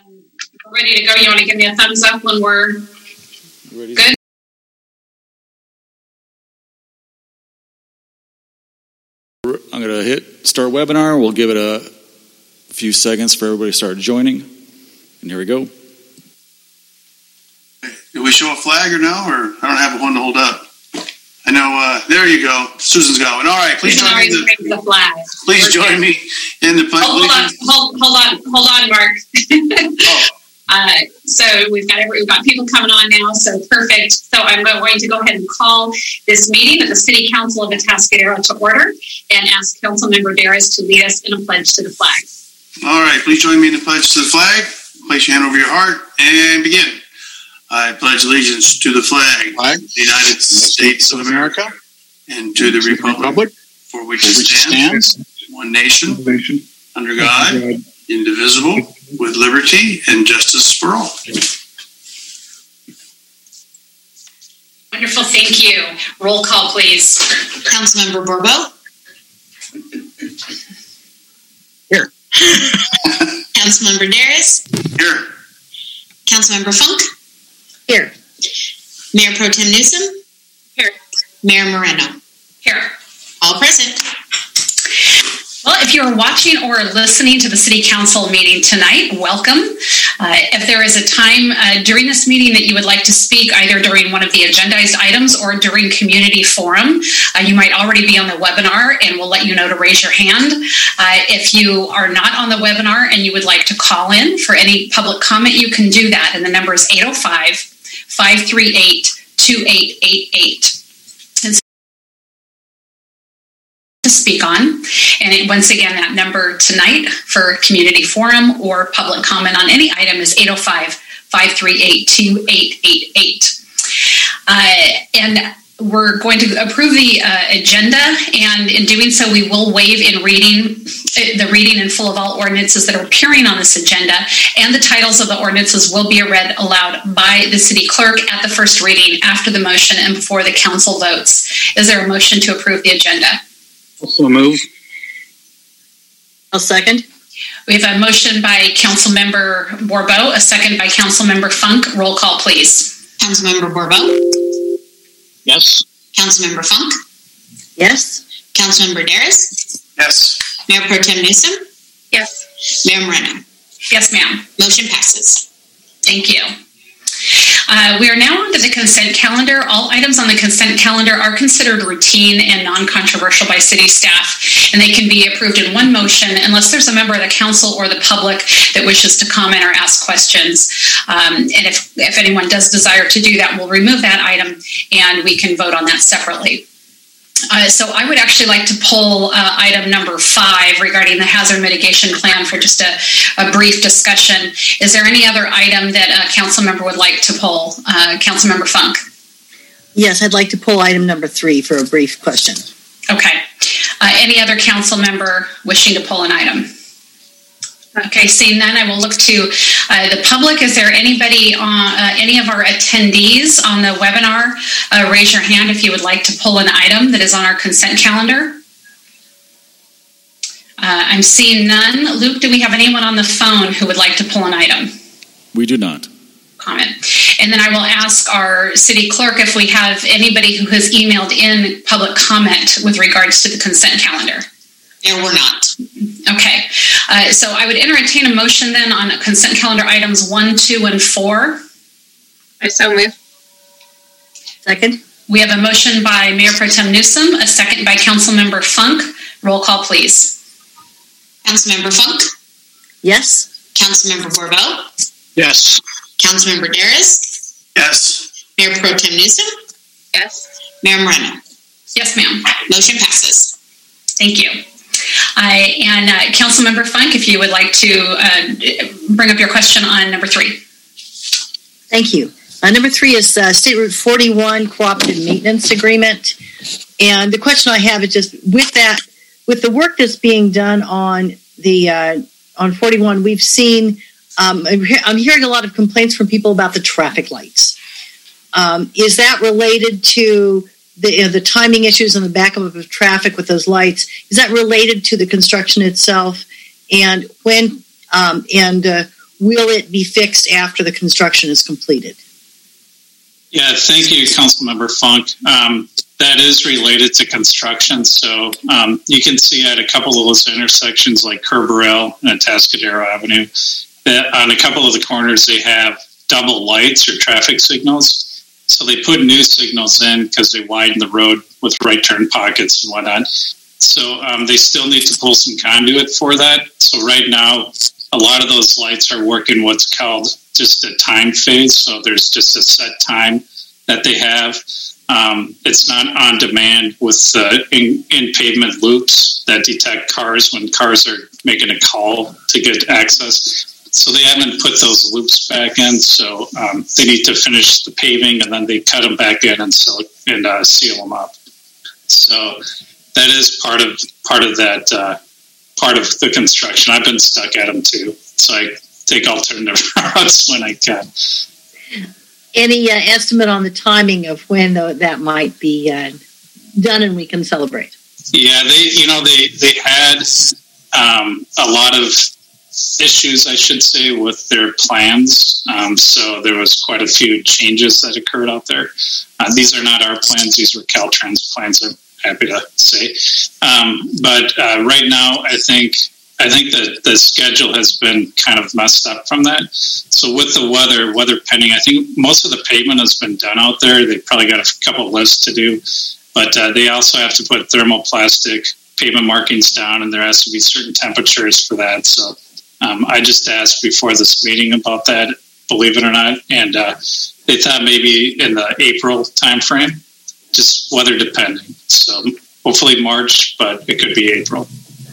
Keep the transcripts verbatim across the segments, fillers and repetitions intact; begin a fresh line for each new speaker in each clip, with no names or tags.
Um, we're ready to go. You want to give me a thumbs up when we're ready? Good?
I'm going to hit start webinar. We'll give it a few seconds for everybody to start joining. And here we go.
Do we show a flag or no? Or I don't have one to hold up. I know, uh, there you go. Susan's going. All right, please join me. In the,
the flag.
Please We're join good. me in the pledge.
Hold, hold on, hold, hold on, hold on, Mark. oh. uh, so we've got every, we've got people coming on now, so perfect. So I'm going to go ahead and call this meeting of the City Council of Atascadero to order and ask Councilmember Darris to lead us in a pledge to the flag.
All right, please join me in the pledge to the flag. Place your hand over your heart and begin. I pledge allegiance to the flag, flag. of the United States of America, and to the republic, republic for which it stands, stands, one nation, one nation under God, God, indivisible, with liberty and justice for all.
Wonderful, thank you. Roll call, please.
Councilmember Bourbeau.
Here.
Councilmember Darris.
Here.
Councilmember Funk.
Here.
Mayor Pro Tem Newsom.
Here.
Mayor Moreno.
Here.
All present.
Well, if you're watching or listening to the City Council meeting tonight, welcome. Uh, if there is a time uh, during this meeting that you would like to speak, either during one of the agendized items or during community forum, uh, you might already be on the webinar and we'll let you know to raise your hand. Uh, if you are not on the webinar and you would like to call in for any public comment, you can do that. And the number is eight oh five, five three eight, two eight eight eight. To speak on. And it, once again, that number tonight for community forum or public comment on any item is eight oh five, five three eight, two eight eight eight. Uh, and we're going to approve the uh, agenda, and in doing so, we will waive in reading the reading in full of all ordinances that are appearing on this agenda, and the titles of the ordinances will be read aloud by the city clerk at the first reading, after the motion, and before the council votes. Is there a motion to approve the agenda?
Also move.
I'll second.
We have a motion by Councilmember Bourbeau, a second by Councilmember Funk. Roll call, please.
Councilmember Bourbeau?
Yes.
Councilmember Funk?
Yes.
Councilmember Darris?
Yes.
Mayor Pro Tem Newsom?
Yes.
Mayor Moreno?
Yes, ma'am.
Motion passes.
Thank you. Uh, we are now on to the consent calendar. All items on the consent calendar are considered routine and non-controversial by city staff, and they can be approved in one motion unless there's a member of the council or the public that wishes to comment or ask questions. Um, and if, if anyone does desire to do that, we'll remove that item and we can vote on that separately. Uh, so I would actually like to pull uh, item number five regarding the hazard mitigation plan for just a, a brief discussion. Is there any other item that a council member would like to pull? Uh, Councilmember Funk?
Yes, I'd like to pull item number three for a brief question.
Okay. Uh, any other council member wishing to pull an item? Okay, seeing none, I will look to uh, the public. Is there anybody, on, uh, any of our attendees on the webinar? Uh, raise your hand if you would like to pull an item that is on our consent calendar. Uh, I'm seeing none. Luke, do we have anyone on the phone who would like to pull an item?
We do not.
Comment. And then I will ask our city clerk if we have anybody who has emailed in public comment with regards to the consent calendar.
There were not.
Okay. Uh, so I would entertain a motion then on consent calendar items one, two, and four.
I so move.
Second.
We have a motion by Mayor Pro Tem Newsom, a second by Councilmember Funk. Roll call, please.
Councilmember Funk?
Yes.
Councilmember Bourbeau?
Yes.
Councilmember Darris?
Yes.
Mayor Pro Tem Newsom?
Yes.
Mayor Moreno?
Yes, ma'am.
Motion passes.
Thank you. Uh, and uh, Councilmember Funk, if you would like to uh, bring up your question on number three.
Thank you. Uh, number three is uh, State Route forty-one Cooperative Maintenance Agreement. And the question I have is just with that, with the work that's being done on the uh, on forty-one, we've seen, um, I'm hearing a lot of complaints from people about the traffic lights. Um, is that related to the you know, the timing issues and the backup of traffic with those lights? Is that related to the construction itself? And when um, and uh, will it be fixed after the construction is completed?
Yeah, thank you, Councilmember Funk. Um, that is related to construction. So um, you can see at a couple of those intersections like Curb Rail and Atascadero Avenue, that on a couple of the corners they have double lights or traffic signals. So they put new signals in because they widen the road with right turn pockets and whatnot. So um, they still need to pull some conduit for that. So right now, a lot of those lights are working what's called just a time phase. So there's just a set time that they have. Um, it's not on demand with uh, in, in pavement loops that detect cars when cars are making a call to get access. So they haven't put those loops back in. So um, they need to finish the paving and then they cut them back in and, seal, and uh, seal them up. So that is part of part of that uh, part of the construction. I've been stuck at them too, so I take alternative routes when I can.
Any uh, estimate on the timing of when the, that might be uh, done and we can celebrate?
Yeah, they you know they they had um, a lot of issues, I should say, with their plans. Um, so there was quite a few changes that occurred out there. Uh, these are not our plans; these were Caltrans plans. I'm happy to say, um, but uh, right now, I think I think that the schedule has been kind of messed up from that. So with the weather, weather pending, I think most of the pavement has been done out there. They've probably got a couple of lifts to do, but uh, they also have to put thermoplastic pavement markings down, and there has to be certain temperatures for that. So um, I just asked before this meeting about that, believe it or not, and uh, they thought maybe in the April timeframe. Just weather depending. So hopefully March, but it could be April.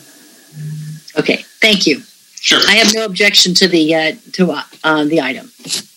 Okay, thank you.
Sure.
I have no objection to the uh, to uh, uh, the item.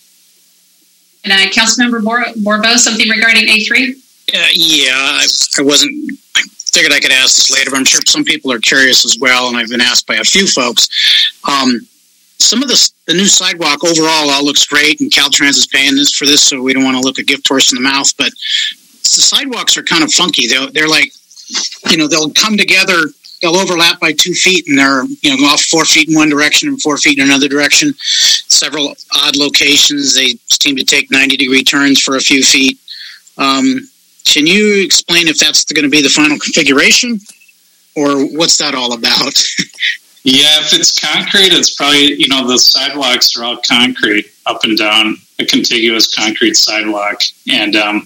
And uh, Councilmember Bor- Borbo, something regarding A three?
Uh, yeah, I, I wasn't. I figured I could ask this later, but I'm sure some people are curious as well, and I've been asked by a few folks. Um, some of the the new sidewalk overall all looks great, and Caltrans is paying this for this, so we don't want to look a gift horse in the mouth, but the sidewalks are kind of funky. They're, they're like, you know, they'll come together, they'll overlap by two feet and they're, you know, go off four feet in one direction and four feet in another direction. Several odd locations. They seem to take ninety degree turns for a few feet. Um, can you explain if that's going to be the final configuration or what's that all about?
Yeah, if it's concrete, it's probably, you know, the sidewalks are all concrete up and down a contiguous concrete sidewalk. And, um,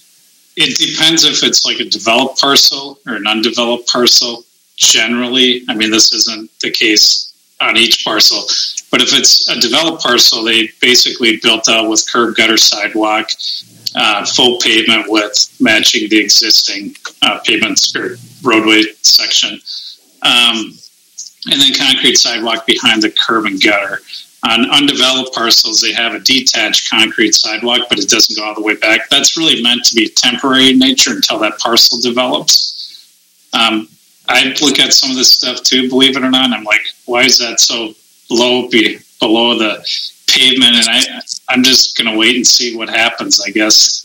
it depends if it's like a developed parcel or an undeveloped parcel. Generally, I mean, this isn't the case on each parcel, but if it's a developed parcel, they basically built out with curb gutter sidewalk, uh, full pavement with matching the existing uh, pavement or roadway section, um, and then concrete sidewalk behind the curb and gutter. On undeveloped parcels, they have a detached concrete sidewalk, but it doesn't go all the way back. That's really meant to be temporary in nature until that parcel develops. Um, I look at some of this stuff too, believe it or not, and I'm like, why is that so low be, below the pavement? And I, I'm just going to wait and see what happens, I guess,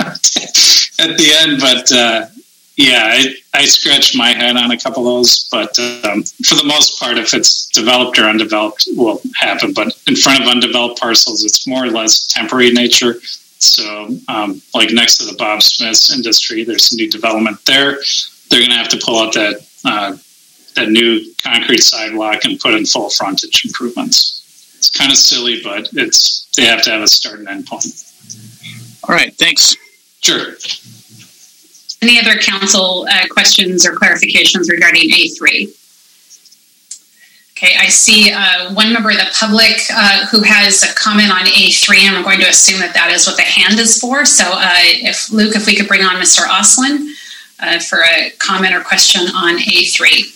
at the end. But uh, yeah, I, I scratched my head on a couple of those, but um, for the most part, if it's developed or undeveloped, it will happen. But in front of undeveloped parcels, it's more or less temporary in nature. So um, like next to the Bob Smith's industry, there's new development there. They're going to have to pull out that uh, that new concrete sidewalk and put in full frontage improvements. It's kind of silly, but it's they have to have a start and end point.
All right, thanks.
Sure.
Any other council uh, questions or clarifications regarding A three? Okay, I see uh, one member of the public uh, who has a comment on A three, and I'm going to assume that that is what the hand is for. So uh, if Luke, if we could bring on Mister Oslin uh, for a comment or question on A three.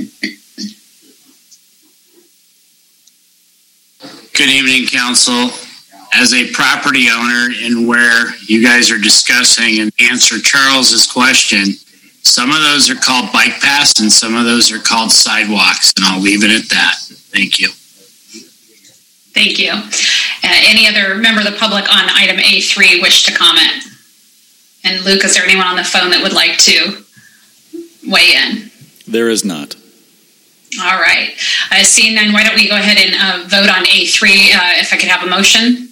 Good evening, Council. As a property owner and where you guys are discussing and answer Charles's question, some of those are called bike paths and some of those are called sidewalks, and I'll leave it at that. Thank you.
Thank you. Uh, any other member of the public on item A three wish to comment? And Luke, is there anyone on the phone that would like to weigh in?
There is not.
All right. Uh, seeing none, why don't we go ahead and uh, vote on A three, uh, if I could have a motion?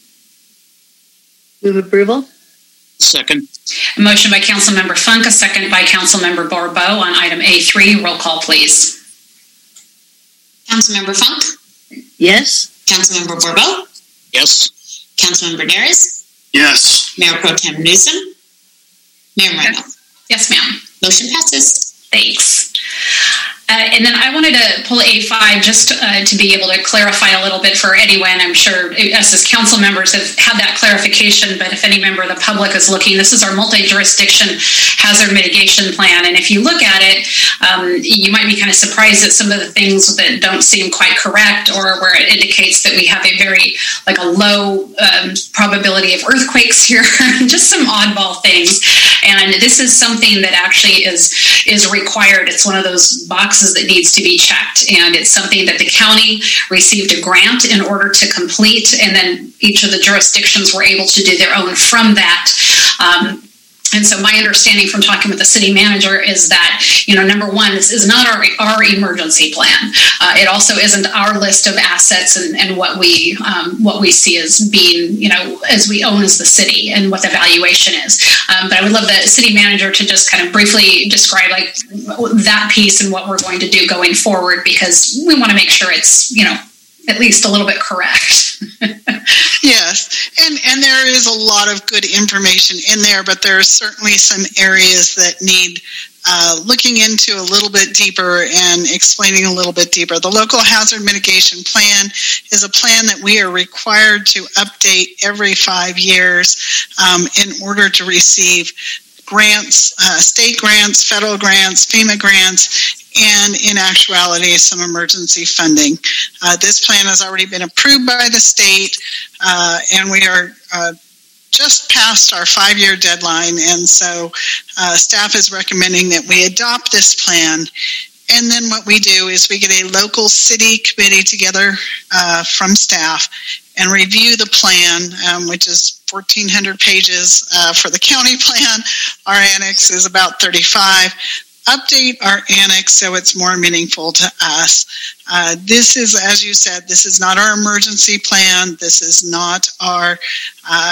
Move approval.
Second.
A motion by Councilmember Funk, a second by Councilmember Bourbeau on item A three. Roll call, please.
Councilmember Funk,
Yes.
Councilmember Bourbeau,
Yes.
Councilmember Darris,
Yes.
Mayor Pro Tem Newsom, Mayor Moreno.
Yes, ma'am.
Motion passes.
Thanks. Uh, and then I wanted to pull A five just uh, to be able to clarify a little bit for anyone. I'm sure us as council members have had that clarification, but if any member of the public is looking, this is our multi-jurisdiction hazard mitigation plan. And if you look at it, um, you might be kind of surprised at some of the things that don't seem quite correct, or where it indicates that we have a very, like a low um, probability of earthquakes here, just some oddball things. And this is something that actually is, is required. It's one of those boxes that needs to be checked, and it's something that the county received a grant in order to complete, and then each of the jurisdictions were able to do their own from that. Um, And so my understanding from talking with the city manager is that, you know, number one, this is not our, our emergency plan. Uh, it also isn't our list of assets and, and what we um, what we see as being, you know, as we own as the city and what the valuation is. Um, but I would love the city manager to just kind of briefly describe like that piece and what we're going to do going forward, because we want to make sure it's, you know, at least a little bit correct.
Yes, and and there is a lot of good information in there, but there are certainly some areas that need uh, looking into a little bit deeper and explaining a little bit deeper. The local hazard mitigation plan is a plan that we are required to update every five years um, in order to receive grants, uh, state grants, federal grants, FEMA grants, and in actuality, some emergency funding. Uh, this plan has already been approved by the state, uh, and we are uh, just past our five-year deadline, and so uh, staff is recommending that we adopt this plan. And then what we do is we get a local city committee together uh, from staff and review the plan, um, which is fourteen hundred pages uh, for the county plan. Our annex is about thirty-five. Update our annex so it's more meaningful to us. Uh, this is, as you said, this is not our emergency plan. This is not our uh,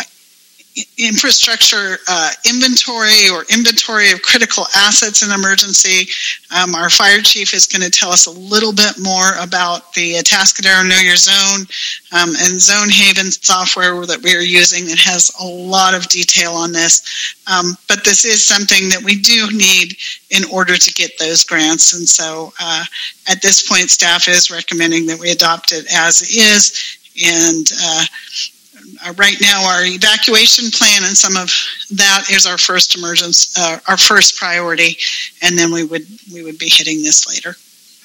infrastructure uh, inventory or inventory of critical assets in emergency. Um, our fire chief is going to tell us a little bit more about the Atascadero Know Your Zone um, and Zone Haven software that we are using that has a lot of detail on this. Um, but this is something that we do need in order to get those grants. And so uh, at this point, staff is recommending that we adopt it as is. And uh, Uh, right now, our evacuation plan and some of that is our first emergency, uh, our first priority, and then we would we would be hitting this later.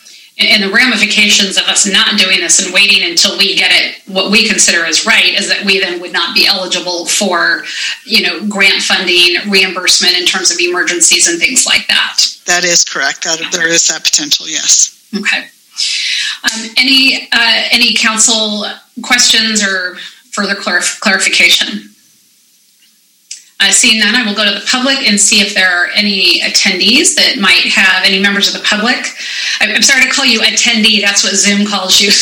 And the ramifications of us not doing this and waiting until we get it, what we consider as right, is that we then would not be eligible for, you know, grant funding, reimbursement in terms of emergencies and things like that.
That is correct. That, there is that potential, yes.
Okay. Um, any uh, any council questions or further clarif- clarification? Uh, seeing none, I will go to the public and see if there are any attendees that might have, any members of the public. I'm sorry to call you attendee, that's what Zoom calls you.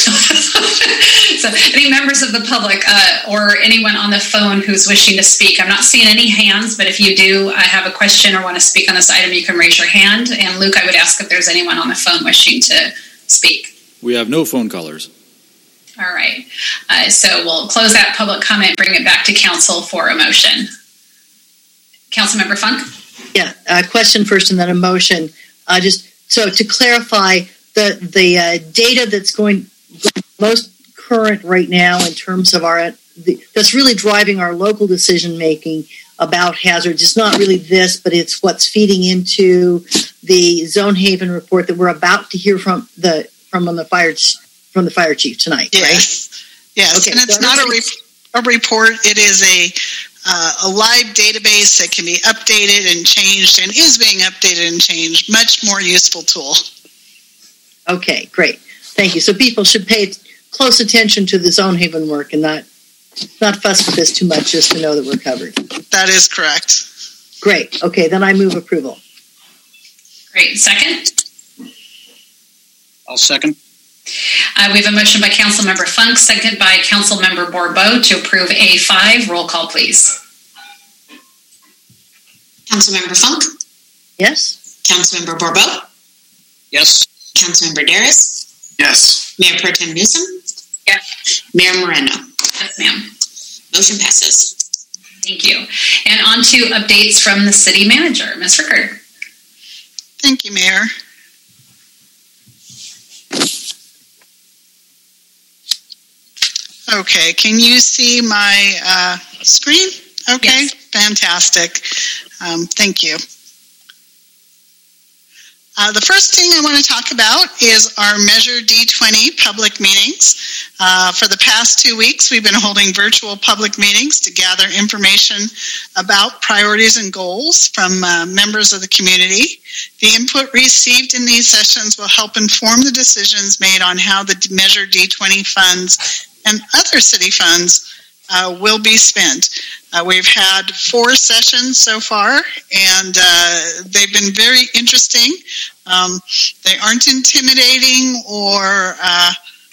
So any members of the public uh, or anyone on the phone who's wishing to speak. I'm not seeing any hands, but if you do uh, have a question or want to speak on this item, you can raise your hand. And Luke, I would ask if there's anyone on the phone wishing to speak.
We have no phone callers.
All right. Uh, so we'll close that public comment, bring it back to council for a motion. Councilmember Funk?
Yeah, a question first and then a motion. Uh, just so to clarify, the the uh, data that's going most current right now in terms of our the, that's really driving our local decision making about hazards. It's not really this, but it's what's feeding into the Zone Haven report that we're about to hear from the from the fire from the fire chief tonight.
Yes,
right?
Yes, okay, and it's so not a, re- a report. It is a Uh, a live database that can be updated and changed and is being updated and changed. Much more useful tool.
Okay, great. Thank you. So people should pay close attention to the Zone Haven work and not not fuss with this too much just to know that we're covered.
That is correct.
Great. Okay, then I move approval.
Great. Second?
I'll second.
Uh, we have a motion by Councilmember Funk, second by Councilmember Bourbeau to approve A five. Roll call, please.
Councilmember Funk?
Yes.
Councilmember Bourbeau?
Yes.
Councilmember Darris?
Yes.
Mayor Pro Tem Newsom?
Yes.
Mayor Moreno?
Yes, ma'am.
Motion passes.
Thank you. And on to updates from the city manager. Miz Rickard.
Thank you, Mayor. Okay, can you see my uh, screen? Okay,
yes.
Fantastic. Um, thank you. Uh, the first thing I want to talk about is our Measure D twenty public meetings. Uh, for the past two weeks, we've been holding virtual public meetings to gather information about priorities and goals from uh, members of the community. The input received in these sessions will help inform the decisions made on how the Measure D twenty funds and other city funds uh, will be spent. Uh, we've had four sessions so far, and uh, they've been very interesting. Um, they aren't intimidating or, uh,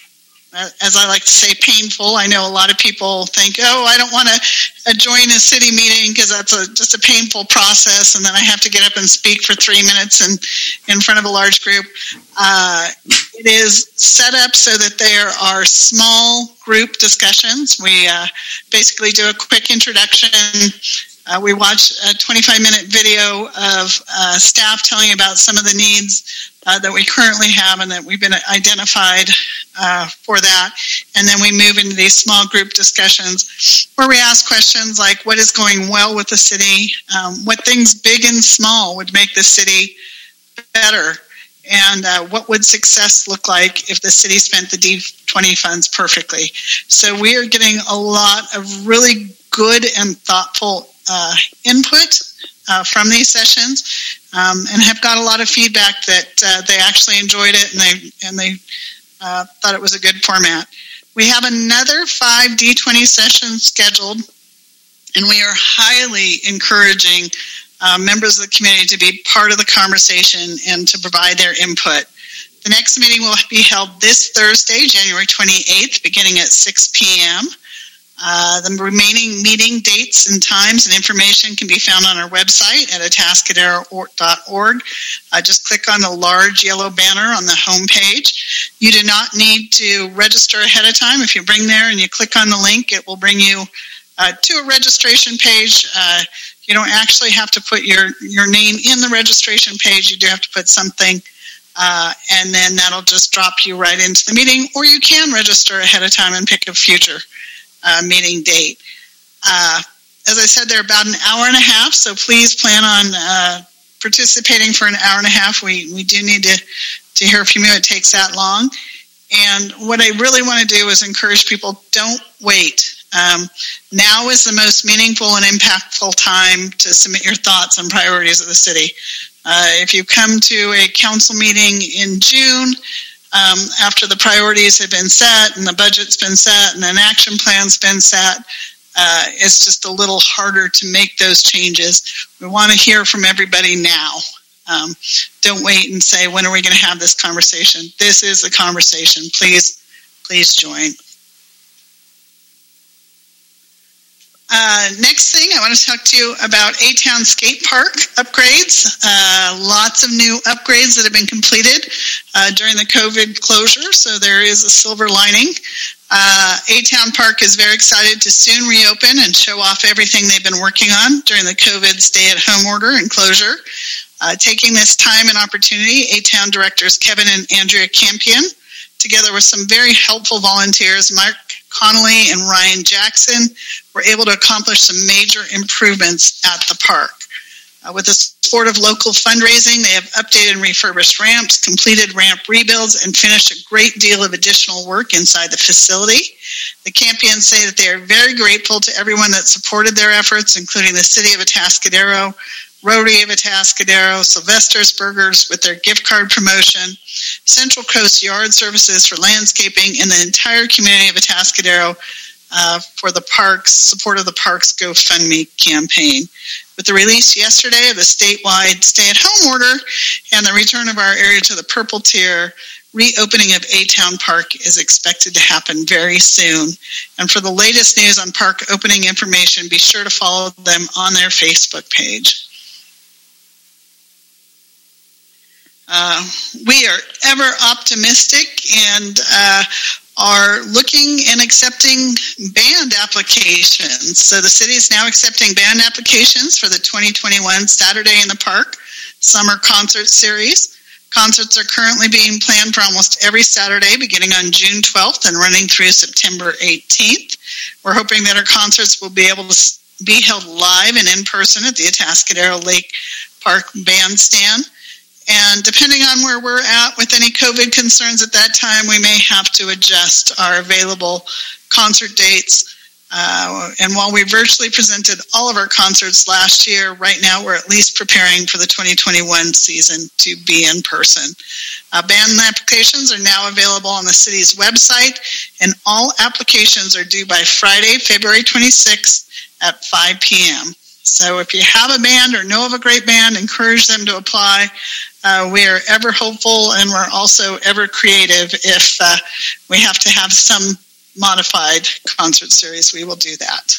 as I like to say, painful. I know a lot of people think, oh, I don't want to uh, join a city meeting because that's a, just a painful process, and then I have to get up and speak for three minutes in, in front of a large group. Uh, it is set up so that there are small group discussions. We uh, basically do a quick introduction. Uh, we watch a twenty-five minute video of uh, staff telling about some of the needs uh, that we currently have and that we've been identified uh, for that. And then we move into these small group discussions where we ask questions like what is going well with the city, um, what things big and small would make the city better, and uh, what would success look like if the city spent the D twenty funds perfectly. So we are getting a lot of really good and thoughtful uh, input uh, from these sessions, um, and have got a lot of feedback that uh, they actually enjoyed it and they and they uh, thought it was a good format. We have another five D twenty sessions scheduled, and we are highly encouraging Uh, members of the community to be part of the conversation and to provide their input. The next meeting will be held this Thursday, January twenty-eighth, beginning at six p.m. Uh, the remaining meeting dates and times and information can be found on our website at atascadero dot org. Uh, just click on the large yellow banner on the home page. You do not need to register ahead of time. If you bring there and you click on the link, it will bring you uh, to a registration page. Uh, You don't actually have to put your, your name in the registration page. You do have to put something, uh, and then that'll just drop you right into the meeting, or you can register ahead of time and pick a future uh, meeting date. Uh, as I said, they're about an hour and a half, so please plan on uh, participating for an hour and a half. We, we do need to, to hear from you. It takes that long. And what I really want to do is encourage people, don't wait. Um, now is the most meaningful and impactful time to submit your thoughts and priorities of the city. Uh, if you come to a council meeting in June, um, after the priorities have been set and the budget's been set and an action plan's been set, uh, it's just a little harder to make those changes. We want to hear from everybody now. Um, don't wait and say, when are we going to have this conversation? This is the conversation. Please, please join. Uh, next thing, I want to talk to you about A-Town Skate Park upgrades. Uh, lots of new upgrades that have been completed uh, during the COVID closure, so there is a silver lining. Uh, A-Town Park is very excited to soon reopen and show off everything they've been working on during the COVID stay-at-home order and closure. Uh, taking this time and opportunity, A-Town directors Kevin and Andrea Campion, together with some very helpful volunteers, Mark Connolly and Ryan Jackson, were able to accomplish some major improvements at the park. Uh, with the support of local fundraising, they have updated and refurbished ramps, completed ramp rebuilds, and finished a great deal of additional work inside the facility. The Campions say that they are very grateful to everyone that supported their efforts, including the City of Atascadero, Rotary of Atascadero, Sylvester's Burgers with their gift card promotion, Central Coast Yard Services for landscaping, and the entire community of Atascadero uh, for the parks, support of the parks GoFundMe campaign. With the release yesterday of the statewide stay-at-home order and the return of our area to the purple tier, reopening of A-Town Park is expected to happen very soon. And for the latest news on park opening information, be sure to follow them on their Facebook page. Uh, we are ever optimistic and uh, are looking and accepting band applications. So the city is now accepting band applications for the twenty twenty-one Saturday in the Park Summer Concert Series. Concerts are currently being planned for almost every Saturday, beginning on June twelfth and running through September eighteenth. We're hoping that our concerts will be able to be held live and in person at the Atascadero Lake Park Bandstand. And depending on where we're at with any COVID concerns at that time, we may have to adjust our available concert dates. Uh, and while we virtually presented all of our concerts last year, right now we're at least preparing for the twenty twenty-one season to be in person. Uh, band applications are now available on the city's website, and all applications are due by Friday, February twenty-sixth at five p.m. So if you have a band or know of a great band, encourage them to apply. Uh, we are ever hopeful, and we're also ever creative. If uh, we have to have some modified concert series, we will do that.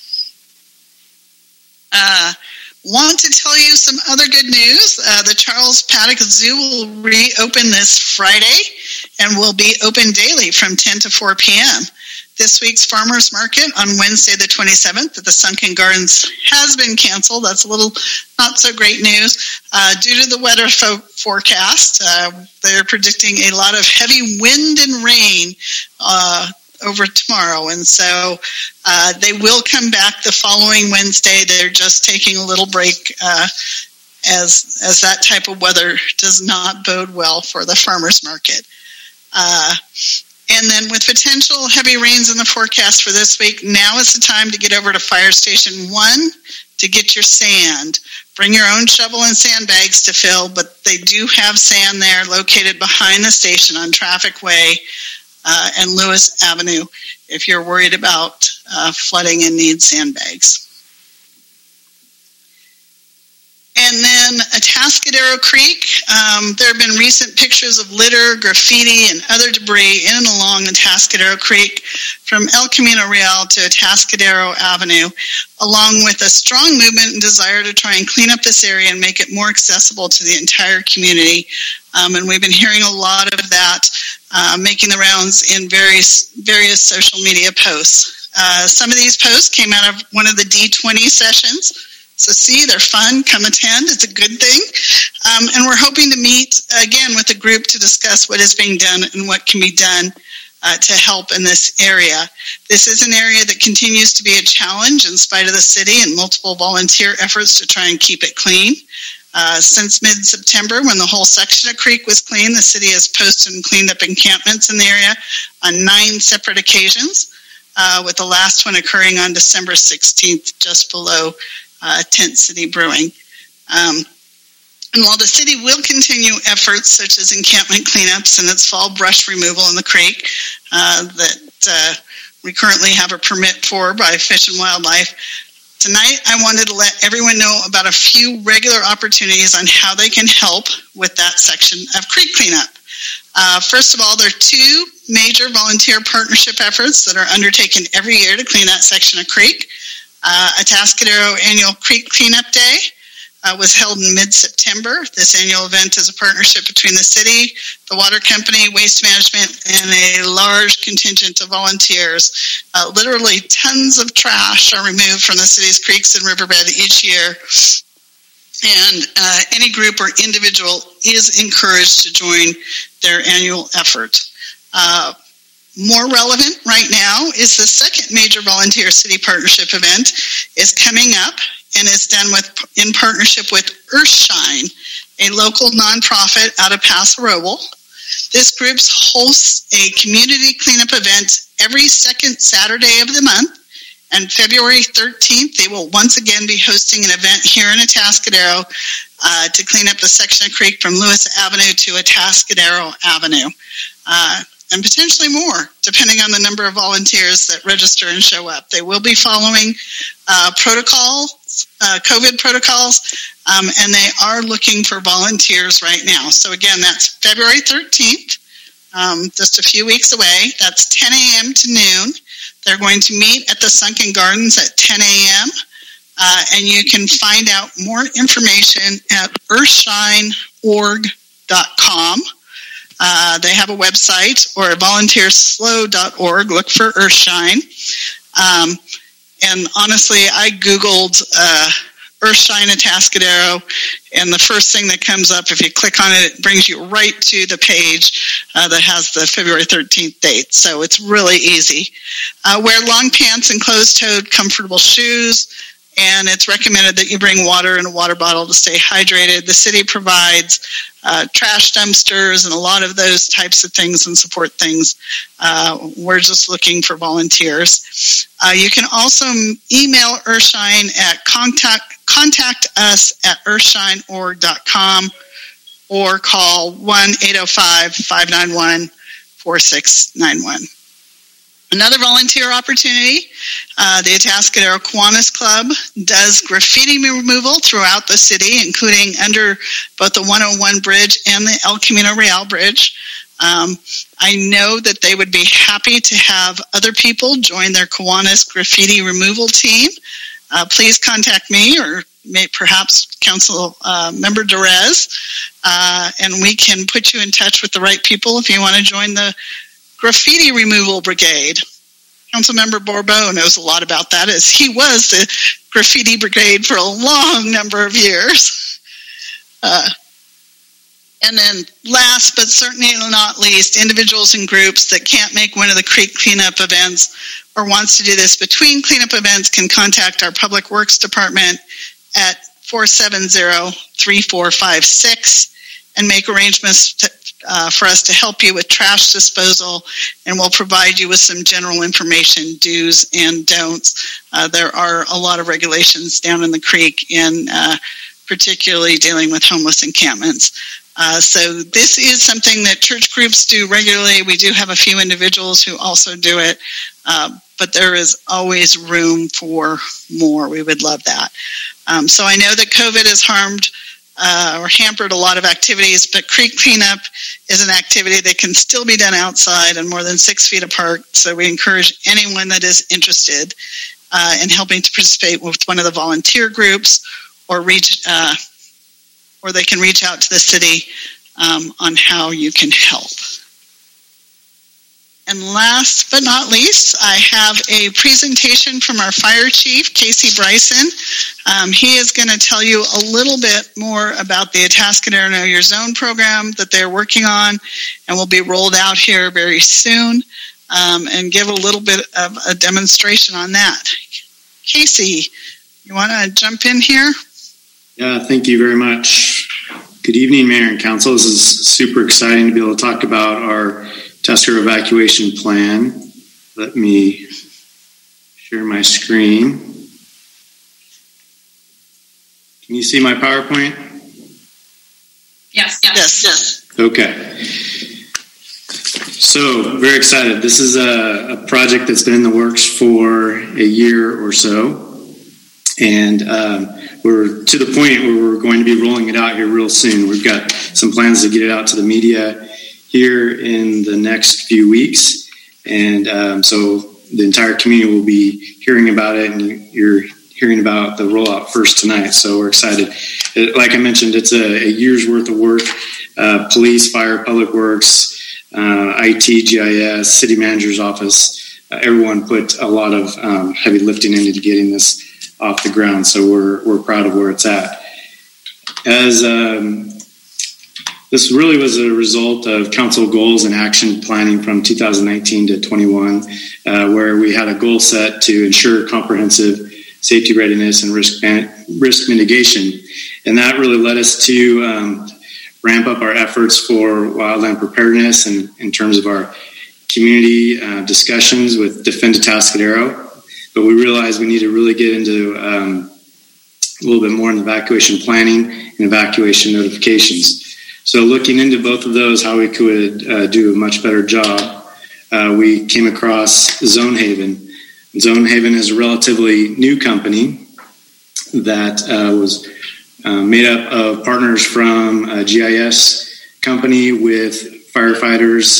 Uh, want to tell you some other good news. Uh, the Charles Paddock Zoo will reopen this Friday and will be open daily from ten to four p.m. This week's farmers market on Wednesday the twenty-seventh at the Sunken Gardens has been canceled. That's a little not so great news. Uh, due to the weather fo- forecast, uh, they're predicting a lot of heavy wind and rain uh, over tomorrow. And so uh, they will come back the following Wednesday. They're just taking a little break uh, as, as that type of weather does not bode well for the farmers market. Uh, And then with potential heavy rains in the forecast for this week, now is the time to get over to Fire Station one to get your sand. Bring your own shovel and sandbags to fill, but they do have sand there located behind the station on Traffic Way uh, and Lewis Avenue if you're worried about uh, flooding and need sandbags. And then Atascadero Creek, um, there have been recent pictures of litter, graffiti, and other debris in and along Atascadero Creek from El Camino Real to Atascadero Avenue, along with a strong movement and desire to try and clean up this area and make it more accessible to the entire community. Um, and we've been hearing a lot of that uh, making the rounds in various, various social media posts. Uh, some of these posts came out of one of the D twenty sessions. So see, they're fun. Come attend. It's a good thing. Um, and we're hoping to meet again with the group to discuss what is being done and what can be done uh, to help in this area. This is an area that continues to be a challenge in spite of the city and multiple volunteer efforts to try and keep it clean. Uh, since mid-September, when the whole section of creek was clean, the city has posted and cleaned up encampments in the area on nine separate occasions, uh, with the last one occurring on December sixteenth, just below Uh, Tent City Brewing. Um, and while the city will continue efforts such as encampment cleanups and its fall brush removal in the creek uh, that uh, we currently have a permit for by Fish and Wildlife, tonight I wanted to let everyone know about a few regular opportunities on how they can help with that section of creek cleanup. Uh, first of all, there are two major volunteer partnership efforts that are undertaken every year to clean that section of creek. Uh, Atascadero Annual Creek Cleanup Day uh, was held in mid-September. This annual event is a partnership between the city, the water company, waste management, and a large contingent of volunteers. Uh, literally tons of trash are removed from the city's creeks and riverbed each year. And uh, any group or individual is encouraged to join their annual effort. Uh, More relevant right now is the second major volunteer city partnership event is coming up and is done with in partnership with Earthshine, a local nonprofit out of Paso Robles. This group hosts a community cleanup event every second Saturday of the month, and February thirteenth they will once again be hosting an event here in Atascadero uh, to clean up the section of creek from Lewis Avenue to Atascadero Avenue. Uh, and potentially more, depending on the number of volunteers that register and show up. They will be following uh, protocol, uh, COVID protocols, um, and they are looking for volunteers right now. So again, that's February thirteenth um, just a few weeks away. That's ten a.m. to noon. They're going to meet at the Sunken Gardens at ten a.m. Uh, and you can find out more information at earthshine org dot com. Uh, they have a website, or volunteer slow dot org. Look for Earthshine. Um, and honestly, I Googled uh, Earthshine Atascadero, and the first thing that comes up, if you click on it, it brings you right to the page uh, that has the February thirteenth date. So it's really easy. Uh, wear long pants and closed-toed comfortable shoes. And it's recommended that you bring water and a water bottle to stay hydrated. The city provides uh, trash dumpsters and a lot of those types of things and support things. Uh, we're just looking for volunteers. Uh, you can also email Earthshine at contact, contact us at earthshine org dot com or call one eight zero five, five nine one, four six nine one. Another volunteer opportunity, uh, the Atascadero Kiwanis Club does graffiti removal throughout the city, including under both the one oh one bridge and the El Camino Real bridge. Um, I know that they would be happy to have other people join their Kiwanis graffiti removal team. Uh, please contact me or may, perhaps Council uh, Member Derez, uh, and we can put you in touch with the right people if you want to join the Graffiti Removal Brigade. Councilmember Bourbeau knows a lot about that, as he was the Graffiti Brigade for a long number of years. Uh, and then last but certainly not least, individuals and groups that can't make one of the creek cleanup events or wants to do this between cleanup events can contact our Public Works Department at four seven zero, three four five six and make arrangements to Uh, for us to help you with trash disposal, and we'll provide you with some general information, do's and don'ts. Uh, there are a lot of regulations down in the creek, in uh, particularly dealing with homeless encampments. Uh, so this is something that church groups do regularly. We do have a few individuals who also do it, uh, but there is always room for more. We would love that. Um, so I know that COVID has harmed Uh, or hampered a lot of activities, but creek cleanup is an activity that can still be done outside and more than six feet apart. So we encourage anyone that is interested uh, in helping to participate with one of the volunteer groups, or reach, uh, or they can reach out to the city um, on how you can help. And last but not least, I have a presentation from our fire chief, Casey Bryson. Um, he is going to tell you a little bit more about the Atascadero Know Your Zone program that they're working on and will be rolled out here very soon, um, and give a little bit of a demonstration on that. Casey, you want to jump in here?
Yeah, thank you very much. Good evening, Mayor and Council. This is super exciting to be able to talk about our Atascadero evacuation plan. Let me share my screen. Can you see my PowerPoint?
Yes, yes, yes.
Okay. So, very excited. This is a, a project that's been in the works for a year or so. And um, we're to the point where we're going to be rolling it out here real soon. We've got some plans to get it out to the media here in the next few weeks, and um, so the entire community will be hearing about it, and you're hearing about the rollout first tonight, so we're excited. It, like I mentioned, it's a, a year's worth of work. Uh, police, fire, public works, uh, I T, G I S, city manager's office, uh, everyone put a lot of um, heavy lifting into getting this off the ground, so we're, we're proud of where it's at. As um, This really was a result of council goals and action planning from two thousand nineteen to twenty-one, uh, where we had a goal set to ensure comprehensive safety readiness and risk risk mitigation. And that really led us to um, ramp up our efforts for wildland preparedness and in terms of our community uh, discussions with Defend Atascadero. But we realized we need to really get into um, a little bit more in evacuation planning and evacuation notifications. So looking into both of those, how we could uh, do a much better job, uh, we came across Zonehaven. Zonehaven is a relatively new company that uh, was uh, made up of partners from a G I S company with firefighters,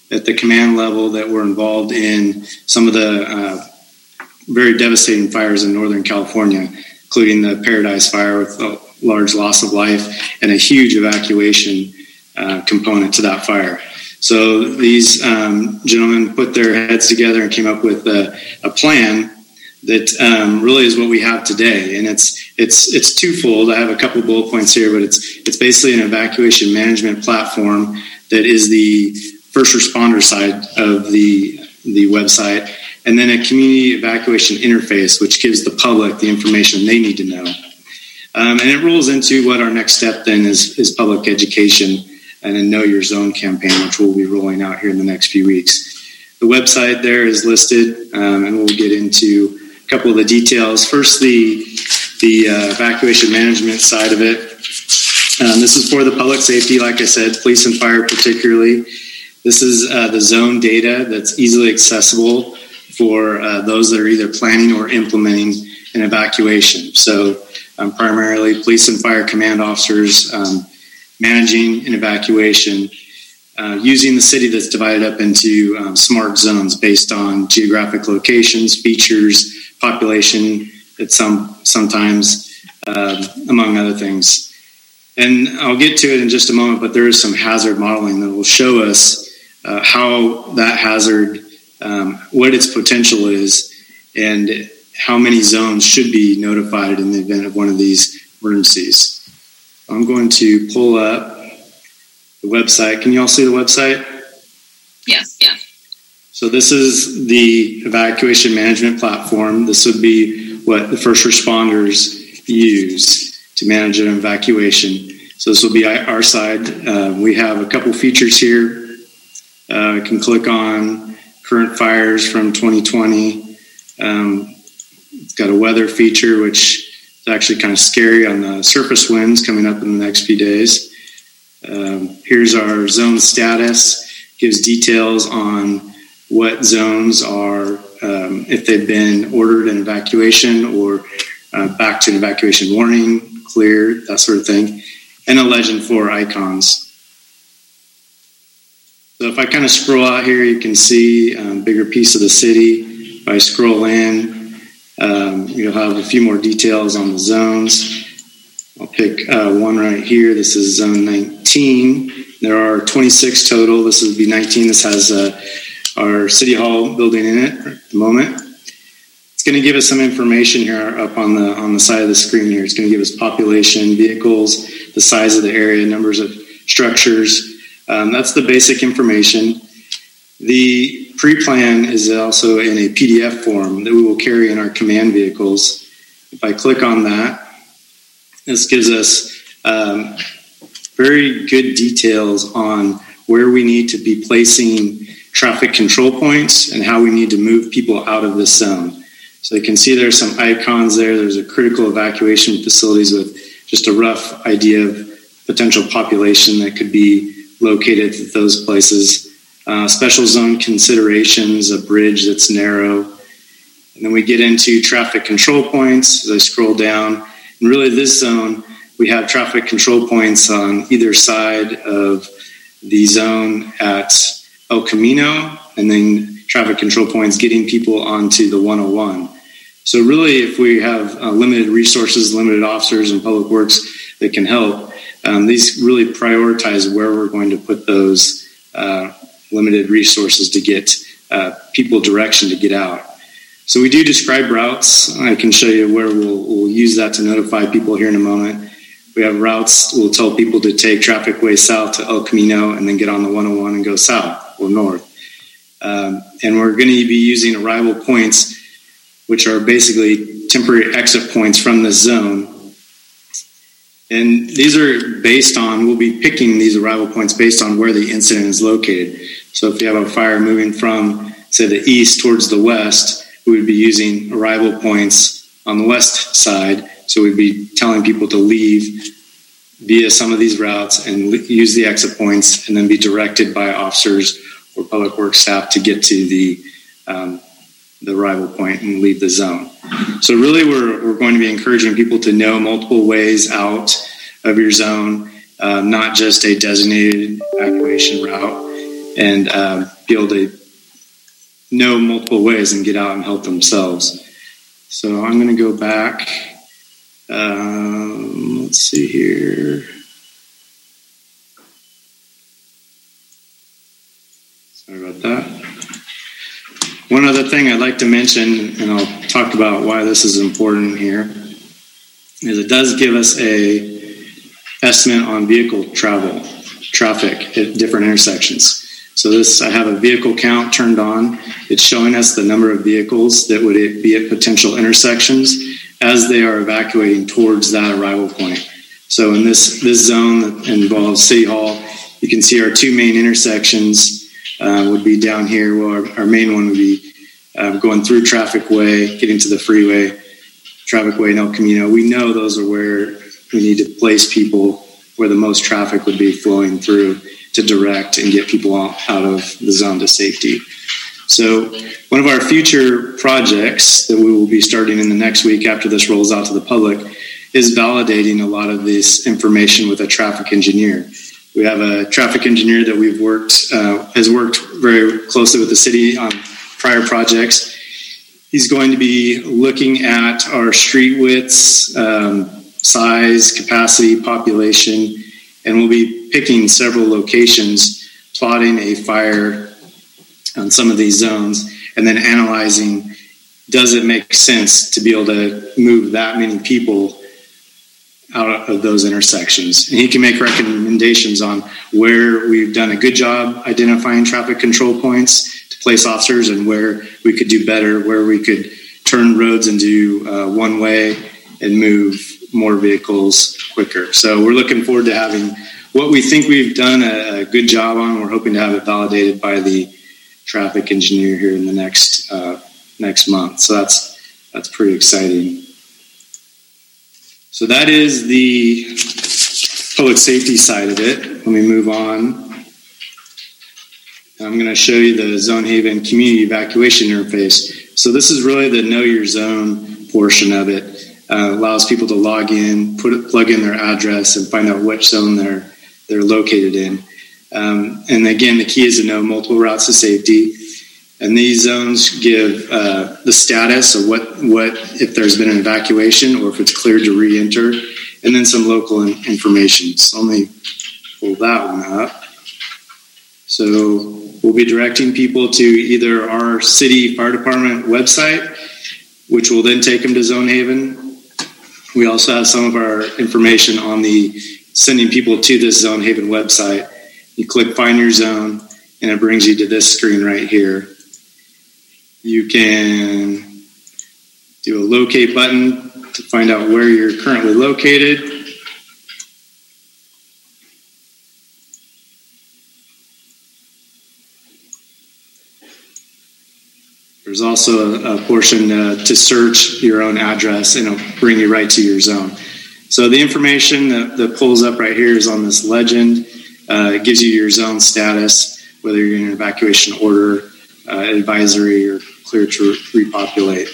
at the command level that were involved in some of the uh, very devastating fires in Northern California, including the Paradise Fire with a large loss of life and a huge evacuation uh, component to that fire. So these um, gentlemen put their heads together and came up with a, a plan that um, really is what we have today, and it's it's it's twofold. I have a couple bullet points here, but it's it's basically an evacuation management platform that is the first responder side of the the website, and then a community evacuation interface, which gives the public the information they need to know. Um, and it rolls into what our next step then is is public education and a Know Your Zone campaign, which we'll be rolling out here in the next few weeks. The website there is listed, um, and we'll get into a couple of the details. First, the the uh, evacuation management side of it. Um, this is for the public safety, like I said, police and fire particularly. This is uh, the zone data that's easily accessible for uh, those that are either planning or implementing an evacuation. So um, primarily police and fire command officers um, managing an evacuation, uh, using the city that's divided up into um, smart zones based on geographic locations, features, population, at some sometimes, uh, among other things. And I'll get to it in just a moment, but there is some hazard modeling that will show us uh, how that hazard, um, what its potential is, and how many zones should be notified in the event of one of these emergencies. I'm going to pull up the website. Can you all see the website?
Yes, yes.
So this is the evacuation management platform. This would be what the first responders use to manage an evacuation. So this will be our side. Uh, we have a couple features here. Uh, I can click on current fires from twenty twenty. Um, it's got a weather feature, which is actually kind of scary on the surface winds coming up in the next few days. Um, here's our zone status. Gives details on what zones are, um, if they've been ordered an evacuation or uh, back to an evacuation warning, clear, that sort of thing, and a legend for icons. So if I kind of scroll out here, you can see a um, bigger piece of the city. If I scroll in, um, you'll have a few more details on the zones. I'll pick uh, one right here. This is zone nineteen. There are twenty-six total. This would be nineteen. This has uh, our City Hall building in it at the moment. It's going to give us some information here up on the on the side of the screen here. It's going to give us population, vehicles, the size of the area, numbers of structures. Um, that's the basic information. The pre-plan is also in a P D F form that we will carry in our command vehicles. If I click on that, this gives us um, very good details on where we need to be placing traffic control points and how we need to move people out of this zone. So you can see there's some icons there. There's a critical evacuation facilities with just a rough idea of potential population that could be located at those places. Uh, special zone considerations, a bridge that's narrow. And then we get into traffic control points as I scroll down. And really this zone, we have traffic control points on either side of the zone at El Camino, and then traffic control points getting people onto the one oh one. So really, if we have uh, limited resources, limited officers and public works that can help, um, these really prioritize where we're going to put those uh, limited resources to get uh, people direction to get out. So we do describe routes. I can show you where we'll, we'll use that to notify people here in a moment. We have routes. We'll tell people to take traffic way south to El Camino and then get on the one oh one and go south or north. Um, and we're going to be using arrival points, which are basically temporary exit points from this zone. And these are based on, we'll be picking these arrival points based on where the incident is located. So if you have a fire moving from, say, the east towards the west, we would be using arrival points on the west side. So we'd be telling people to leave via some of these routes and use the exit points and then be directed by officers or public works staff to get to the um, the arrival point and leave the zone. So really we're, we're going to be encouraging people to know multiple ways out of your zone, uh, not just a designated evacuation route. and uh, be able to know multiple ways and get out and help themselves. So I'm going to go back. Um, let's see here. Sorry about that. One other thing I'd like to mention, and I'll talk about why this is important here, is it does give us a estimate on vehicle travel, traffic at different intersections. So this, I have a vehicle count turned on. It's showing us the number of vehicles that would be at potential intersections as they are evacuating towards that arrival point. So in this, this zone that involves City Hall, you can see our two main intersections uh, would be down here. Well, our, our main one would be uh, going through Traffic Way, getting to the freeway, Traffic Way and El Camino. We know those are where we need to place people where the most traffic would be flowing through to direct and get people out of the zone to safety. So one of our future projects that we will be starting in the next week after this rolls out to the public is validating a lot of this information with a traffic engineer. We have a traffic engineer that we've worked, uh, has worked very closely with the city on prior projects. He's going to be looking at our street widths, um, size, capacity, population, and we'll be picking several locations, plotting a fire on some of these zones, and then analyzing, does it make sense to be able to move that many people out of those intersections? And he can make recommendations on where we've done a good job identifying traffic control points to place officers and where we could do better, where we could turn roads into uh, one way and move more vehicles quicker. So we're looking forward to having what we think we've done a, a good job on. We're hoping to have it validated by the traffic engineer here in the next uh, next month. So that's that's pretty exciting. So that is the public safety side of it. Let me move on. I'm going to show you the Zone Haven community evacuation interface. So this is really the Know Your Zone portion of it. Uh, allows people to log in, put it, plug in their address, and find out which zone they're they're located in. Um, and again, the key is to know multiple routes to safety. And these zones give uh, the status of what what if there's been an evacuation or if it's cleared to re-enter, and then some local in- information. So let me pull that one up. So we'll be directing people to either our city fire department website, which will then take them to Zone Haven. We also have some of our information on the sending people to this Zone Haven website. You click Find Your Zone, and it brings you to this screen right here. You can do a locate button to find out where you're currently located. There's also a, a portion uh, to search your own address, and it'll bring you right to your zone. So the information that, that pulls up right here is on this legend. Uh, it gives you your zone status, whether you're in an evacuation order, uh, advisory, or clear to repopulate.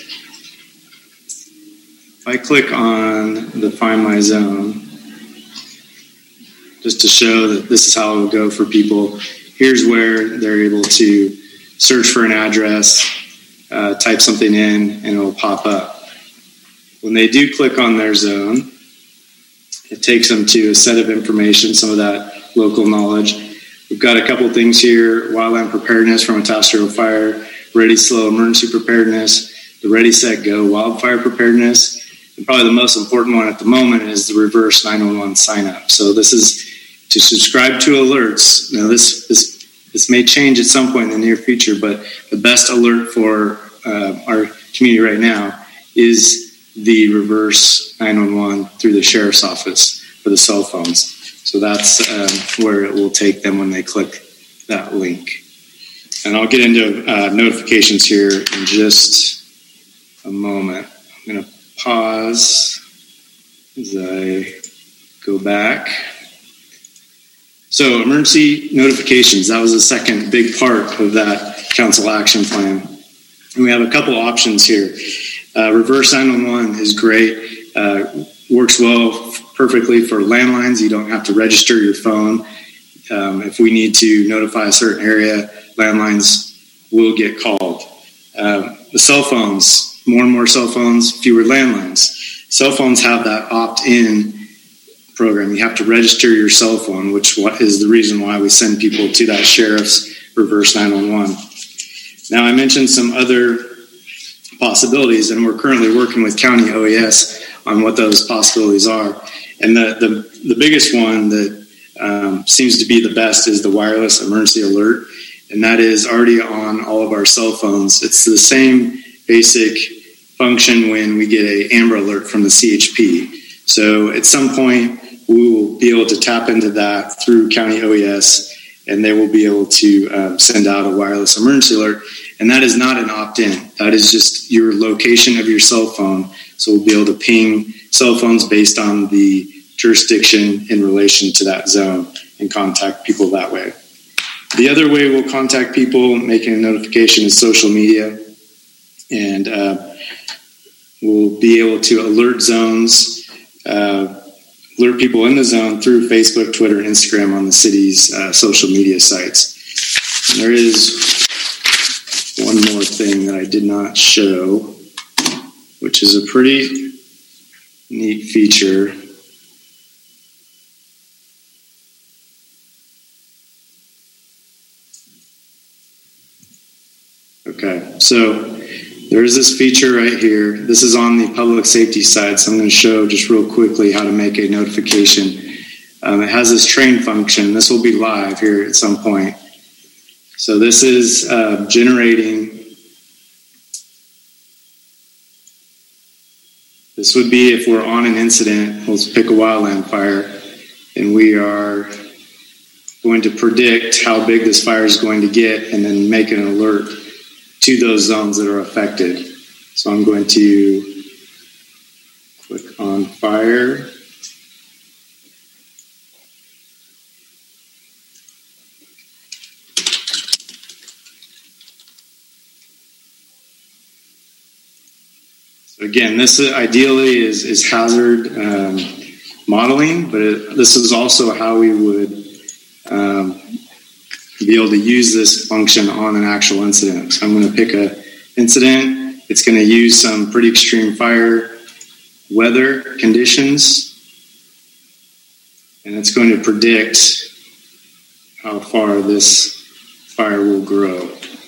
If I click on the Find My Zone, just to show that this is how it will go for people, here's where they're able to search for an address, Uh, type something in, and it'll pop up. When they do click on their zone, it takes them to a set of information, some of that local knowledge. We've got a couple things here: wildland preparedness from a Tasco fire, ready, slow, emergency preparedness, the ready, set, go, wildfire preparedness, and probably the most important one at the moment is the reverse nine one one sign up. So this is to subscribe to alerts. Now this this This may change at some point in the near future, but the best alert for uh, our community right now is the reverse nine one one through the sheriff's office for the cell phones. So that's um, where it will take them when they click that link. And I'll get into uh, notifications here in just a moment. I'm going to pause as I go back. So emergency notifications, that was the second big part of that council action plan. And we have a couple options here. Uh, reverse nine one one is great, uh, works well, perfectly for landlines. You don't have to register your phone. um, if we need to notify a certain area, landlines will get called. Um, the cell phones, more and more cell phones, fewer landlines. Cell phones have that opt-in program. You have to register your cell phone, which is the reason why we send people to that sheriff's reverse nine one one. Now, I mentioned some other possibilities, and we're currently working with County O E S on what those possibilities are. And the, the, the biggest one that um, seems to be the best is the wireless emergency alert, and that is already on all of our cell phones. It's the same basic function when we get a Amber Alert from the C H P. So at some point, we will be able to tap into that through County O E S, and they will be able to um, send out a wireless emergency alert. And that is not an opt-in. That is just your location of your cell phone. So we'll be able to ping cell phones based on the jurisdiction in relation to that zone and contact people that way. The other way we'll contact people making a notification is social media. And uh, we'll be able to alert zones, uh, alert people in the zone through Facebook, Twitter, and Instagram on the city's uh, social media sites. And there is one more thing that I did not show, which is a pretty neat feature. Okay, so there's this feature right here. This is on the public safety side, so I'm going to show just real quickly how to make a notification. Um, it has this train function. This will be live here at some point. So this is uh, generating. This would be if we're on an incident. Let's pick a wildland fire, and we are going to predict how big this fire is going to get and then make an alert to those zones that are affected. So I'm going to click on fire. So again, this ideally is, is hazard um, modeling, but it, this is also how we would um, be able to use this function on an actual incident. So I'm going to pick a incident. It's going to use some pretty extreme fire weather conditions, and it's going to predict how far this fire will grow.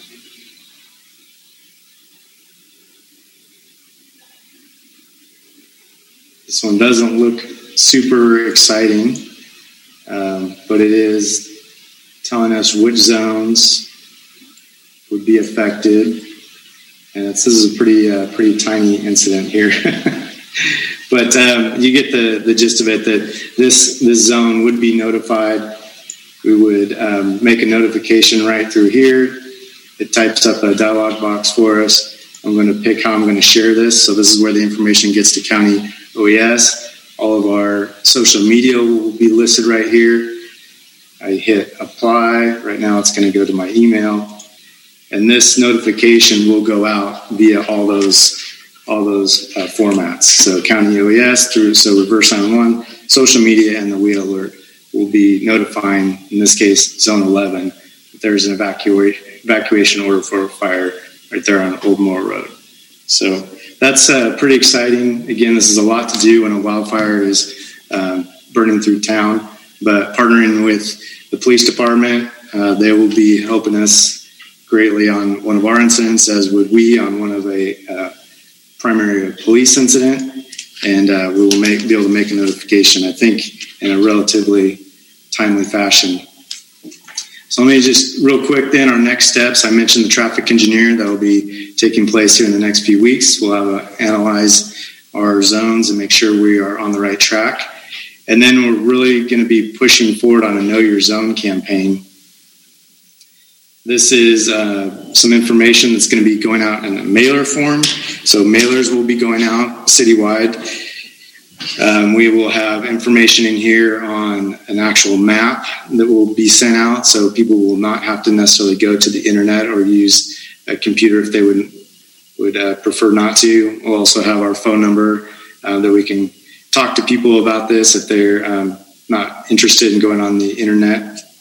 This one doesn't look super exciting, um, but it is telling us which zones would be affected. And it's, this is a pretty uh, pretty tiny incident here. But um, you get the, the gist of it, that this, this zone would be notified. We would um, make a notification right through here. It types up a dialog box for us. I'm going to pick how I'm going to share this. So this is where the information gets to County O E S. All of our social media will be listed right here. I hit apply. Right now it's going to go to my email. And this notification will go out via all those all those uh, formats. So County O E S through, so reverse nine one one, social media, and the W E A alert will be notifying, in this case, zone eleven, that there's an evacua- evacuation order for a fire right there on Old Moore Road. So that's uh, pretty exciting. Again, this is a lot to do when a wildfire is uh, burning through town, but partnering with the police department, uh, they will be helping us greatly on one of our incidents, as would we on one of a uh, primary police incident, and uh, we will make, be able to make a notification, I think, in a relatively timely fashion. So let me just real quick then, our next steps. I mentioned the traffic engineer that will be taking place here in the next few weeks. We'll have to analyze our zones and make sure we are on the right track. And then we're really going to be pushing forward on a Know Your Zone campaign. This is uh, some information that's going to be going out in a mailer form. So mailers will be going out citywide. Um, we will have information in here on an actual map that will be sent out, so people will not have to necessarily go to the internet or use a computer if they would would uh, prefer not to. We'll also have our phone number uh, that we can talk to people about this if they're um, not interested in going on the internet.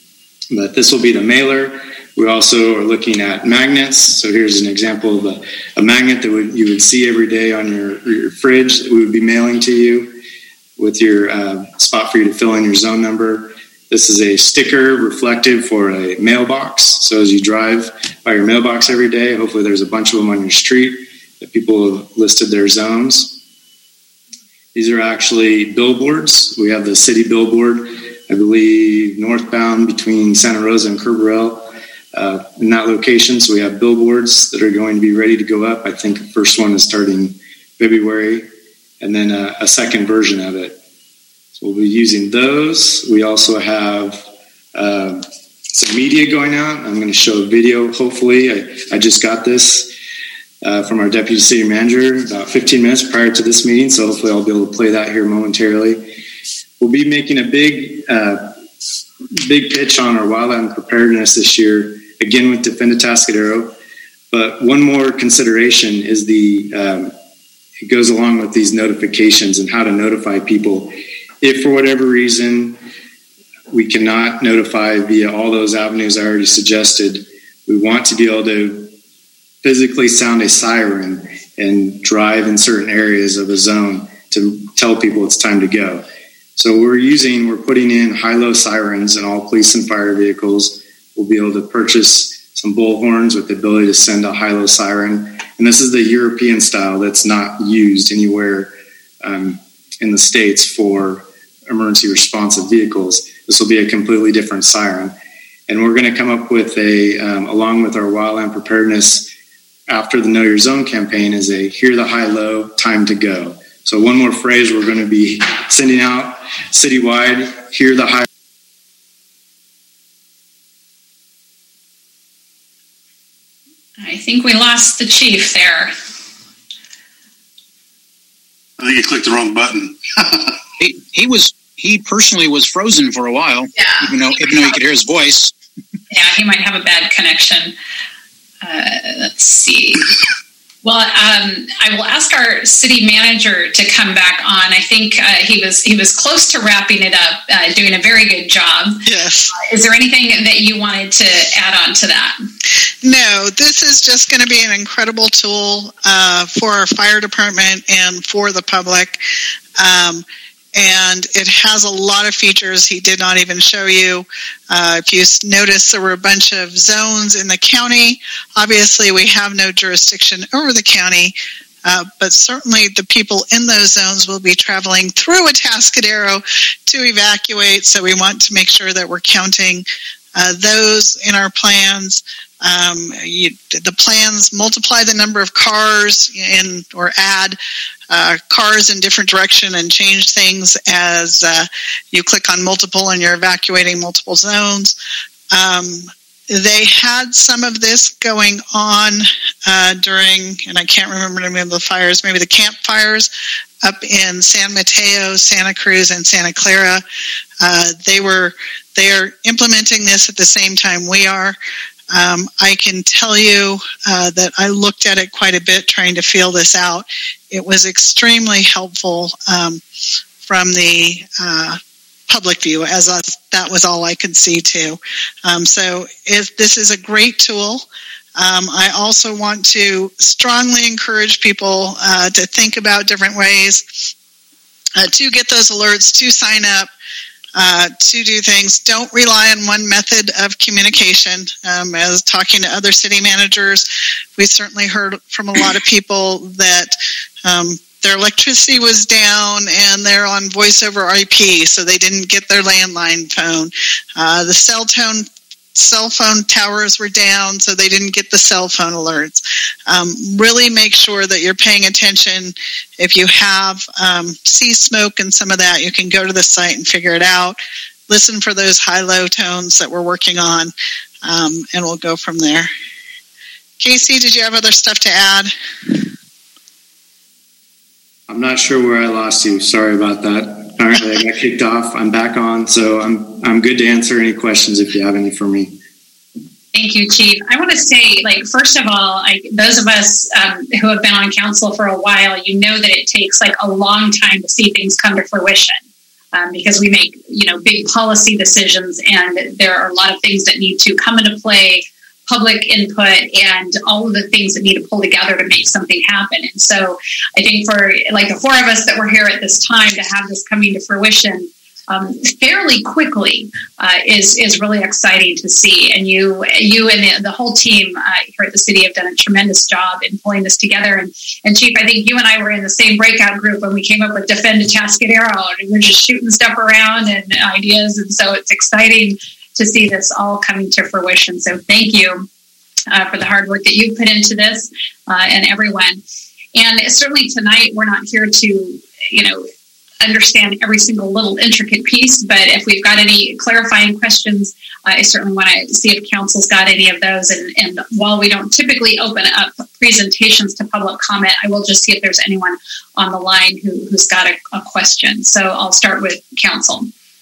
But this will be the mailer. We also are looking at magnets. So here's an example of a, a magnet that would, you would see every day on your, your fridge that we would be mailing to you with your uh, spot for you to fill in your zone number. This is a sticker reflective for a mailbox. So as you drive by your mailbox every day, hopefully there's a bunch of them on your street that people have listed their zones. These are actually billboards. We have the city billboard, I believe, northbound between Santa Rosa and Kerberell. Uh, in that location, so we have billboards that are going to be ready to go up. I think the first one is starting February, and then a, a second version of it. So we'll be using those. We also have uh, some media going out. I'm going to show a video, hopefully. I, I just got this uh, from our deputy city manager about fifteen minutes prior to this meeting, so hopefully I'll be able to play that here momentarily. We'll be making a big, uh, big pitch on our wildland preparedness this year, again with Defend Atascadero. But one more consideration is the, um, it goes along with these notifications and how to notify people. If for whatever reason we cannot notify via all those avenues I already suggested, we want to be able to physically sound a siren and drive in certain areas of a zone to tell people it's time to go. So we're using, we're putting in high-low sirens in all police and fire vehicles. We'll be able to purchase some bullhorns with the ability to send a high-low siren. And this is the European style that's not used anywhere um, in the States for emergency responsive vehicles. This will be a completely different siren. And we're going to come up with a, um, along with our wildland preparedness after the Know Your Zone campaign, is a hear the high-low, time to go. So one more phrase we're going to be sending out citywide, hear the high.
I think we lost the chief there.
I think you clicked the wrong button.
he, he was, he personally was frozen for a while,
yeah.
even though, even though you could hear his voice.
Yeah, he might have a bad connection. Uh, let's see. Well, um, I will ask our city manager to come back on. I think uh, he was he was close to wrapping it up, uh, doing a very good job.
Yes.
Uh, is there anything that you wanted to add on to that?
No, this is just going to be an incredible tool uh, for our fire department and for the public. Um, And it has a lot of features he did not even show you. Uh, if you notice, there were a bunch of zones in the county. Obviously, we have no jurisdiction over the county, uh, but certainly the people in those zones will be traveling through Atascadero to evacuate. So we want to make sure that we're counting uh, those in our plans. Um, you, the plans multiply the number of cars in, or add uh, cars in different direction and change things as uh, you click on multiple and you're evacuating multiple zones. Um, they had some of this going on uh, during, and I can't remember the name of the fires, maybe the campfires up in San Mateo, Santa Cruz, and Santa Clara. Uh, they were, they are implementing this at the same time we are. Um, I can tell you uh, that I looked at it quite a bit trying to feel this out. It was extremely helpful um, from the uh, public view, as I, that was all I could see too. Um, so if this is a great tool. Um, I also want to strongly encourage people uh, to think about different ways uh, to get those alerts, to sign up, Uh, to do things. Don't rely on one method of communication. Um, as talking to other city managers, we certainly heard from a lot of people that um, their electricity was down and they're on voice over I P, so they didn't get their landline phone. Uh, the cell tone cell phone towers were down, so they didn't get the cell phone alerts. Um, really make sure that you're paying attention. If you have um, see smoke and some of that, you can go to the site and figure it out. Listen for those high-low tones that we're working on, um, and we'll go from there. Casey, did you have other stuff to add?
I'm not sure where I lost you. Sorry about that. Apparently I got kicked off. I'm back on, so I'm I'm good to answer any questions if you have any for me.
Thank you, Chief. I want to say, like, first of all, I, those of us um, who have been on council for a while, you know that it takes like a long time to see things come to fruition. um, because we make, you know, big policy decisions, and there are a lot of things that need to come into play, public input, and all of the things that need to pull together to make something happen. And so I think for like the four of us that were here at this time to have this coming to fruition um, fairly quickly uh, is is really exciting to see. And you you and the, the whole team uh, here at the city have done a tremendous job in pulling this together. And, and Chief, I think you and I were in the same breakout group when we came up with Defend Atascadero, and we're just shooting stuff around and ideas. And so it's exciting to see this all coming to fruition. So thank you uh, for the hard work that you've put into this uh, and everyone. And certainly tonight, we're not here to, you know, understand every single little intricate piece, but if we've got any clarifying questions, uh, I certainly want to see if council's got any of those. And, and while we don't typically open up presentations to public comment, I will just see if there's anyone on the line who, who's got a, a question. So I'll start with council.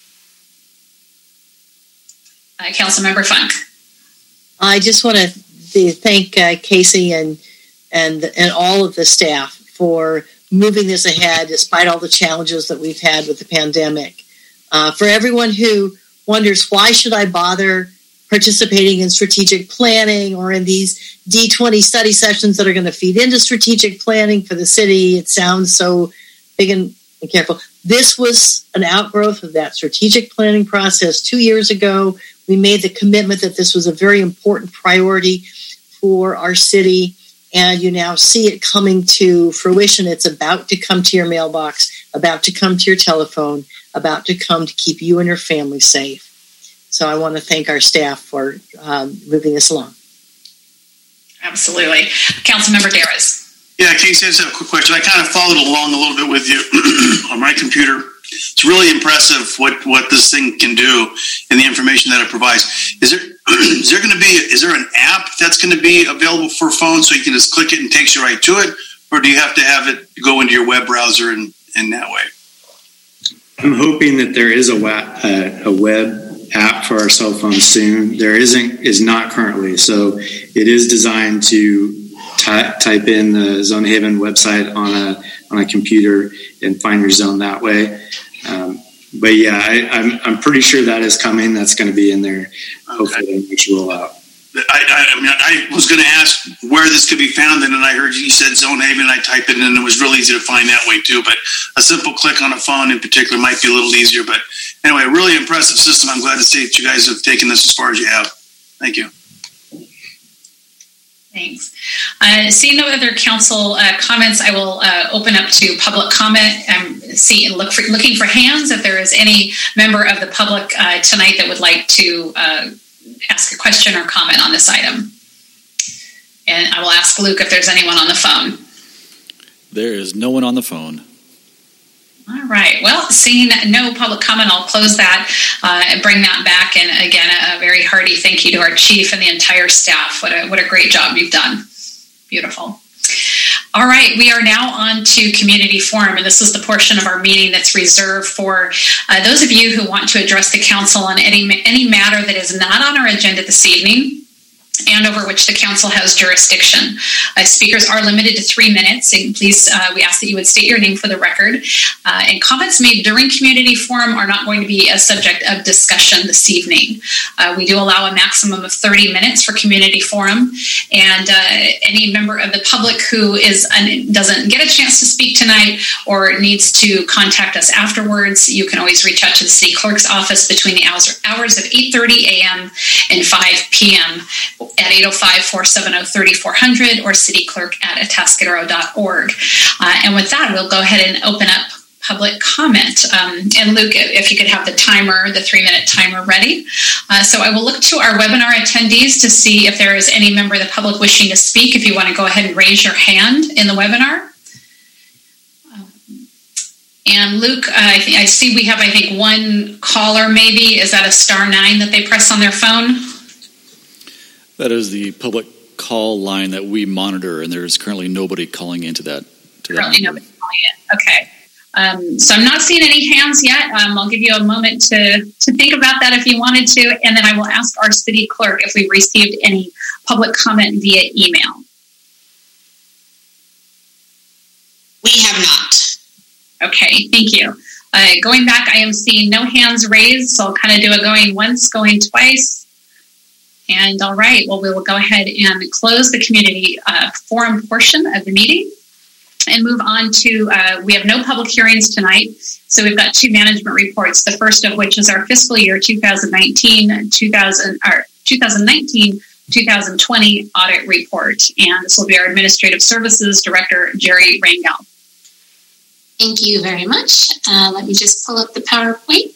Uh, Councilmember Funk.
I just want to thank uh, Casey and and and all of the staff for moving this ahead despite all the challenges that we've had with the pandemic. Uh, for everyone who wonders, why should I bother participating in strategic planning or in these D twenty study sessions that are going to feed into strategic planning for the city? It sounds so big and, and careful. This was an outgrowth of that strategic planning process two years ago. We made the commitment that this was a very important priority for our city, and you now see it coming to fruition. It's about to come to your mailbox, about to come to your telephone, about to come to keep you and your family safe. So I want to thank our staff for um, moving this along.
Absolutely. Councilmember Darris.
Yeah, Casey, I just have a quick question. I kind of followed along a little bit with you on my computer. It's really impressive what, what this thing can do and the information that it provides. Is there is there going to be is there an app that's going to be available for phones so you can just click it and it takes you right to it, or do you have to have it go into your web browser and in that way?
I'm hoping that there is a web, uh, a web app for our cell phones soon. There isn't is not currently, so it is designed to ty- type in the Zone Haven website on a on a computer and find your zone that way. Um, but yeah, I, I'm I'm pretty sure that is coming. That's going to be in there. Hopefully, okay. Next rollout.
I, I, I mean, I was going to ask where this could be found, and then I heard you said Zone Haven. I typed it in, and it was real easy to find that way too. But a simple click on a phone, in particular, might be a little easier. But anyway, really impressive system. I'm glad to see that you guys have taken this as far as you have. Thank you.
Thanks. Uh, seeing no other council uh, comments, I will uh, open up to public comment and see and look for, looking for hands if there is any member of the public uh, tonight that would like to uh, ask a question or comment on this item. And I will ask Luke if there's anyone on the phone.
There is no one on the phone.
All right. Well, seeing no public comment, I'll close that uh, and bring that back. And again, a, a very hearty thank you to our chief and the entire staff. What a, what a great job you've done. Beautiful. All right. We are now on to community forum, and this is the portion of our meeting that's reserved for uh, those of you who want to address the council on any, any matter that is not on our agenda this evening and over which the council has jurisdiction. Uh, speakers are limited to three minutes, and please, uh, we ask that you would state your name for the record. Uh, and comments made during community forum are not going to be a subject of discussion this evening. Uh, we do allow a maximum of thirty minutes for community forum, and uh, any member of the public who is un- doesn't get a chance to speak tonight or needs to contact us afterwards, you can always reach out to the city clerk's office between the hours, hours of eight thirty a.m. and five p.m. at eight oh five, four seven oh, three four zero zero or cityclerk at atascadero dot org. Uh, and with that, we'll go ahead and open up public comment. Um, and Luke, if you could have the timer, the three-minute timer ready. Uh, so I will look to our webinar attendees to see if there is any member of the public wishing to speak. If you want to go ahead and raise your hand in the webinar. And Luke, uh, I, th- I see we have, I think, one caller maybe. Is that a star nine that they press on their phone?
That is the public call line that we monitor, and there's currently nobody calling into that. To
currently
that
nobody calling in. Okay. Um, so I'm not seeing any hands yet. Um, I'll give you a moment to, to think about that if you wanted to, and then I will ask our city clerk if we received any public comment via email.
We have not.
Okay, thank you. Uh, going back, I am seeing no hands raised, so I'll kind of do a going once, going twice. And all right, well, we will go ahead and close the community uh, forum portion of the meeting and move on to, uh, we have no public hearings tonight, so we've got two management reports, the first of which is our fiscal year two thousand nineteen, two thousand, or twenty nineteen, twenty twenty audit report. And this will be our Administrative Services Director, Jerry Rangel.
Thank you very much. Uh, let me just pull up the PowerPoint.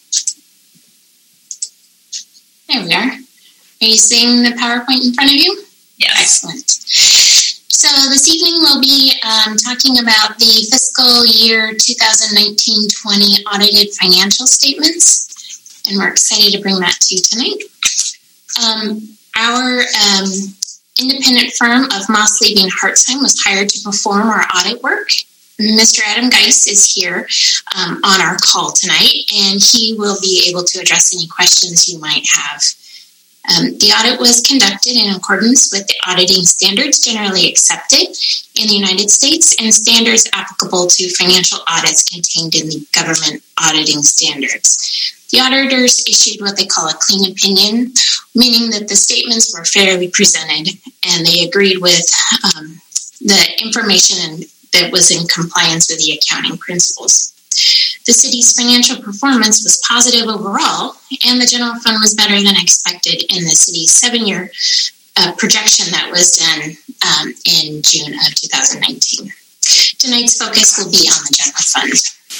There we are. Are you seeing the PowerPoint in front of you?
Yes.
Excellent. So this evening we'll be um, talking about the fiscal year twenty nineteen twenty audited financial statements, and we're excited to bring that to you tonight. Um, our um, independent firm of Moss, Levy and Hartzheim was hired to perform our audit work. Mister Adam Geis is here um, on our call tonight, and he will be able to address any questions you might have. Um, the audit was conducted in accordance with the auditing standards generally accepted in the United States and standards applicable to financial audits contained in the government auditing standards. The auditors issued what they call a clean opinion, meaning that the statements were fairly presented and they agreed with um, the information and that was in compliance with the accounting principles. The city's financial performance was positive overall, and the general fund was better than expected in the city's seven-year uh, projection that was done um, in June of two thousand nineteen. Tonight's focus will be on the general fund.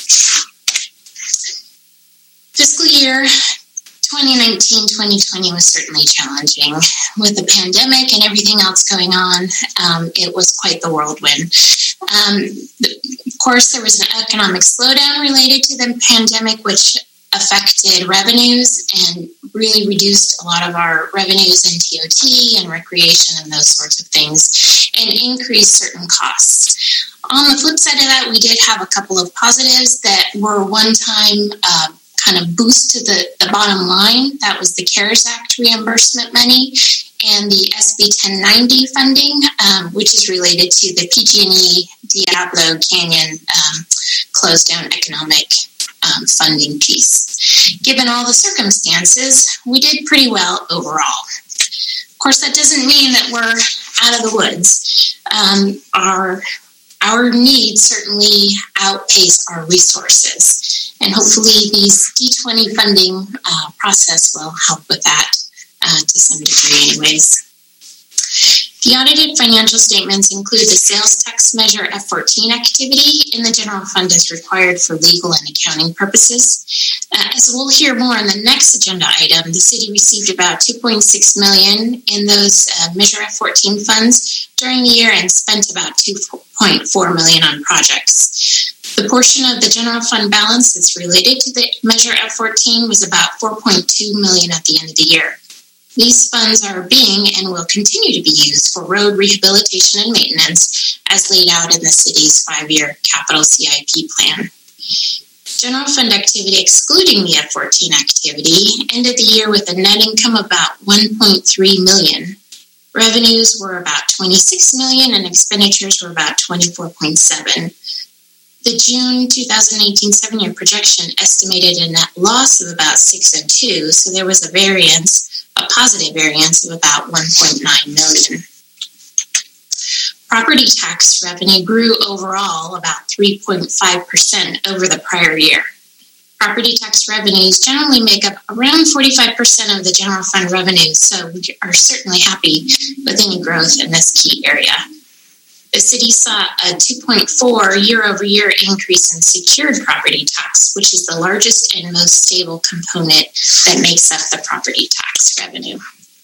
Fiscal year twenty nineteen twenty twenty was certainly challenging. With the pandemic and everything else going on, um, it was quite the whirlwind. Um, of course, there was an economic slowdown related to the pandemic, which affected revenues and really reduced a lot of our revenues in T O T and recreation and those sorts of things, and increased certain costs. On the flip side of that, we did have a couple of positives that were one-time uh, kind of boost to the, the bottom line. That was the CARES Act reimbursement money and the S B ten ninety funding, um, which is related to the P G and E Diablo Canyon um, closed down economic um, funding piece. Given all the circumstances, we did pretty well overall. Of course, that doesn't mean that we're out of the woods. Um, our Our needs certainly outpace our resources, and hopefully these D twenty funding uh, process will help with that uh, to some degree anyways. The audited financial statements include the sales tax measure F fourteen activity in the general fund as required for legal and accounting purposes. Uh, as we'll hear more on the next agenda item, the city received about two point six million dollars in those uh, measure F fourteen funds during the year and spent about two point four million dollars on projects. The portion of the general fund balance that's related to the measure F fourteen was about four point two million dollars at the end of the year. These funds are being and will continue to be used for road rehabilitation and maintenance as laid out in the city's five-year capital C I P plan. General fund activity excluding the F fourteen activity ended the year with a net income of about one point three million dollars. Revenues were about twenty-six million dollars and expenditures were about twenty-four point seven. The June twenty eighteen seven-year projection estimated a net loss of about six and two, so there was a variance, a positive variance of about one point nine million. Property tax revenue grew overall about three point five percent over the prior year. Property tax revenues generally make up around forty-five percent of the general fund revenues, so we are certainly happy with any growth in this key area. The city saw a two point four year-over-year increase in secured property tax, which is the largest and most stable component that makes up the property tax revenue.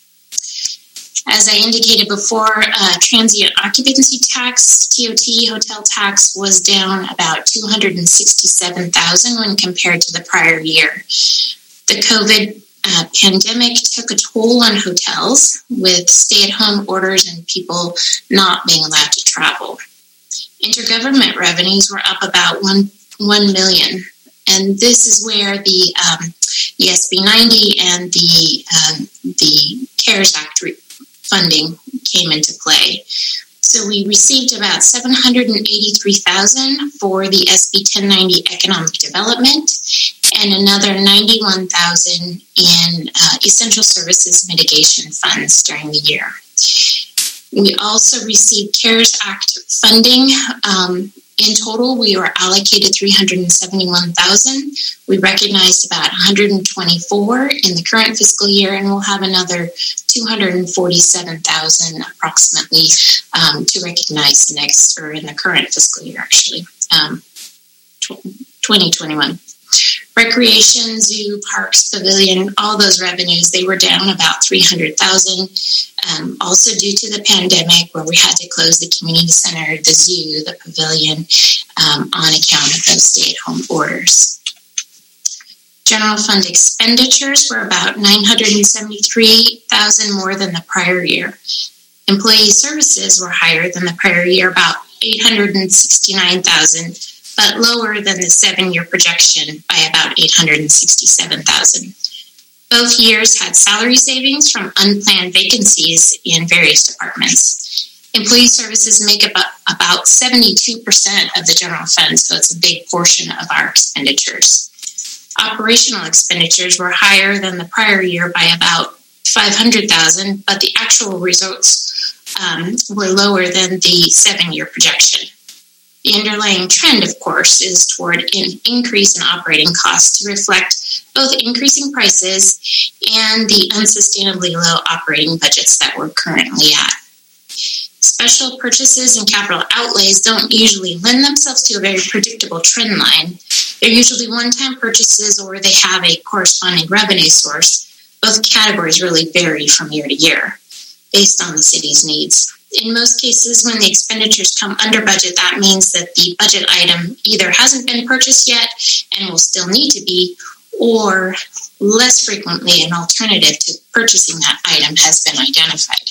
As I indicated before, uh, transient occupancy tax, T O T, hotel tax, was down about two hundred sixty-seven thousand dollars when compared to the prior year. The COVID uh, pandemic took a toll on hotels with stay-at-home orders and people not being allowed to travel. Intergovernment revenues were up about one, one million dollars, and this is where the, um, the S B ninety and the, um, the CARES Act re- funding came into play. So we received about seven hundred eighty-three thousand dollars for the S B ten ninety economic development and another ninety-one thousand dollars in uh, essential services mitigation funds during the year. We also received CARES Act funding. Um, in total, we were allocated three hundred seventy-one thousand dollars. We recognized about one hundred twenty-four in the current fiscal year, and we'll have another two hundred forty-seven thousand dollars approximately um, to recognize next, or in the current fiscal year, actually, um, twenty twenty-one. Recreation, zoo, parks, pavilion, all those revenues, they were down about three hundred thousand dollars. Um, also due to the pandemic, where we had to close the community center, the zoo, the pavilion, um, on account of those stay-at-home orders. General fund expenditures were about nine hundred seventy-three thousand dollars more than the prior year. Employee services were higher than the prior year, about eight hundred sixty-nine thousand dollars, but lower than the seven-year projection by about eight hundred sixty-seven thousand dollars. Both years had salary savings from unplanned vacancies in various departments. Employee services make up about seventy-two percent of the general fund, so it's a big portion of our expenditures. Operational expenditures were higher than the prior year by about five hundred thousand dollars, but the actual results um, were lower than the seven-year projection. The underlying trend, of course, is toward an increase in operating costs to reflect both increasing prices and the unsustainably low operating budgets that we're currently at. Special purchases and capital outlays don't usually lend themselves to a very predictable trend line. They're usually one-time purchases, or they have a corresponding revenue source. Both categories really vary from year to year based on the city's needs. In most cases, when the expenditures come under budget, that means that the budget item either hasn't been purchased yet and will still need to be, or less frequently, an alternative to purchasing that item has been identified.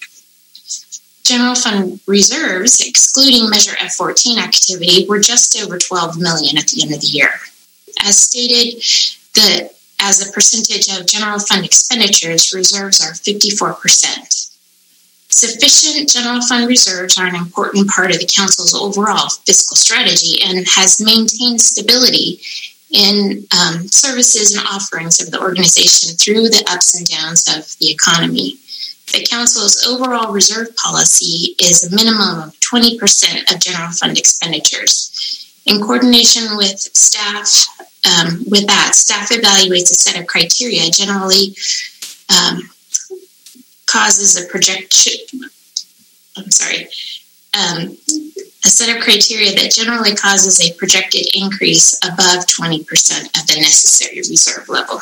General fund reserves, excluding Measure F fourteen activity, were just over twelve million dollars at the end of the year. As stated, the, as a percentage of general fund expenditures, reserves are fifty-four percent. Sufficient general fund reserves are an important part of the council's overall fiscal strategy and has maintained stability in um, services and offerings of the organization through the ups and downs of the economy. The council's overall reserve policy is a minimum of twenty percent of general fund expenditures. In coordination with staff, um, with that, staff evaluates a set of criteria, generally um, causes a projection, I'm sorry, um, a set of criteria that generally causes a projected increase above twenty percent of the necessary reserve level.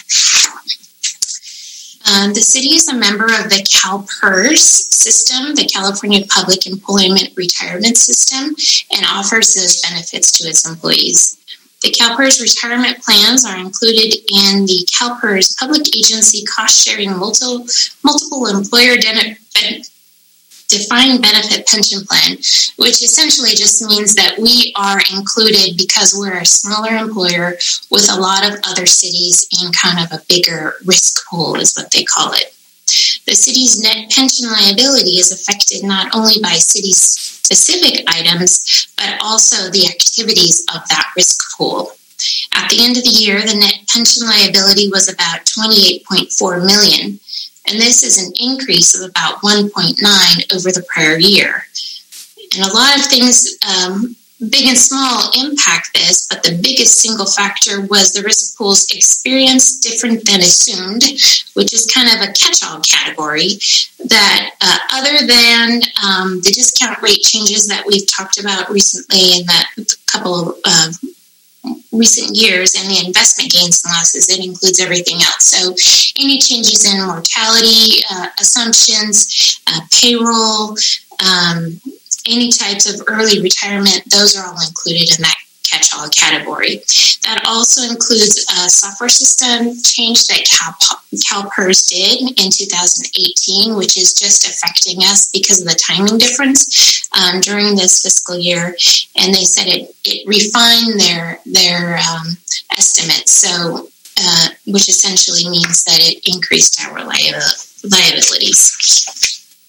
Um, the city is a member of the CalPERS system, the California Public Employment Retirement System, and offers those benefits to its employees. The CalPERS retirement plans are included in the CalPERS Public Agency Cost-Sharing Multiple, multiple Employer de- Defined Benefit Pension Plan, which essentially just means that we are included because we're a smaller employer with a lot of other cities in kind of a bigger risk pool, is what they call it. The city's net pension liability is affected not only by city-specific items, but also the activities of that risk pool. At the end of the year, the net pension liability was about twenty-eight point four million dollars, and this is an increase of about one point nine over the prior year. And a lot of things, um, big and small, impact this, but the biggest single factor was the risk pool's experience different than assumed, which is kind of a catch-all category that uh, other than um, the discount rate changes that we've talked about recently in that couple of uh, recent years and the investment gains and losses, it includes everything else. So any changes in mortality uh, assumptions, uh, payroll, um, any types of early retirement, those are all included in that catch-all category. That also includes a software system change that Cal, CalPERS did in two thousand eighteen, which is just affecting us because of the timing difference um, during this fiscal year. And they said it, it refined their, their um, estimates, so uh, which essentially means that it increased our liabilities.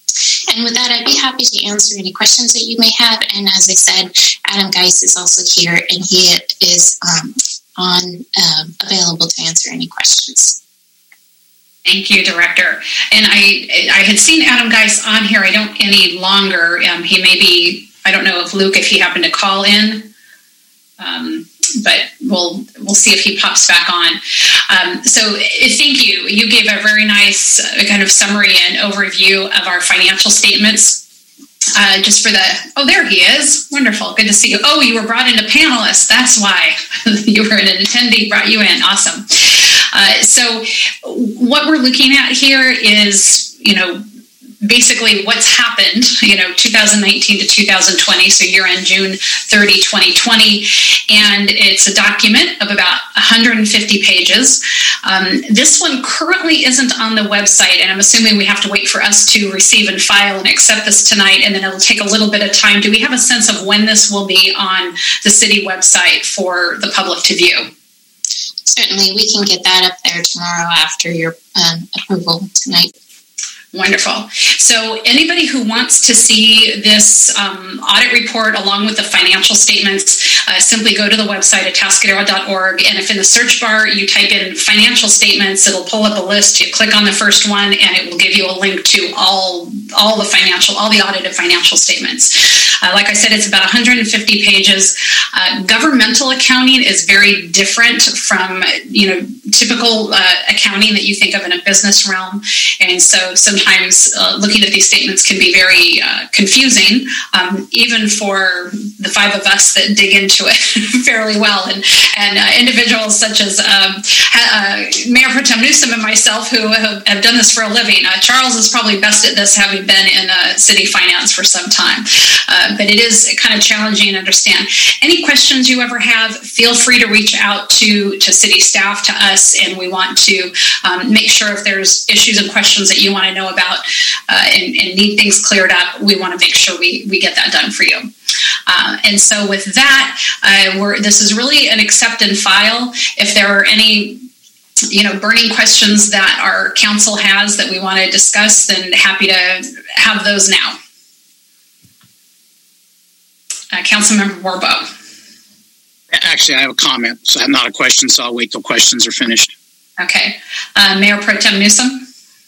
And with that, I'd be happy to answer any questions that you may have. And as I said, Adam Geis is also here, and he is um, on um, available to answer any questions.
Thank you, Director. And I I had seen Adam Geis on here. I don't any longer. Um, he may be, I don't know if Luke, if he happened to call in, um, but we'll we'll see if he pops back on. Um, so thank you. You gave a very nice uh, kind of summary and overview of our financial statements. Uh, just for the, oh, there he is. Wonderful. Good to see you. Oh, you were brought in a panelist. That's why. You were an attendee, brought you in. Awesome. Uh, so what we're looking at here is, you know, basically what's happened, you know, two thousand nineteen to two thousand twenty, so year end June thirtieth, twenty twenty, and it's a document of about one hundred fifty pages. Um, this one currently isn't on the website, and I'm assuming we have to wait for us to receive and file and accept this tonight, and then it'll take a little bit of time. Do we have a sense of when this will be on the city website for the public to view?
Certainly, we can get that up there tomorrow after your um, approval tonight.
Wonderful. So anybody who wants to see this um, audit report along with the financial statements, uh, simply go to the website at atascadero dot org. And if in the search bar you type in financial statements, it'll pull up a list. You click on the first one and it will give you a link to all, all the financial, all the audited financial statements. Uh, like I said, it's about one hundred fifty pages. Uh, governmental accounting is very different from, you know, typical uh, accounting that you think of in a business realm. And so sometimes uh, looking at these statements can be very uh, confusing, um, even for the five of us that dig into it fairly well. And, and uh, individuals such as um, uh, Mayor Pro Tem Newsom and myself who have, have done this for a living. Uh, Charles is probably best at this, having been in uh, city finance for some time. Uh, but it is kind of challenging to understand. Any questions you ever have, feel free to reach out to, to city staff, to us, and we want to um, make sure if there's issues and questions that you want to know about uh, and, and need things cleared up, we want to make sure we, we get that done for you. Uh, and so with that, uh, we're, this is really an accept and file. If there are any you know, burning questions that our council has that we want to discuss, then happy to have those now. Uh, Councilmember Warbo.
Actually, I have a comment, so not a question, so I'll wait till questions are finished.
Okay. Uh, Mayor Pro Tem Newsom?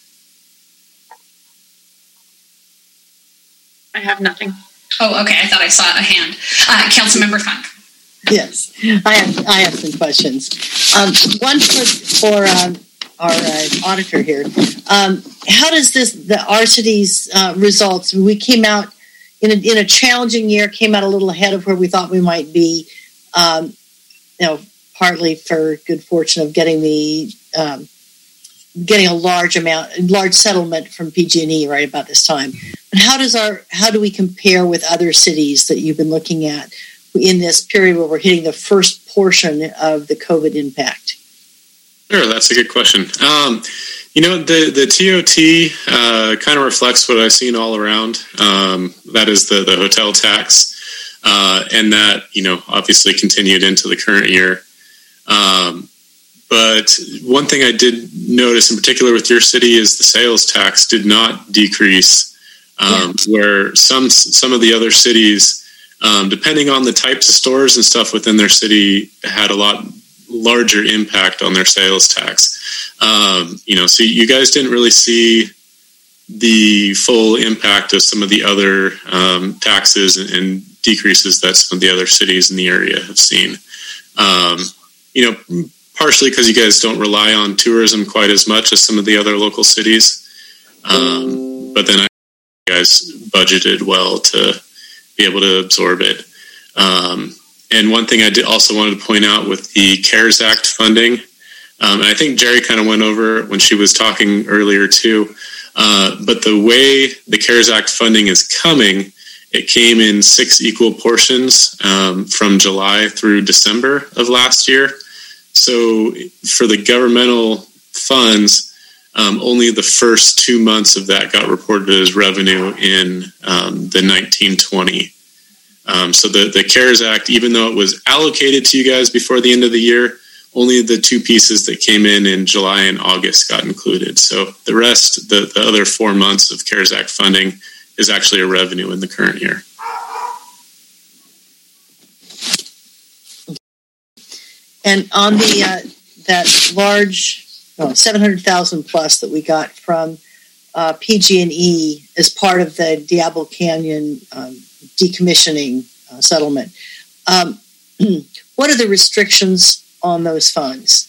I have nothing.
Oh, okay. I thought I saw a hand. Uh, Councilmember Funk.
Yes, I have, I have some questions. Um, one for, for um, our uh, auditor here. Um, how does this, the our city's uh, results, we came out in a, in a challenging year, came out a little ahead of where we thought we might be, um, you know, partly for good fortune of getting the, um, getting a large amount, large settlement from P G and E right about this time. But how does our, how do we compare with other cities that you've been looking at in this period where we're hitting the first portion of the COVID impact?
Sure, that's a good question. Um, you know, the, the T O T uh, kind of reflects what I've seen all around. Um, that is the, the hotel tax, uh, and that, you know, obviously continued into the current year. Um, but one thing I did notice in particular with your city is the sales tax did not decrease, um, yeah. where some some of the other cities, Um, depending on the types of stores and stuff within their city, had a lot larger impact on their sales tax. Um, you know, so you guys didn't really see the full impact of some of the other um, taxes and, and decreases that some of the other cities in the area have seen. Um, you know, partially because you guys don't rely on tourism quite as much as some of the other local cities. Um, but then I you guys budgeted well to be able to absorb it. Um, and one thing I did also wanted to point out with the CARES Act funding, um, and I think Jerry kind of went over when she was talking earlier too, uh, but the way the CARES Act funding is coming, it came in six equal portions um, from July through December of last year. So for the governmental funds, Um, only the first two months of that got reported as revenue in um, the nineteen twenty. Um, so the, the CARES Act, even though it was allocated to you guys before the end of the year, only the two pieces that came in in July and August got included. So the rest, the, the other four months of CARES Act funding is actually a revenue in the current year.
And on the uh, that large oh, seven hundred thousand plus that we got from uh, P G and E as part of the Diablo Canyon um, decommissioning uh, settlement, um, what are the restrictions on those funds?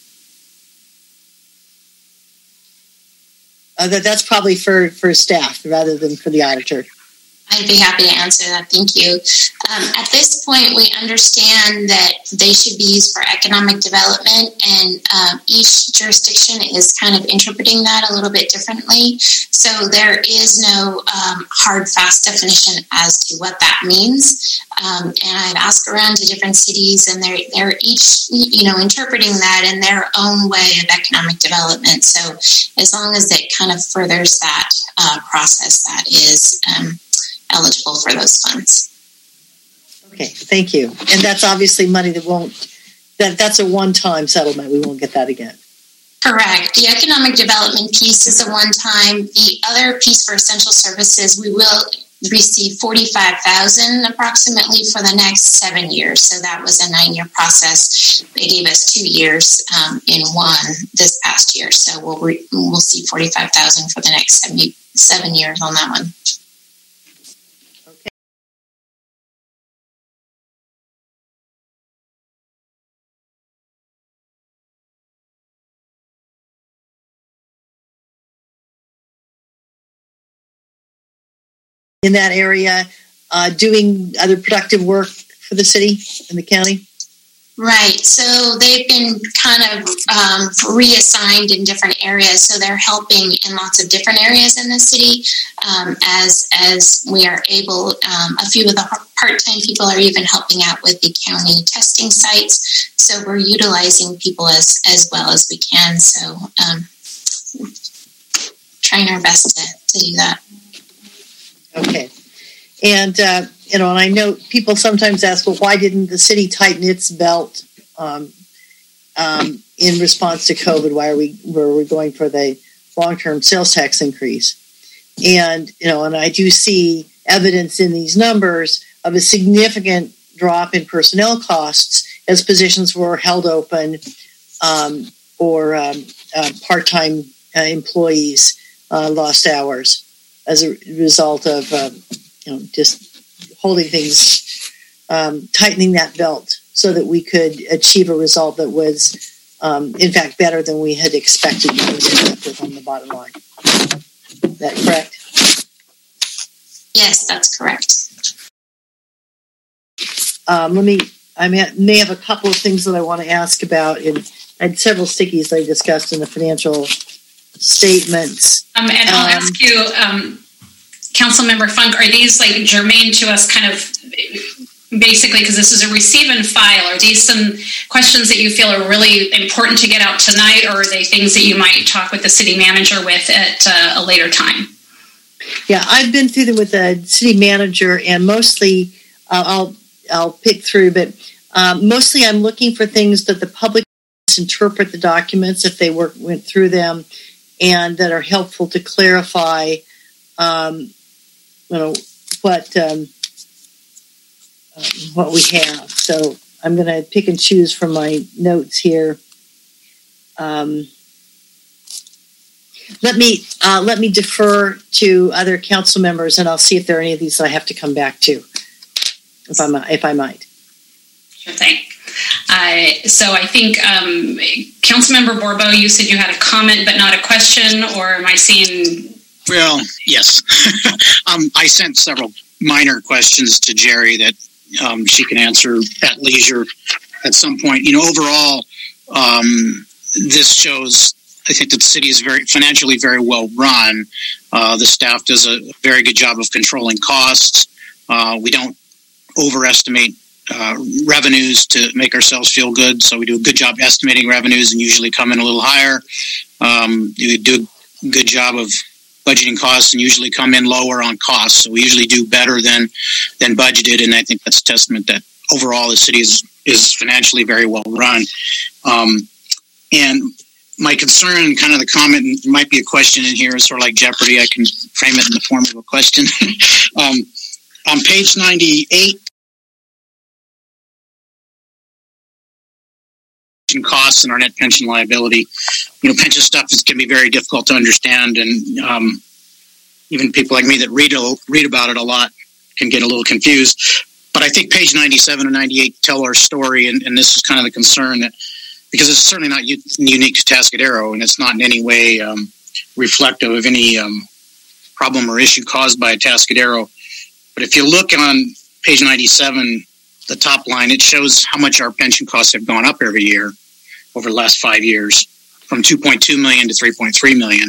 Uh, that that's probably for, for staff rather than for the auditor.
I'd be happy to answer that. Thank you. Um, at this point, we understand that they should be used for economic development, and um, each jurisdiction is kind of interpreting that a little bit differently. So there is no um, hard, fast definition as to what that means. Um, and I've asked around to different cities, and they're they're each, you know, interpreting that in their own way of economic development. So as long as it kind of furthers that uh, process, that is Um, eligible for those funds.
Okay, thank you. And that's obviously money that won't, that that's a one-time settlement. We won't get that again.
Correct. The economic development piece is a one-time. The other piece for essential services, we will receive forty-five thousand dollars approximately for the next seven years. So that was a nine-year process. They gave us two years um, in one this past year. So we'll re- we'll see forty-five thousand dollars for the next seventy-seven years on that one.
In that area, uh, doing other productive work for the city and the county?
Right. So they've been kind of um, reassigned in different areas. So they're helping in lots of different areas in the city um, as as we are able. Um, a few of the part-time people are even helping out with the county testing sites. So we're utilizing people as, as well as we can. So um, trying our best to, to do that.
Okay. And, uh, you know, and I know people sometimes ask, well, why didn't the city tighten its belt um, um, in response to COVID? Why are we, were we going for the long-term sales tax increase? And, you know, and I do see evidence in these numbers of a significant drop in personnel costs as positions were held open um, or um, uh, part-time uh, employees uh, lost hours as a result of, um, you know, just holding things, um, tightening that belt so that we could achieve a result that was, um, in fact, better than we had expected on the bottom line. Is that correct?
Yes, that's correct.
Um, let me, I may have a couple of things that I want to ask about. In, I had several stickies that I discussed in the financial statements.
Um, and I'll um, ask you, um, Councilmember Funk, are these like germane to us kind of basically, because this is a receive and file, are these some questions that you feel are really important to get out tonight, or are they things that you might talk with the city manager with at uh, a later time?
Yeah, I've been through them with the city manager, and mostly uh, I'll I'll pick through, but um, mostly I'm looking for things that the public interpret the documents if they work, went through them, and that are helpful to clarify, um, you know, what um, uh, what we have. So I'm going to pick and choose from my notes here. Um, let me uh, let me defer to other council members, and I'll see if there are any of these that I have to come back to, if I might. If I might.
Sure thing. Uh, so I think, um, Councilmember Bourbeau, you said you had a comment but not a question, or am I seeing...
Well, yes. um, I sent several minor questions to Jerry that um, she can answer at leisure at some point. You know, overall, um, this shows, I think that the city is very financially very well run. Uh, the staff does a very good job of controlling costs. Uh, we don't overestimate Uh, revenues to make ourselves feel good. So we do a good job estimating revenues and usually come in a little higher. Um, we do a good job of budgeting costs and usually come in lower on costs. So we usually do better than than budgeted. And I think that's a testament that overall the city is, is financially very well run. Um, and my concern, kind of the comment, and there might be a question in here, is sort of like Jeopardy. I can frame it in the form of a question. um, on page ninety-eight, costs and our net pension liability. You know, pension stuff is, can be very difficult to understand, and um, even people like me that read a, read about it a lot can get a little confused. But I think page ninety-seven and ninety-eight tell our story, and, and this is kind of the concern, that because it's certainly not u- unique to Tascadero, and it's not in any way um, reflective of any um, problem or issue caused by Tascadero. But if you look on page ninety-seven, the top line, it shows how much our pension costs have gone up every year over the last five years, from two point two million to three point three million.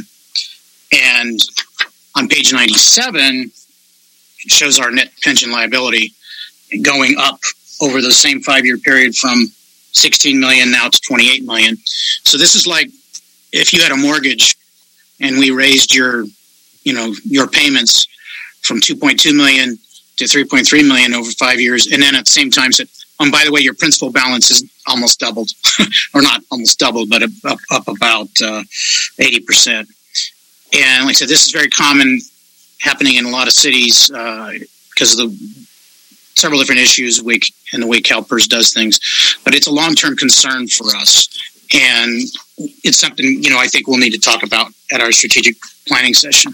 And on page ninety-seven, it shows our net pension liability going up over the same five-year period from sixteen million now to twenty-eight million. So this is like if you had a mortgage and we raised your, you know, your payments from two point two million to three point three million over five years, and then at the same time said, "Oh, by the way, your principal balance is almost doubled," or not almost doubled, but up, up about uh, eighty percent. And like I said, this is very common, happening in a lot of cities uh, because of the several different issues week and the way CalPERS does things. But it's a long-term concern for us, and it's something, you know, I think we'll need to talk about at our strategic planning session.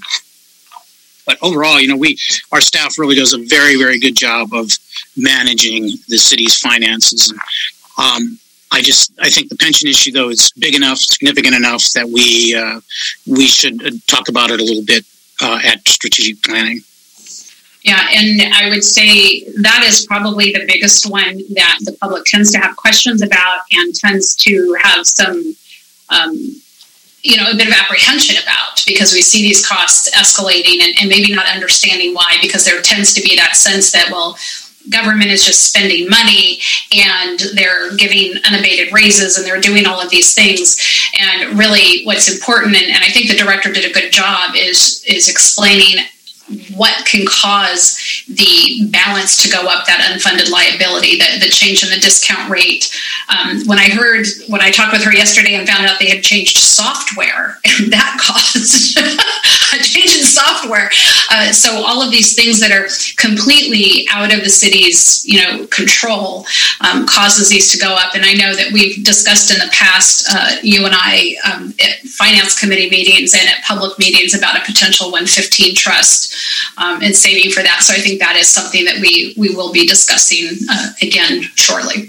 But overall, you know, we our staff really does a very, very good job of managing the city's finances. Um, I just I think the pension issue, though, is big enough, significant enough that we uh, we should talk about it a little bit uh, at strategic planning.
Yeah, and I would say that is probably the biggest one that the public tends to have questions about and tends to have some, um, you know, a bit of apprehension about, because we see these costs escalating and, and maybe not understanding why, because there tends to be that sense that, well, government is just spending money and they're giving unabated raises and they're doing all of these things. And really what's important, and, and I think the director did a good job, is is explaining what can cause the balance to go up, that unfunded liability, the, the change in the discount rate. Um, when I heard, when I talked with her yesterday and found out they had changed software, and that caused a change in software. Uh, so all of these things that are completely out of the city's, you know, control um, causes these to go up. And I know that we've discussed in the past, uh, you and I, um, at finance committee meetings and at public meetings about a potential one fifteen trust. Um, and saving for that. So I think that is something that we, we will be discussing uh, again shortly.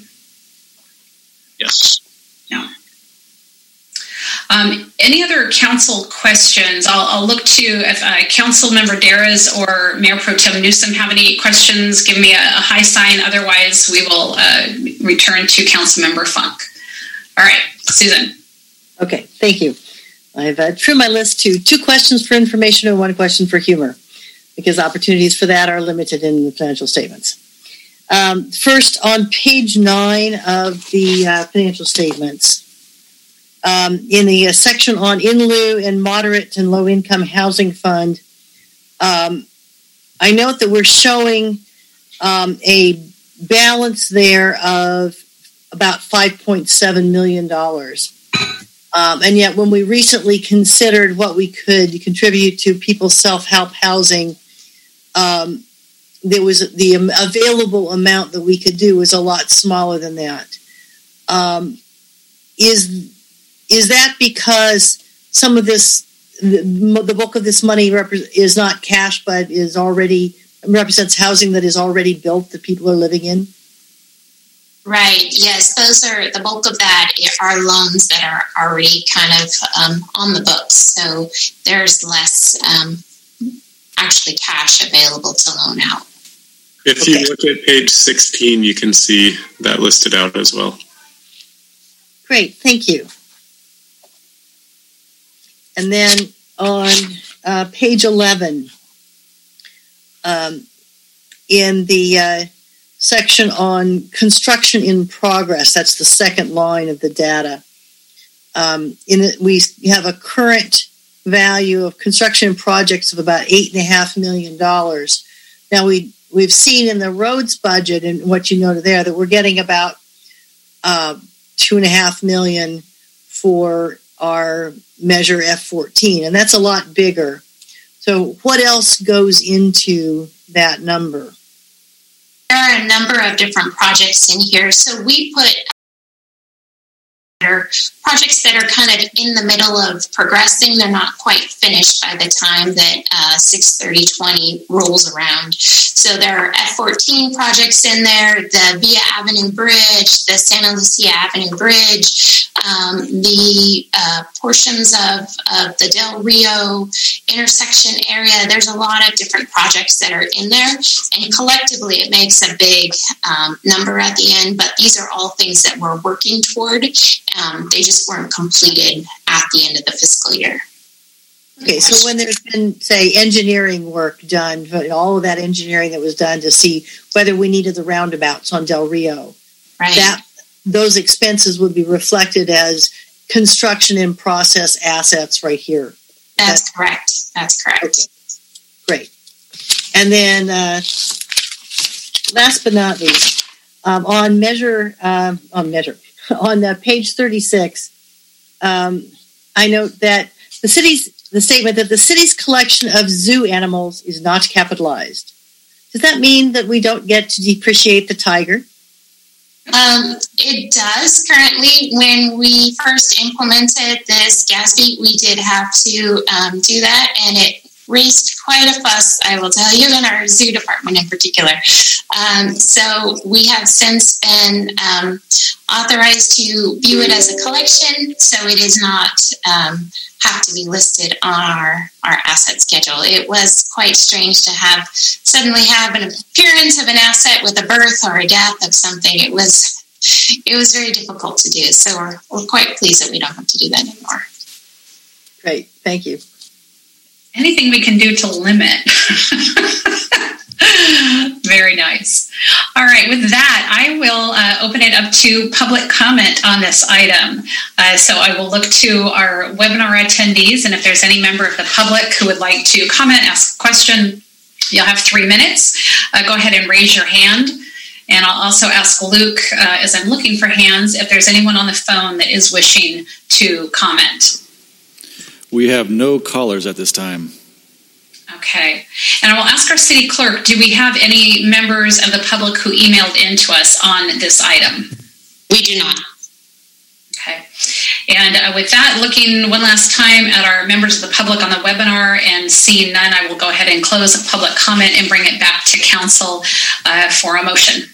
Yes.
Yeah. Um, any other council questions? I'll, I'll look to if uh, Council Member Darras or Mayor Pro Tem Newsom have any questions. Give me a, a high sign. Otherwise, we will uh, return to Council Member Funk. All right, Susan.
Okay, thank you. I've uh, trimmed my list to two questions for information and one question for humor, because opportunities for that are limited in the financial statements. Um, first, on page nine of the uh, financial statements, um, in the uh, section on in lieu and moderate and low income housing fund, um, I note that we're showing um, a balance there of about five point seven million dollars. Um, and yet when we recently considered what we could contribute to people's self-help housing, um, there was the um, available amount that we could do was a lot smaller than that. Um, is is that because some of this, the, the bulk of this money repre- is not cash, but is already represents housing that is already built that people are living in?
Right. Yes, those are the bulk of that are loans that are already kind of um, on the books. So there's less um, actually cash available to loan out.
If okay. you look at page sixteen, you can see that listed out as well.
Great, thank you. And then on uh, page eleven, um, in the uh, section on construction in progress, that's the second line of the data. Um, in it, we have a current value of construction projects of about eight and a half million dollars. Now we we've seen in the roads budget and what you noted there that we're getting about uh, two and a half million for our Measure F fourteen, and that's a lot bigger. So what else goes into that number?
There are a number of different projects in here. So we put projects that are kind of in the middle of progressing. They're not quite finished by the time that uh, six thirty twenty rolls around. So there are F fourteen projects in there, the Via Avenue Bridge, the Santa Lucia Avenue Bridge, um, the uh, portions of, of the Del Rio intersection area. There's a lot of different projects that are in there, and collectively it makes a big um, number at the end, but these are all things that we're working toward. Um, they just weren't completed at the end of the fiscal year.
Okay, so when there's been, say, engineering work done, all of that engineering that was done to see whether we needed the roundabouts on Del Rio,
right.
that those expenses would be reflected as construction in process assets right here.
That's, That's correct. That's correct.
Okay. Great. And then, uh, last but not least, um, on measure, um, on measure. On uh, page thirty-six, um, I note that the city's the statement that the city's collection of zoo animals is not capitalized. Does that mean that we don't get to depreciate the tiger?
Um, it does currently. When we first implemented this GASB, we did have to um, do that, and it raised quite a fuss, I will tell you, in our zoo department in particular. Um, so we have since been um, authorized to view it as a collection, so it is not um, have to be listed on our, our asset schedule. It was quite strange to have suddenly have an appearance of an asset with a birth or a death of something. It was it was very difficult to do, so we're, we're quite pleased that we don't have to do that anymore.
Great, thank you.
Anything we can do to limit. Very nice. All right, with that, I will uh, open it up to public comment on this item. Uh, so I will look to our webinar attendees, and if there's any member of the public who would like to comment, ask a question, you'll have three minutes. Uh, go ahead and raise your hand. And I'll also ask Luke, uh, as I'm looking for hands, if there's anyone on the phone that is wishing to comment.
We have no callers at this time.
Okay. And I will ask our city clerk, do we have any members of the public who emailed in to us on this item?
We do not.
Okay. And uh, with that, looking one last time at our members of the public on the webinar and seeing none, I will go ahead and close public comment and bring it back to council uh, for a motion.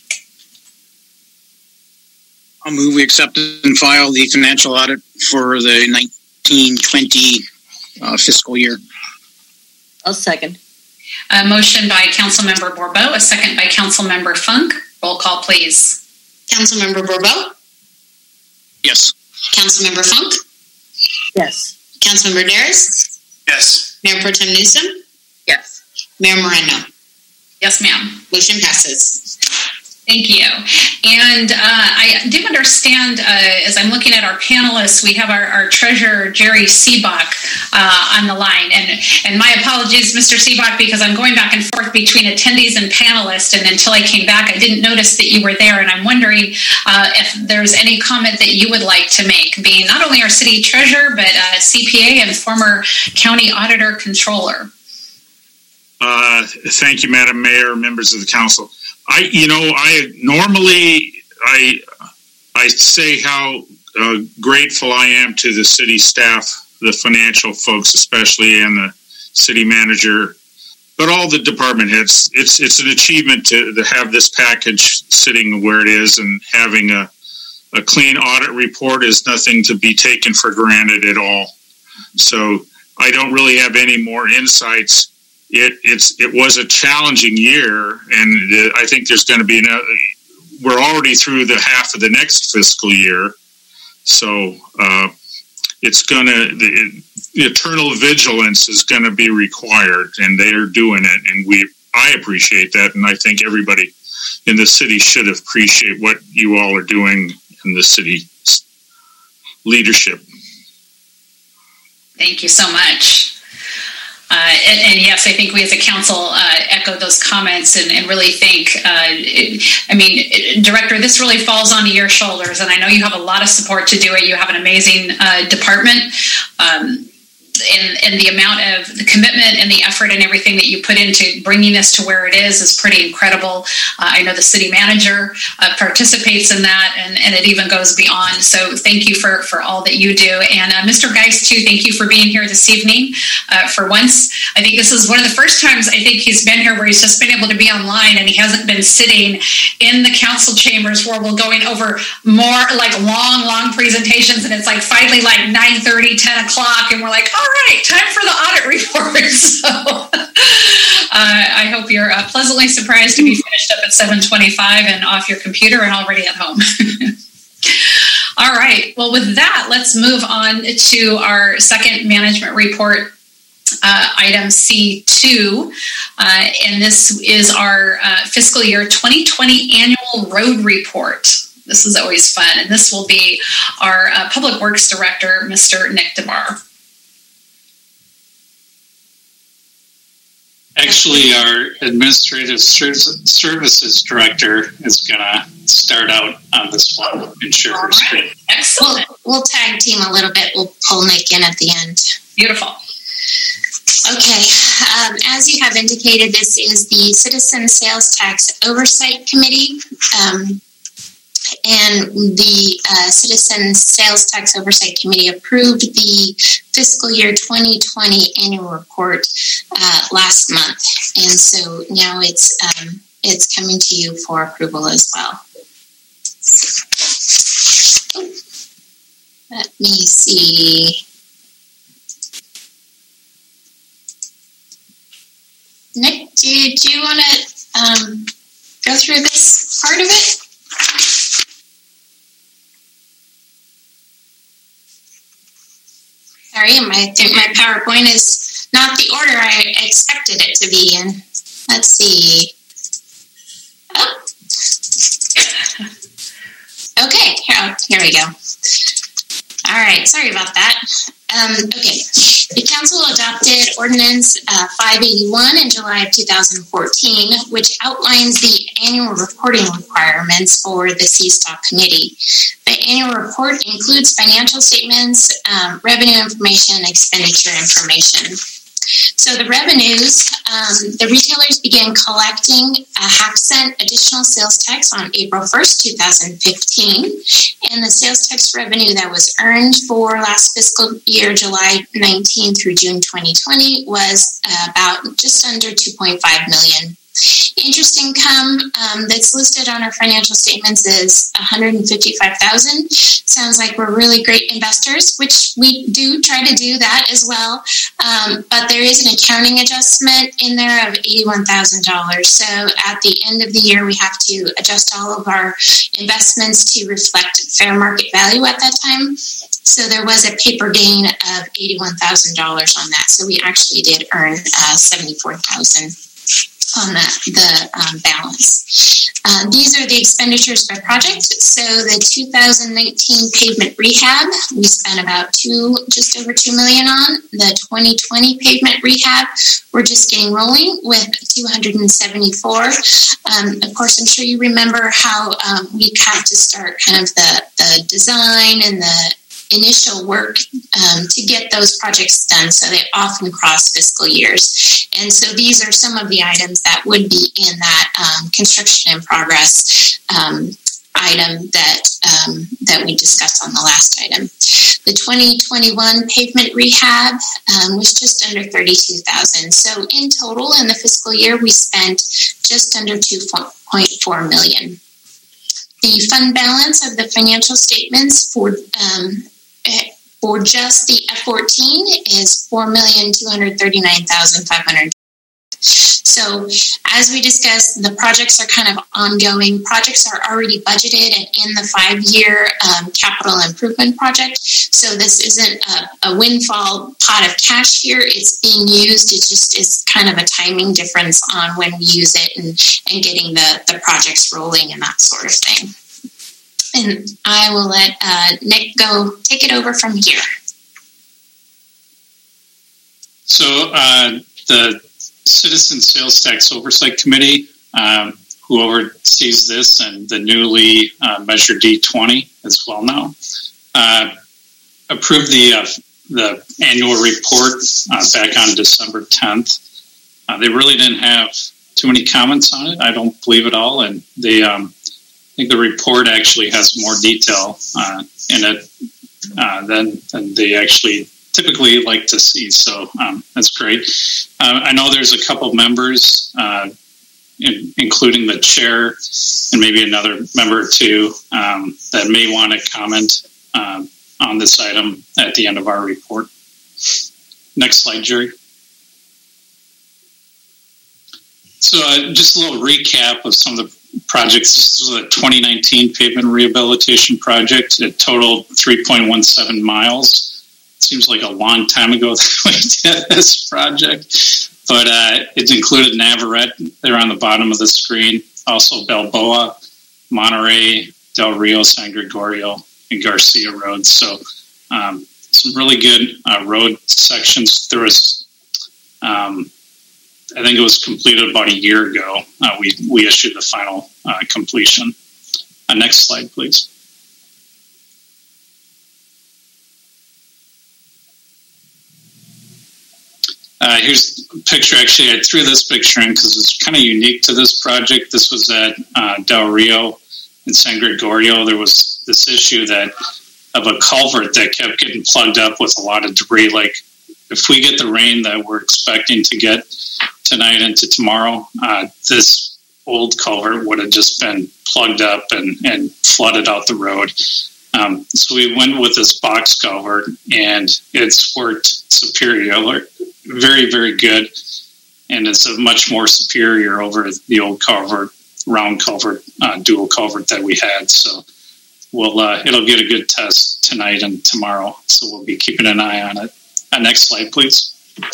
I'll move we accept and file the financial audit for the nineteen twenty uh, fiscal year.
I'll second.
A motion by Councilmember Bourbeau, a second by Councilmember Funk. Roll call, please.
Councilmember Bourbeau?
Yes.
Councilmember Funk?
Yes.
Councilmember Darris?
Yes.
Mayor Pro Tem Newsom?
Yes.
Mayor Moreno?
Yes, ma'am.
Motion passes.
Thank you. And uh, I do understand, uh, as I'm looking at our panelists, we have our, our treasurer, Jerry Seebach, uh, on the line. And, and my apologies, Mister Seebach, because I'm going back and forth between attendees and panelists. And until I came back, I didn't notice that you were there. And I'm wondering uh, if there's any comment that you would like to make, being not only our city treasurer, but uh, C P A and former county auditor controller.
Uh, thank you, Madam Mayor, members of the council. I, you know, I normally I I say how uh, grateful I am to the city staff, the financial folks especially, and the city manager, but all the department heads. It's it's an achievement to, to have this package sitting where it is, and having a a clean audit report is nothing to be taken for granted at all. So I don't really have any more insights. It it's it was a challenging year, and I think there's going to be another. We're already through the half of the next fiscal year, so uh, it's going to the, the eternal vigilance is going to be required, and they are doing it, and we I appreciate that, and I think everybody in the city should appreciate what you all are doing in the city leadership.
Thank you so much. Uh, and, and yes, I think we as a council uh, echo those comments and, and really think, uh, it, I mean, it, Director, this really falls onto your shoulders, and I know you have a lot of support to do it. You have an amazing uh, department. Um, And, and the amount of the commitment and the effort and everything that you put into bringing this to where it is is pretty incredible. Uh, I know the city manager uh, participates in that, and, and it even goes beyond. So thank you for, for all that you do. And uh, Mister Geist, too, thank you for being here this evening. Uh, for once, I think this is one of the first times I think he's been here where he's just been able to be online and he hasn't been sitting in the council chambers where we're going over more like long, long presentations, and it's like finally like nine thirty, ten o'clock, and we're like, oh, all right, time for the audit report. So uh, I hope you're uh, pleasantly surprised to be finished up at seven twenty-five and off your computer and already at home. All right. Well, with that, let's move on to our second management report, uh, item C two. Uh, and this is our uh, fiscal year twenty twenty annual road report. This is always fun. And this will be our uh, Public Works Director, Mister Nick DeBar.
Actually, our Administrative Services Director is going to start out on this one and share her screen.
Excellent. We'll, we'll tag team a little bit. We'll pull Nick in at the end.
Beautiful.
Okay. Um, as you have indicated, this is the Citizen Sales Tax Oversight Committee. Um, and the uh, Citizen Sales Tax Oversight Committee approved the fiscal year twenty twenty annual report uh, last month, and so now it's um, it's coming to you for approval as well. Let me see. Nick, did you want to um, go through this part of it? Sorry, I think my PowerPoint is not the order I expected it to be in. Let's see. Oh. Okay, here, here we go. All right, sorry about that. Um, okay, the council adopted Ordinance uh, five eighty-one in July of two thousand fourteen, which outlines the annual reporting requirements for the C STOC committee. The annual report includes financial statements, um, revenue information, expenditure information. So the revenues, um, the retailers began collecting a half cent additional sales tax on April first, two thousand fifteen, and the sales tax revenue that was earned for last fiscal year, July nineteenth through June twenty twenty, was uh, about just under two point five million dollars. Interest income um, that's listed on our financial statements is one hundred fifty-five thousand dollars. Sounds like we're really great investors, which we do try to do that as well. Um, but there is an accounting adjustment in there of eighty-one thousand dollars. So at the end of the year, we have to adjust all of our investments to reflect fair market value at that time. So there was a paper gain of eighty-one thousand dollars on that. So we actually did earn uh, seventy-four thousand dollars on the, the um, balance. Uh, these are the expenditures by project. So the two thousand nineteen pavement rehab, we spent about two, just over two million on. The twenty twenty pavement rehab, we're just getting rolling with two hundred seventy-four. Um, of course, I'm sure you remember how um, we had to start kind of the, the design and the initial work um, to get those projects done, so they often cross fiscal years. And so these are some of the items that would be in that um, construction in progress um, item that um, that we discussed on the last item. The twenty twenty-one pavement rehab um, was just under thirty-two thousand dollars. So in total, in the fiscal year, we spent just under two point four million dollars. The fund balance of the financial statements for um, for just the F fourteen is four million two hundred thirty-nine thousand five hundred. So as we discussed, the projects are kind of ongoing. Projects are already budgeted and in the five-year um, capital improvement project. So this isn't a, a windfall pot of cash here. It's being used. It just is kind of a timing difference on when we use it and, and getting the, the projects rolling and that sort of thing. And I will let uh, Nick go take it over from here.
So uh, the Citizen Sales Tax Oversight Committee, um, who oversees this, and the newly uh, Measure D twenty as well now, uh, approved the uh, the annual report uh, back on December tenth. Uh, they really didn't have too many comments on it, I don't believe at all, and they um, I think the report actually has more detail uh, in it uh, than, than they actually typically like to see. So um, that's great. Uh, I know there's a couple members, uh, in, including the chair and maybe another member or two, um, that may want to comment uh, on this item at the end of our report. Next slide, Jerry. So uh, just a little recap of some of the projects. This is a twenty nineteen pavement rehabilitation project. It totaled three point one seven miles. It seems like a long time ago that we did this project, but uh, it included Navarrete there on the bottom of the screen, also Balboa, Monterey, Del Rio, San Gregorio, and Garcia roads. So um, some really good uh, road sections. There was, um, I think it was completed about a year ago. Uh, we, we issued the final uh, completion. Uh, next slide, please. Uh, here's a picture. Actually, I threw this picture in because it's kind of unique to this project. This was at uh, Del Rio in San Gregorio. There was this issue that of a culvert that kept getting plugged up with a lot of debris. Like if we get the rain that we're expecting to get tonight into tomorrow, uh, this old culvert would have just been plugged up and, and flooded out the road. Um, so we went with this box culvert, and it's worked superior, very, very good, and it's a much more superior over the old culvert, round culvert, uh, dual culvert that we had. So we'll uh, it'll get a good test tonight and tomorrow. So we'll be keeping an eye on it. Uh, next slide, please.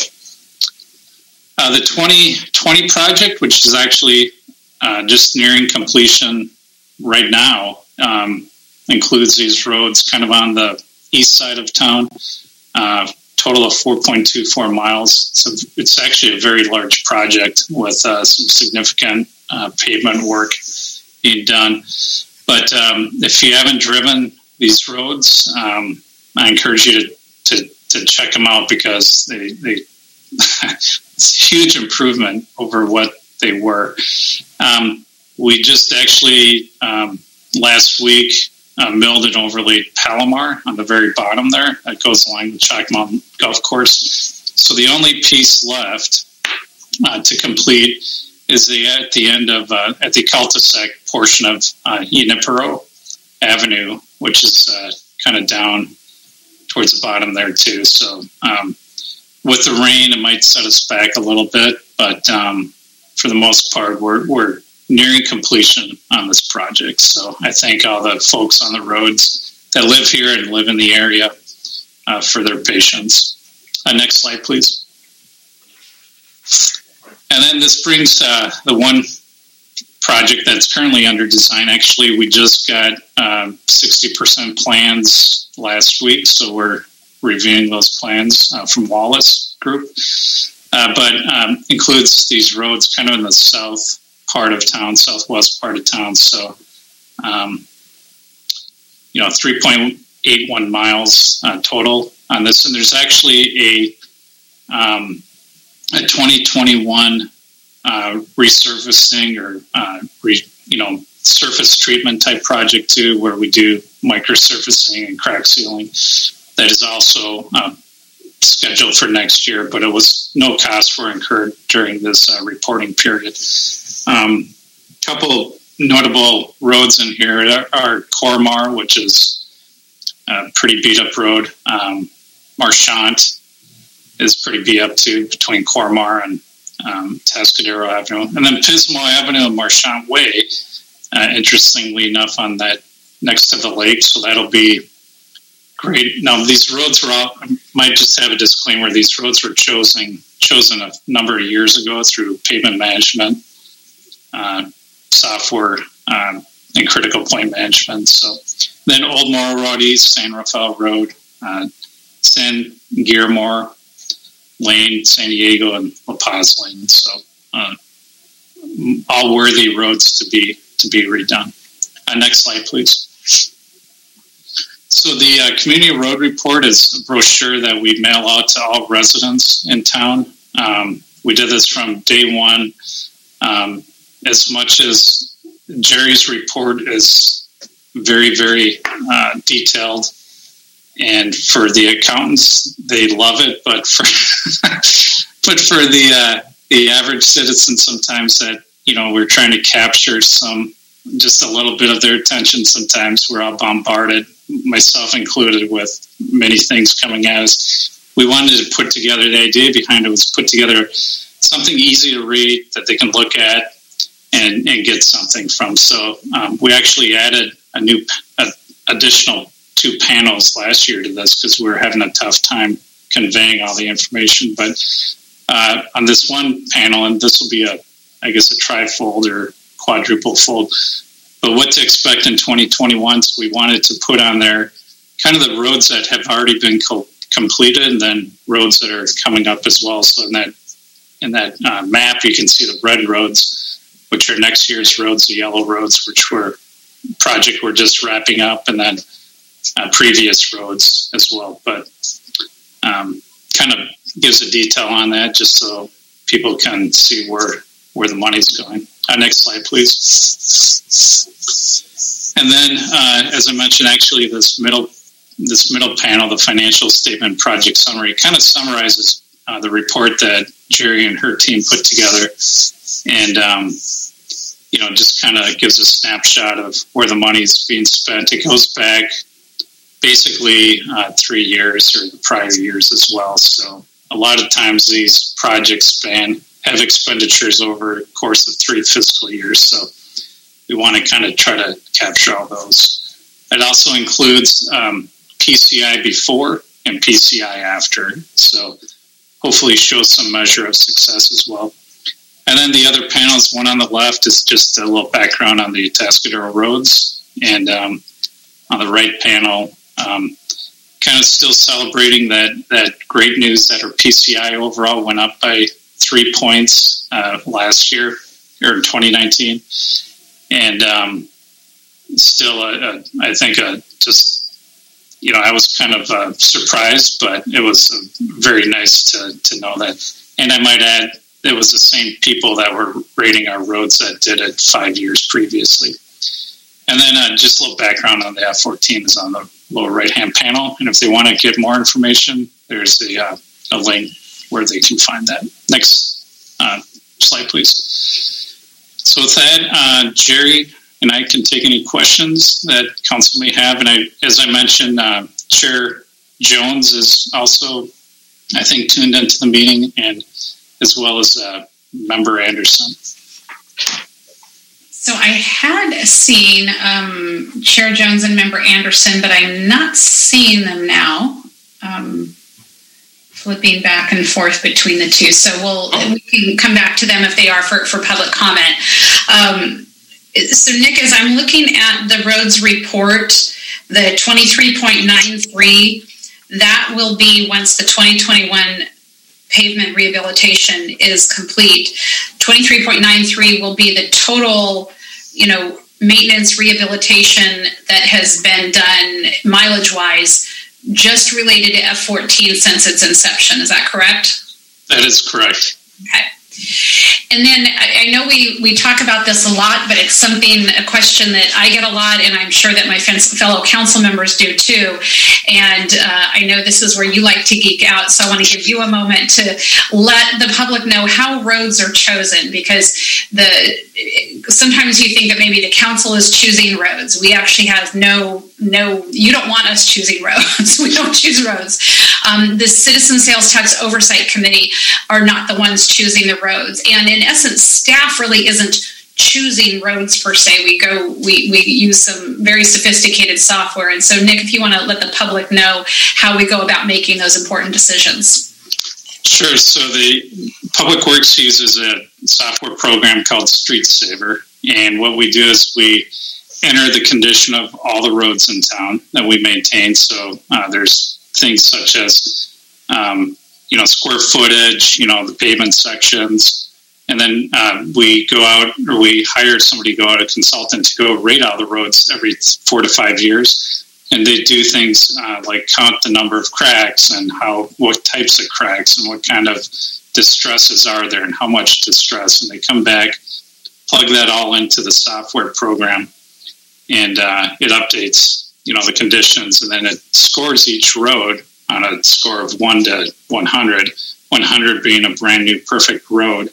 Uh, the twenty twenty project, which is actually uh, just nearing completion right now, um, includes these roads kind of on the east side of town. Uh, total of four point two four miles. So it's actually a very large project with uh, some significant uh, pavement work being done. But um, if you haven't driven these roads, um, I encourage you to, to, to check them out, because they, they it's a huge improvement over what they were. Um, we just actually um, last week uh, milled and overlaid Palomar on the very bottom there. That goes along the Chalk Mountain Golf Course. So the only piece left uh, to complete is the at the end of uh, at the cul-de-sac portion of uh, Junipero Avenue, which is uh, kind of down towards the bottom there too. So um, with the rain, it might set us back a little bit, but um, for the most part, we're we're nearing completion on this project. So I thank all the folks on the roads that live here and live in the area uh, for their patience. Uh, next slide, please. And then this brings uh, the one project that's currently under design. Actually, we just got um, sixty percent plans last week, so we're reviewing those plans uh, from Wallace Group. Uh, but um, includes these roads kind of in the south part of town, southwest part of town. So, um, you know, three point eight one miles uh, total on this. And there's actually a um, a twenty twenty-one uh, resurfacing or, uh, re, you know, surface treatment type project too, where we do microsurfacing and crack sealing. That is also uh, scheduled for next year, but it was no costs were incurred during this uh, reporting period. Um, couple notable roads in here are, are Cormar, which is a pretty beat up road. Um, Marchant is pretty beat up too, between Cormar and um, Tascadero Avenue. And then Pismo Avenue and Marchant Way, uh, interestingly enough, on that next to the lake. So that'll be great. Now, these roads were all, I might just have a disclaimer, these roads were chosen, chosen a number of years ago through pavement management uh, software um, and critical point management. So then Old Morrow Road East, San Rafael Road, uh, San Guillermo, Lane, San Diego, and La Paz Lane. So uh, all worthy roads to be to be redone. Uh, next slide, please. So the uh, community road report is a brochure that we mail out to all residents in town. Um, we did this from day one. Um, as much as Jerry's report is very, very uh, detailed, and for the accountants, they love it. But for but for the uh, the average citizen, sometimes that you know we're trying to capture some just a little bit of their attention. Sometimes we're all bombarded, myself included, with many things coming at us. We wanted to put together, the idea behind it was put together something easy to read that they can look at and, and get something from. So um, we actually added a new a, additional two panels last year to this because we were having a tough time conveying all the information. But uh, on this one panel, and this will be a, I guess, a trifold or quadruple fold, but what to expect in twenty twenty-one. So we wanted to put on there kind of the roads that have already been co- completed and then roads that are coming up as well. So in that in that uh, map, you can see the red roads, which are next year's roads, the yellow roads, which were project we're just wrapping up, and then uh, previous roads as well. But um, kind of gives a detail on that just so people can see where where the money's going. Uh, next slide, please. And then, uh, as I mentioned, actually, this middle this middle panel, the financial statement project summary, kind of summarizes uh, the report that Jerry and her team put together, and um, you know, just kind of gives a snapshot of where the money's being spent. It goes back basically uh, three years or the prior years as well. So a lot of times these projects span have expenditures over the course of three fiscal years. So we want to kind of try to capture all those. It also includes um, P C I before and P C I after. So hopefully shows some measure of success as well. And then the other panels, one on the left is just a little background on the Atascadero roads. And um, on the right panel, um, kind of still celebrating that, that great news that our P C I overall went up by three points uh, last year, or in twenty nineteen. And um, still, a, a, I think, a, just, you know, I was kind of uh, surprised, but it was uh, very nice to, to know that. And I might add, it was the same people that were rating our roads that did it five years previously. And then uh, just a little background on the F fourteen is on the lower right-hand panel. And if they want to get more information, there's the, uh, a link where they can find that. Next uh, slide, please. So with that, uh, Jerry and I can take any questions that council may have. And I, as I mentioned, uh, Chair Jones is also, I think, tuned into the meeting, and as well as uh, Member Anderson.
So I had seen um, Chair Jones and Member Anderson, but I'm not seeing them now. Um, flipping back and forth between the two. So we'll we can come back to them if they are for, for public comment. Um, so Nick, as I'm looking at the roads report, the twenty-three point nine three, that will be once the twenty twenty-one pavement rehabilitation is complete. twenty-three point nine three will be the total, you know, maintenance rehabilitation that has been done mileage-wise, just related to F fourteen since its inception. Is that correct?
That is correct.
Okay. And then I, I know we, we talk about this a lot, but it's something, a question that I get a lot, and I'm sure that my fellow council members do too. And uh, I know this is where you like to geek out, so I want to give you a moment to let the public know how roads are chosen, because the sometimes you think that maybe the council is choosing roads. We actually have no, no, you don't want us choosing roads. We don't choose roads. Um, the Citizen Sales Tax Oversight Committee are not the ones choosing the roads. And in essence, staff really isn't choosing roads per se. We go, we, we use some very sophisticated software. And so, Nick, if you want to let the public know how we go about making those important decisions.
Sure. So the Public Works uses a software program called Street Saver. And what we do is we enter the condition of all the roads in town that we maintain. So uh, there's things such as, um, you know, square footage, you know, the pavement sections. And then uh, we go out, or we hire somebody to go out, a consultant, to go rate out the roads every four to five years. And they do things uh, like count the number of cracks and how, what types of cracks and what kind of distresses are there and how much distress. And they come back, plug that all into the software program, and uh, it updates, you know, the conditions, and then it scores each road on a score of one to one hundred, one hundred being a brand new perfect road.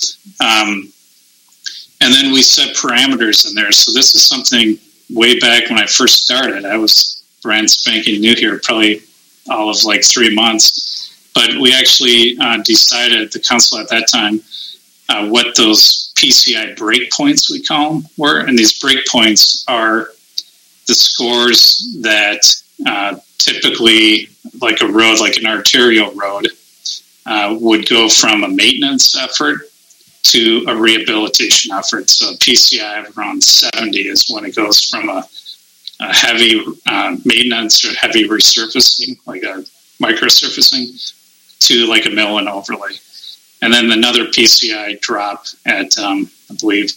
Um, and then we set parameters in there. So this is something way back when I first started. I was brand spanking new here, probably all of like three months. But we actually uh, decided, the council at that time, uh, what those P C I breakpoints, we call them, were. And these breakpoints are the scores that uh, typically, like a road, like an arterial road, uh, would go from a maintenance effort to a rehabilitation effort. So P C I of around seventy is when it goes from a, a heavy uh, maintenance or heavy resurfacing, like a microsurfacing, to like a mill and overlay. And then another P C I drop at, um, I believe,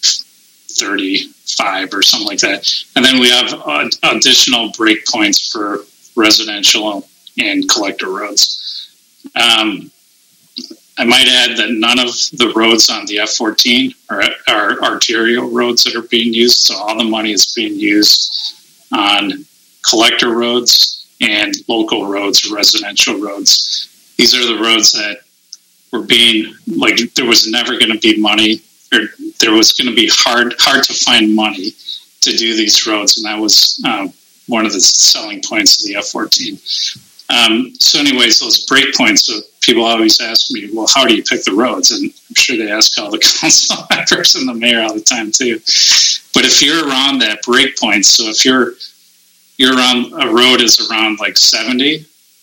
thirty-five or something like that. And then we have uh, additional breakpoints for residential and collector roads. Um, I might add that none of the roads on the F fourteen are, are arterial roads that are being used. So all the money is being used on collector roads and local roads, residential roads. These are the roads that were being, like, there was never going to be money, or there was going to be hard, hard to find money to do these roads. And that was uh, one of the selling points of the F fourteen. Um, so anyways, those breakpoints, so people always ask me, well, how do you pick the roads? And I'm sure they ask all the council members and the mayor all the time too. But if you're around that breakpoint, so if you're, you're around, a road is around like seventy,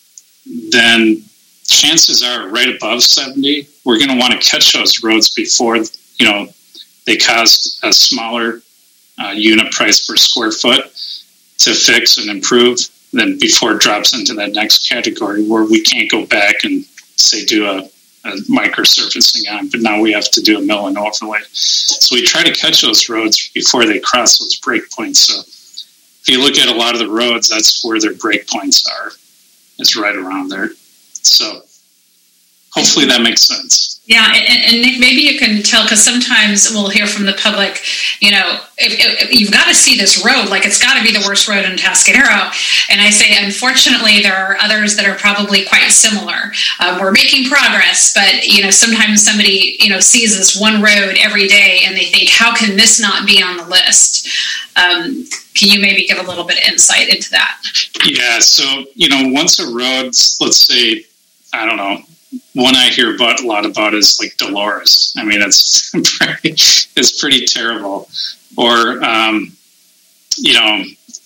then chances are right above seventy, we're going to want to catch those roads before, you know, they cost a smaller uh, unit price per square foot to fix and improve, then before it drops into that next category where we can't go back and say do a, a microsurfacing on, but now we have to do a mill and overlay. So we try to catch those roads before they cross those breakpoints. So if you look at a lot of the roads, that's where their breakpoints are. It's right around there. So hopefully that makes sense.
Yeah, and, and Nick, maybe you can tell, because sometimes we'll hear from the public, you know, if, if, you've got to see this road, like it's got to be the worst road in Tascadero. And I say, unfortunately, there are others that are probably quite similar. Um, we're making progress, but, you know, sometimes somebody, you know, sees this one road every day and they think, how can this not be on the list? Um, can you maybe give a little bit of insight into that?
Yeah, so, you know, once a road, let's say, I don't know, one I hear about a lot about is like Dolores. I mean, it's pretty, it's pretty terrible. Or, um, you know,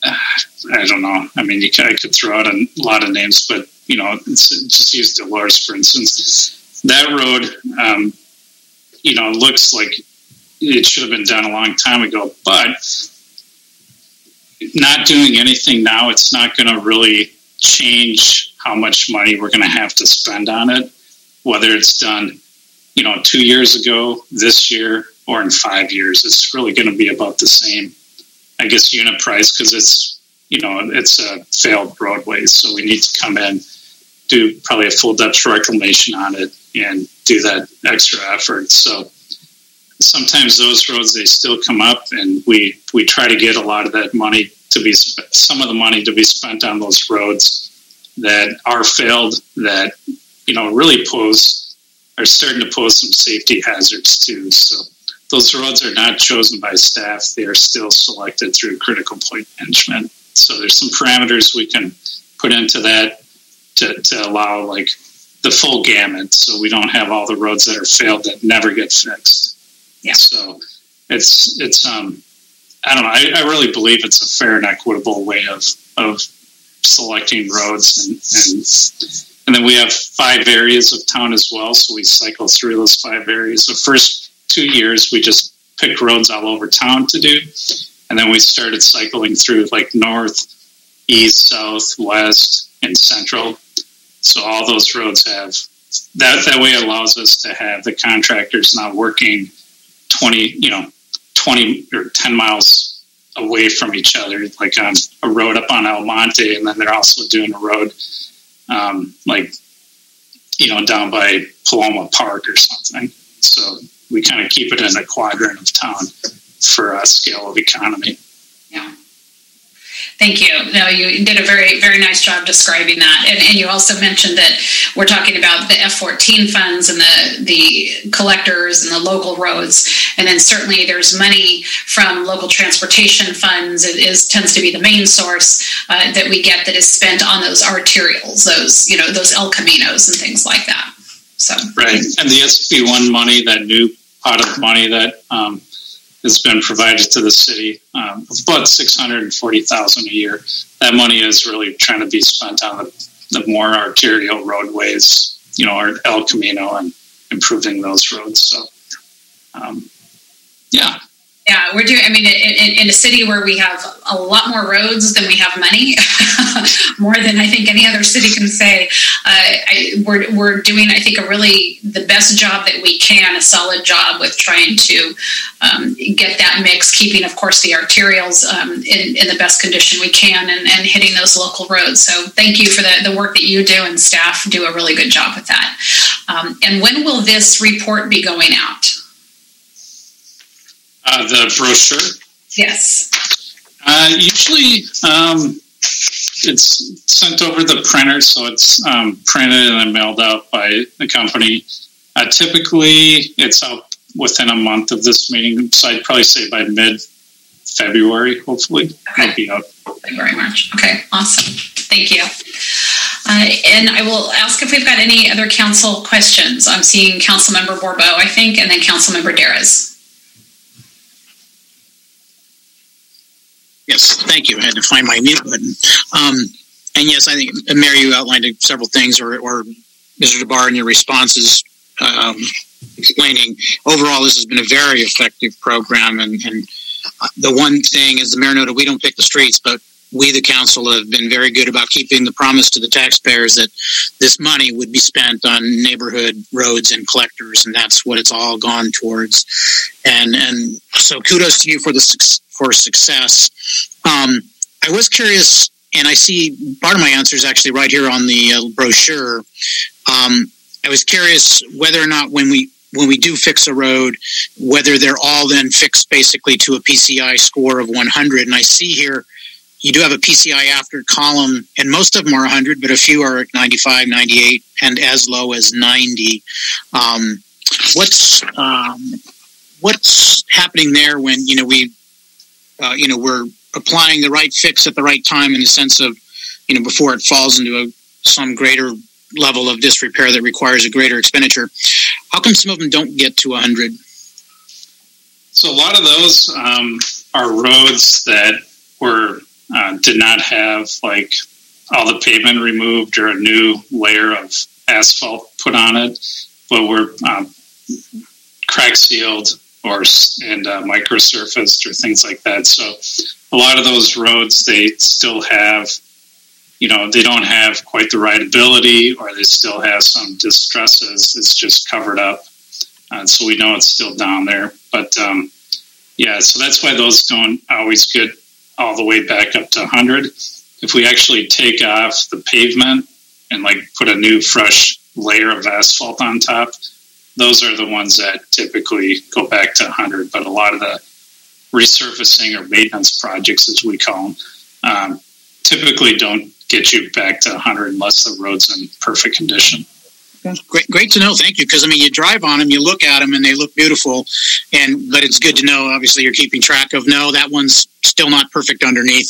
I don't know. I mean, you could, I could throw out a lot of names, but, you know, it's, just use Dolores, for instance. That road, um, you know, looks like it should have been done a long time ago, but not doing anything now, it's not going to really change how much money we're going to have to spend on it, whether it's done, you know, two years ago, this year, or in five years. It's really going to be about the same, I guess, unit price, because it's, you know, it's a failed roadway. So we need to come in, do probably a full depth reclamation on it, and do that extra effort. So sometimes those roads, they still come up, and we, we try to get a lot of that money to be, some of the money to be spent on those roads that are failed, that, you know, really pose, are starting to pose some safety hazards too. So those roads are not chosen by staff. They are still selected through critical point management. So there's some parameters we can put into that to, to allow like the full gamut. So we don't have all the roads that are failed that never get fixed.
Yeah.
So it's, it's, um, I don't know. I, I really believe it's a fair and equitable way of, of selecting roads, and, and and then we have five areas of town as well, so we cycle through those five areas. The first two years we just picked roads all over town to do, and then we started cycling through like north, east, south, west, and central. So all those roads have that that way allows us to have the contractors not working twenty, you know, twenty or ten miles away from each other, like on a road up on El Monte, and then they're also doing a road, um, like, you know, down by Paloma Park or something. So we kind of keep it in a quadrant of town for a scale of economy.
Yeah. Thank you. No, you did a very, very nice job describing that. And, and you also mentioned that we're talking about the F fourteen funds and the, the collectors and the local roads. And then certainly there's money from local transportation funds. It is tends to be the main source uh, that we get that is spent on those arterials, those, you know, those El Caminos and things like that. So
right. And the S B one money, that new pot of money that um, has been provided to the city, um, about six hundred forty thousand dollars a year. That money is really trying to be spent on the, the more arterial roadways, you know, our El Camino, and improving those roads. So, um, yeah.
Yeah, we're doing, I mean, in, in a city where we have a lot more roads than we have money, more than I think any other city can say, uh, I, we're, we're doing, I think, a really, the best job that we can, a solid job with trying to um, get that mix, keeping, of course, the arterials um, in, in the best condition we can, and, and hitting those local roads. So thank you for the, the work that you do, and staff do a really good job with that. Um, and when will this report be going out?
Uh, the brochure?
Yes.
Uh, usually um, it's sent over the printer, so it's um, printed and then mailed out by the company. Uh, typically, it's out within a month of this meeting, so I'd probably say by mid-February, hopefully.
Okay.
It'll be out.
February, March. Okay, awesome. Thank you. Uh, and I will ask if we've got any other council questions. I'm seeing Councilmember Bourbeau, I think, and then Councilmember Darris.
Yes, thank you. I had to find my mute button. Um, and yes, I think, Mayor, you outlined several things, or, or Mister DeBar in your responses, um, explaining overall this has been a very effective program. And, and the one thing, as the mayor noted, we don't pick the streets, but we, the council, have been very good about keeping the promise to the taxpayers that this money would be spent on neighborhood roads and collectors, and that's what it's all gone towards. And and so kudos to you for the for success. Um, I was curious, and I see part of my answer is actually right here on the uh, brochure. Um, I was curious whether or not when we when we do fix a road, whether they're all then fixed basically to a P C I score of one hundred. And I see here you do have a P C I after column, and most of them are one hundred, but a few are at ninety-five, ninety-eight, and as low as ninety. Um, what's um, what's happening there when, you know, we, uh, you know, we're applying the right fix at the right time, in the sense of, you know, before it falls into a, some greater level of disrepair that requires a greater expenditure? How come some of them don't get to one hundred?
So a lot of those um, are roads that were Uh, did not have like all the pavement removed or a new layer of asphalt put on it, but were um, crack sealed or and uh, microsurfaced or things like that. So a lot of those roads, they still have, you know, they don't have quite the rideability, or they still have some distresses. It's just covered up, uh, so we know it's still down there. But um, yeah, so that's why those don't always get all the way back up to one hundred. If we actually take off the pavement and like put a new fresh layer of asphalt on top, those are the ones that typically go back to one hundred. But a lot of the resurfacing or maintenance projects, as we call them, um, typically don't get you back to one hundred unless the road's in perfect condition.
Great, great to know. Thank you. Because I mean, you drive on them, you look at them, and they look beautiful. And but it's good to know. Obviously, you're keeping track of. No, that one's still not perfect underneath.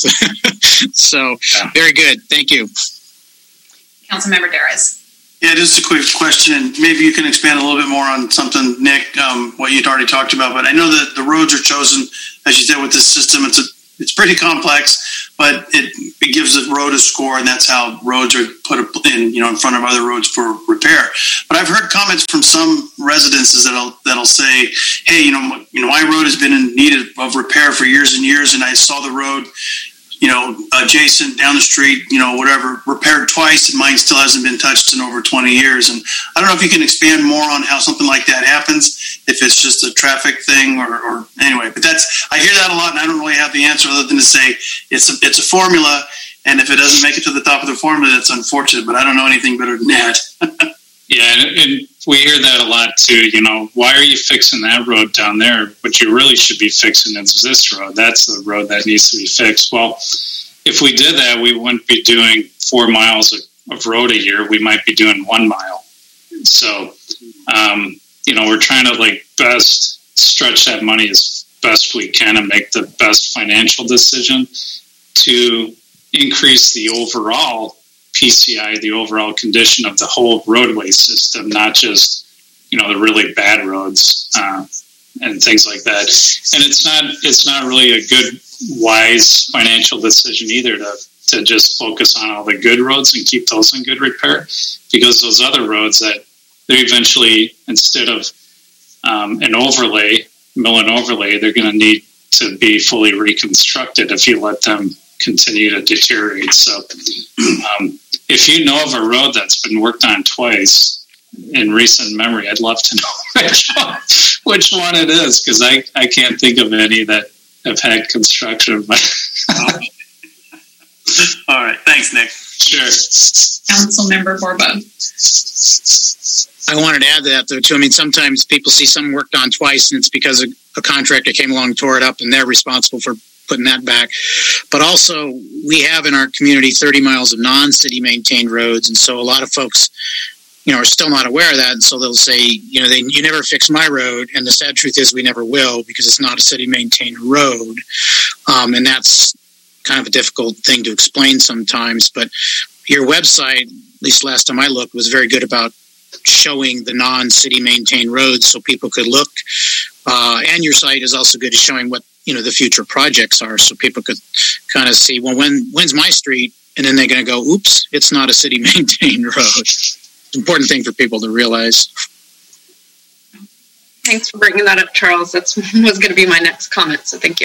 So yeah. Very good. Thank you,
Councilmember Darris.
Yeah, just a quick question. Maybe you can expand a little bit more on something, Nick, um, what you'd already talked about. But I know that the roads are chosen, as you said, with this system. It's a It's pretty complex, but it, it gives the road a score, and that's how roads are put in, you know, in front of other roads for repair. But I've heard comments from some residences that'll that'll say, "Hey, you know, you know, my road has been in need of repair for years and years, and I saw the road you know, adjacent, down the street, you know, whatever, repaired twice, and mine still hasn't been touched in over twenty years. And I don't know if you can expand more on how something like that happens, if it's just a traffic thing or, or anyway. But that's, I hear that a lot, and I don't really have the answer other than to say it's a, it's a formula, and if it doesn't make it to the top of the formula, that's unfortunate, but I don't know anything better than that.
Yeah, and, and we hear that a lot too. You know, why are you fixing that road down there? What you really should be fixing is this road. That's the road that needs to be fixed. Well, if we did that, we wouldn't be doing four miles of, of road a year. We might be doing one mile. So, um, you know, we're trying to like best stretch that money as best we can and make the best financial decision to increase the overall P C I, the overall condition of the whole roadway system, not just, you know, the really bad roads uh, and things like that. And it's not it's not really a good, wise financial decision either to to just focus on all the good roads and keep those in good repair, because those other roads that they're eventually, instead of um, an overlay, mill and overlay, they're going to need to be fully reconstructed if you let them continue to deteriorate. So um, if you know of a road that's been worked on twice in recent memory, I'd love to know which one, which one it is, because I, I can't think of any that have had construction.
All right. Thanks, Nick.
Sure.
Councilmember Borba.
I wanted to add to that, though, too. I mean, sometimes people see something worked on twice, and it's because a, a contractor came along, tore it up, and they're responsible for putting that back. But also, we have in our community thirty miles of non-city maintained roads, and so a lot of folks, you know, are still not aware of that, and so they'll say, you know, they, you never fix my road, and the sad truth is we never will, because it's not a city maintained road, um, and that's kind of a difficult thing to explain sometimes. But your website, at least last time I looked, was very good about showing the non-city maintained roads so people could look, uh, and your site is also good at showing what, you know, the future projects are, so people could kind of see, well, when when's my street? And then they're going to go, oops, it's not a city maintained road. It's an important thing for people to realize.
Thanks for bringing that up, Charles. That was going to be my next comment, so thank you.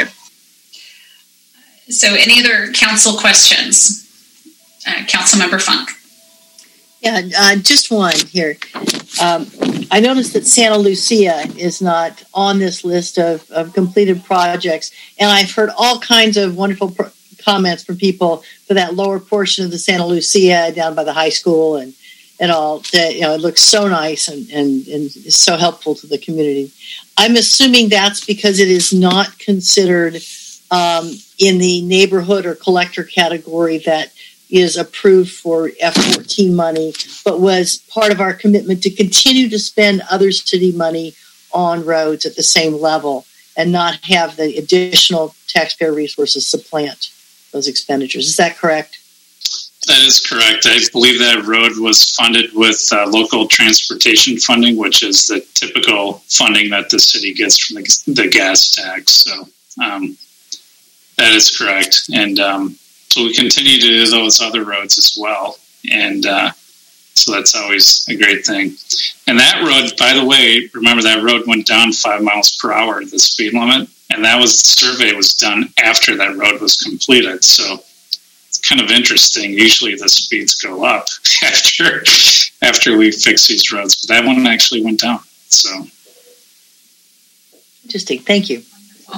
So any other council questions? Uh, Councilmember Funk.
Yeah, uh, just one here. Um, I noticed that Santa Lucia is not on this list of, of completed projects, and I've heard all kinds of wonderful pro- comments from people for that lower portion of the Santa Lucia down by the high school and, and all. That, you know, it looks so nice and, and, and is so helpful to the community. I'm assuming that's because it is not considered um, in the neighborhood or collector category that is approved for F fourteen money, but was part of our commitment to continue to spend other city money on roads at the same level and not have the additional taxpayer resources supplant those expenditures. Is that correct?
That is correct. I believe that road was funded with uh, local transportation funding, which is the typical funding that the city gets from the, the gas tax. So um, that is correct. And um, so we continue to do those other roads as well. And uh, so that's always a great thing. And that road, by the way, remember that road went down five miles per hour, the speed limit. And that was, the survey was done after that road was completed. So it's kind of interesting. Usually the speeds go up after, after we fix these roads, but that one actually went down. So
interesting. Thank you.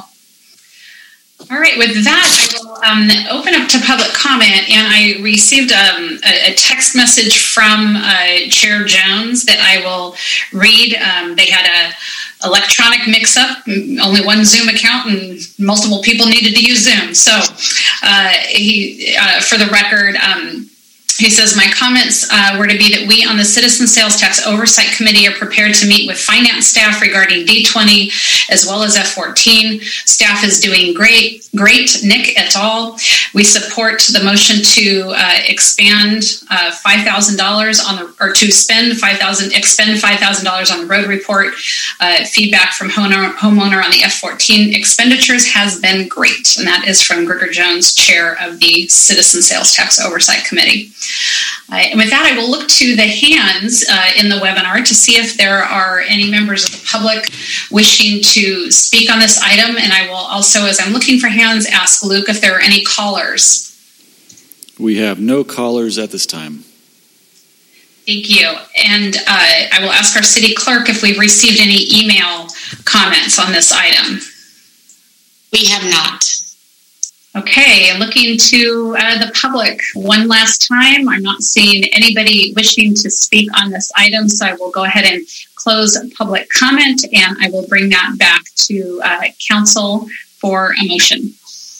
All right, with that, I will um, open up to public comment, and I received um, a, a text message from uh, Chair Jones that I will read. Um, they had a electronic mix-up, only one Zoom account, and multiple people needed to use Zoom. So, uh, he, uh, for the record, um, he says, my comments uh, were to be that we on the Citizen Sales Tax Oversight Committee are prepared to meet with finance staff regarding D twenty as well as F fourteen. Staff is doing great, great, Nick et al. We support the motion to uh, expand uh, five thousand dollars on the, or to spend five thousand dollars, expend five thousand dollars on the road report. Uh, feedback from homeowner, homeowner on the F fourteen expenditures has been great. And that is from Gregor Jones, chair of the Citizen Sales Tax Oversight Committee. Uh, and with that, I will look to the hands uh, in the webinar to see if there are any members of the public wishing to speak on this item. And I will also, as I'm looking for hands, ask Luke if there are any callers.
We have no callers at this time.
Thank you. And uh, I will ask our city clerk if we've received any email comments on this item.
We have not.
Okay, looking to uh, the public one last time. I'm not seeing anybody wishing to speak on this item, so I will go ahead and close public comment, and I will bring that back to uh, council for a motion.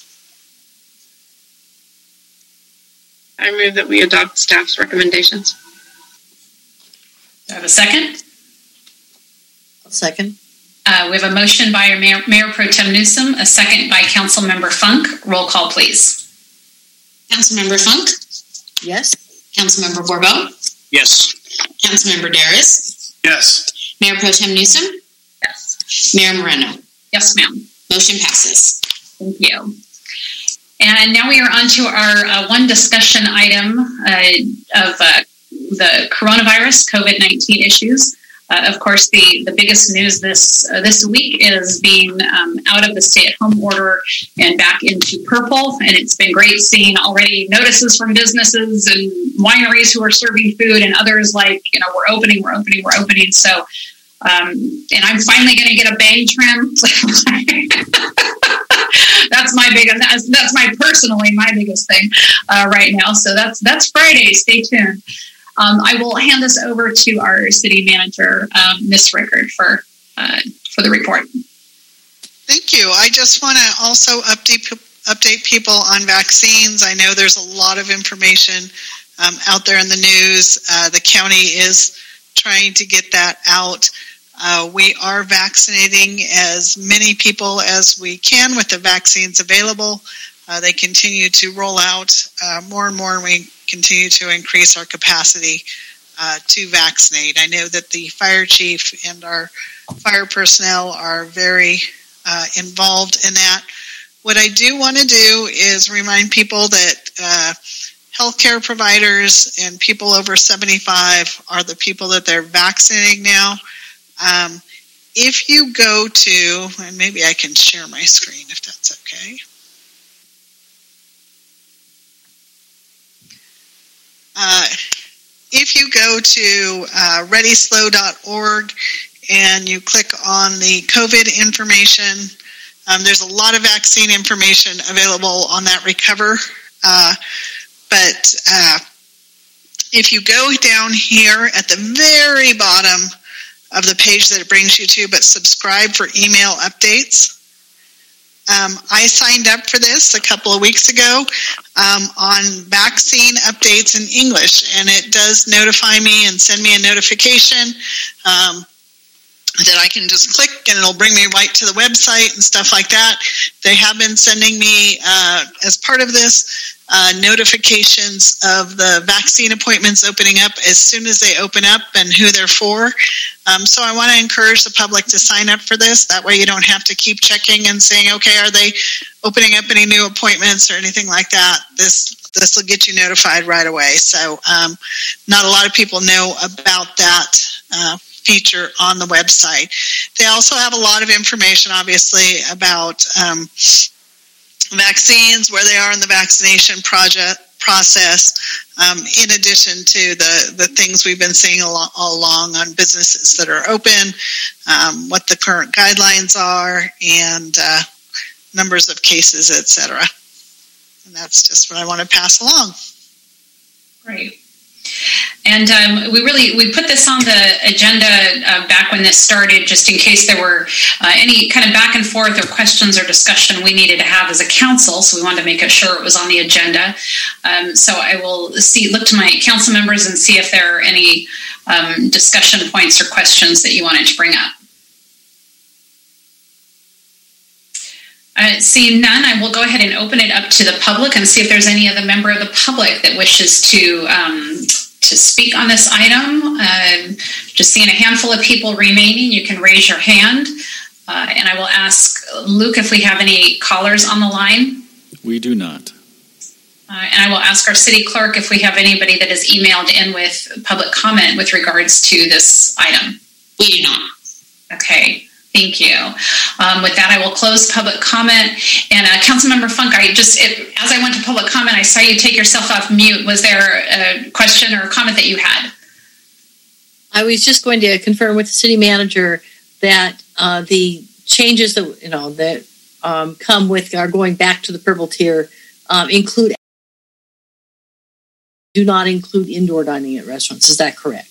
I move that we adopt staff's recommendations.
Do I have a second?
I'll second.
Uh, we have a motion by Mayor, Mayor Pro Tem Newsom, a second by Councilmember Funk. Roll call, please.
Councilmember Funk?
Yes.
Councilmember Bourbeau?
Yes.
Councilmember Darris?
Yes.
Mayor Pro Tem Newsom?
Yes.
Mayor Moreno?
Yes, ma'am.
Motion passes.
Thank you. And now we are on to our uh, one discussion item uh, of uh, the coronavirus, COVID nineteen issues. Uh, of course, the, the biggest news this uh, this week is being um, out of the stay-at-home order and back into purple. And it's been great seeing already notices from businesses and wineries who are serving food, and others like, you know, we're opening, we're opening, we're opening. So, um, and I'm finally going to get a bang trim. That's my biggest. That's, that's my personally my biggest thing uh, right now. So that's that's Friday. Stay tuned. Um, I will hand this over to our city manager, um, Miz Rickard, for uh, for the report.
Thank you. I just want to also update update people on vaccines. I know there's a lot of information um, out there in the news. Uh, the county is trying to get that out. Uh, we are vaccinating as many people as we can with the vaccines available. Uh, they continue to roll out uh, more and more, and we continue to increase our capacity uh, to vaccinate. I know that the fire chief and our fire personnel are very uh, involved in that. What I do want to do is remind people that uh, healthcare providers and people over seventy-five are the people that they're vaccinating now. Um, if you go to, and maybe I can share my screen if that's okay. Uh, if you go to uh, ready slow dot org and you click on the COVID information, um, there's a lot of vaccine information available on that Recover. Uh, but uh, if you go down here at the very bottom of the page that it brings you to, but subscribe for email updates. Um, I signed up for this a couple of weeks ago um, on vaccine updates in English, and it does notify me and send me a notification um, that I can just click and it'll bring me right to the website and stuff like that. They have been sending me, uh, as part of this, uh, notifications of the vaccine appointments opening up as soon as they open up and who they're for. Um, so I want to encourage the public to sign up for this. That way you don't have to keep checking and saying, okay, are they opening up any new appointments or anything like that? This this will get you notified right away. So um, not a lot of people know about that uh, feature on the website. They also have a lot of information, obviously, about um, vaccines, where they are in the vaccination project process, um, in addition to the, the things we've been seeing all, all along on businesses that are open, um, what the current guidelines are, and uh, numbers of cases, et cetera. And that's just what I want to pass along.
Great. And um, we really, we put this on the agenda uh, back when this started, just in case there were uh, any kind of back and forth or questions or discussion we needed to have as a council. So we wanted to make sure it was on the agenda. Um, so I will see, look to my council members and see if there are any um, discussion points or questions that you wanted to bring up. Uh, seeing none, I will go ahead and open it up to the public and see if there's any other member of the public that wishes to um, to speak on this item. Uh, just seeing a handful of people remaining, you can raise your hand. Uh, and I will ask Luke if we have any callers on the line.
We do not.
Uh, and I will ask our city clerk if we have anybody that has emailed in with public comment with regards to this item.
We do not.
Okay, thank you. Um, with that, I will close public comment. And uh, Councilmember Funk, I just, it, as I went to public comment, I saw you take yourself off mute. Was there a question or a comment that you had?
I was just going to confirm with the city manager that uh, the changes that, you know, that um, come with our going back to the purple tier um, include do not include indoor dining at restaurants. Is that correct?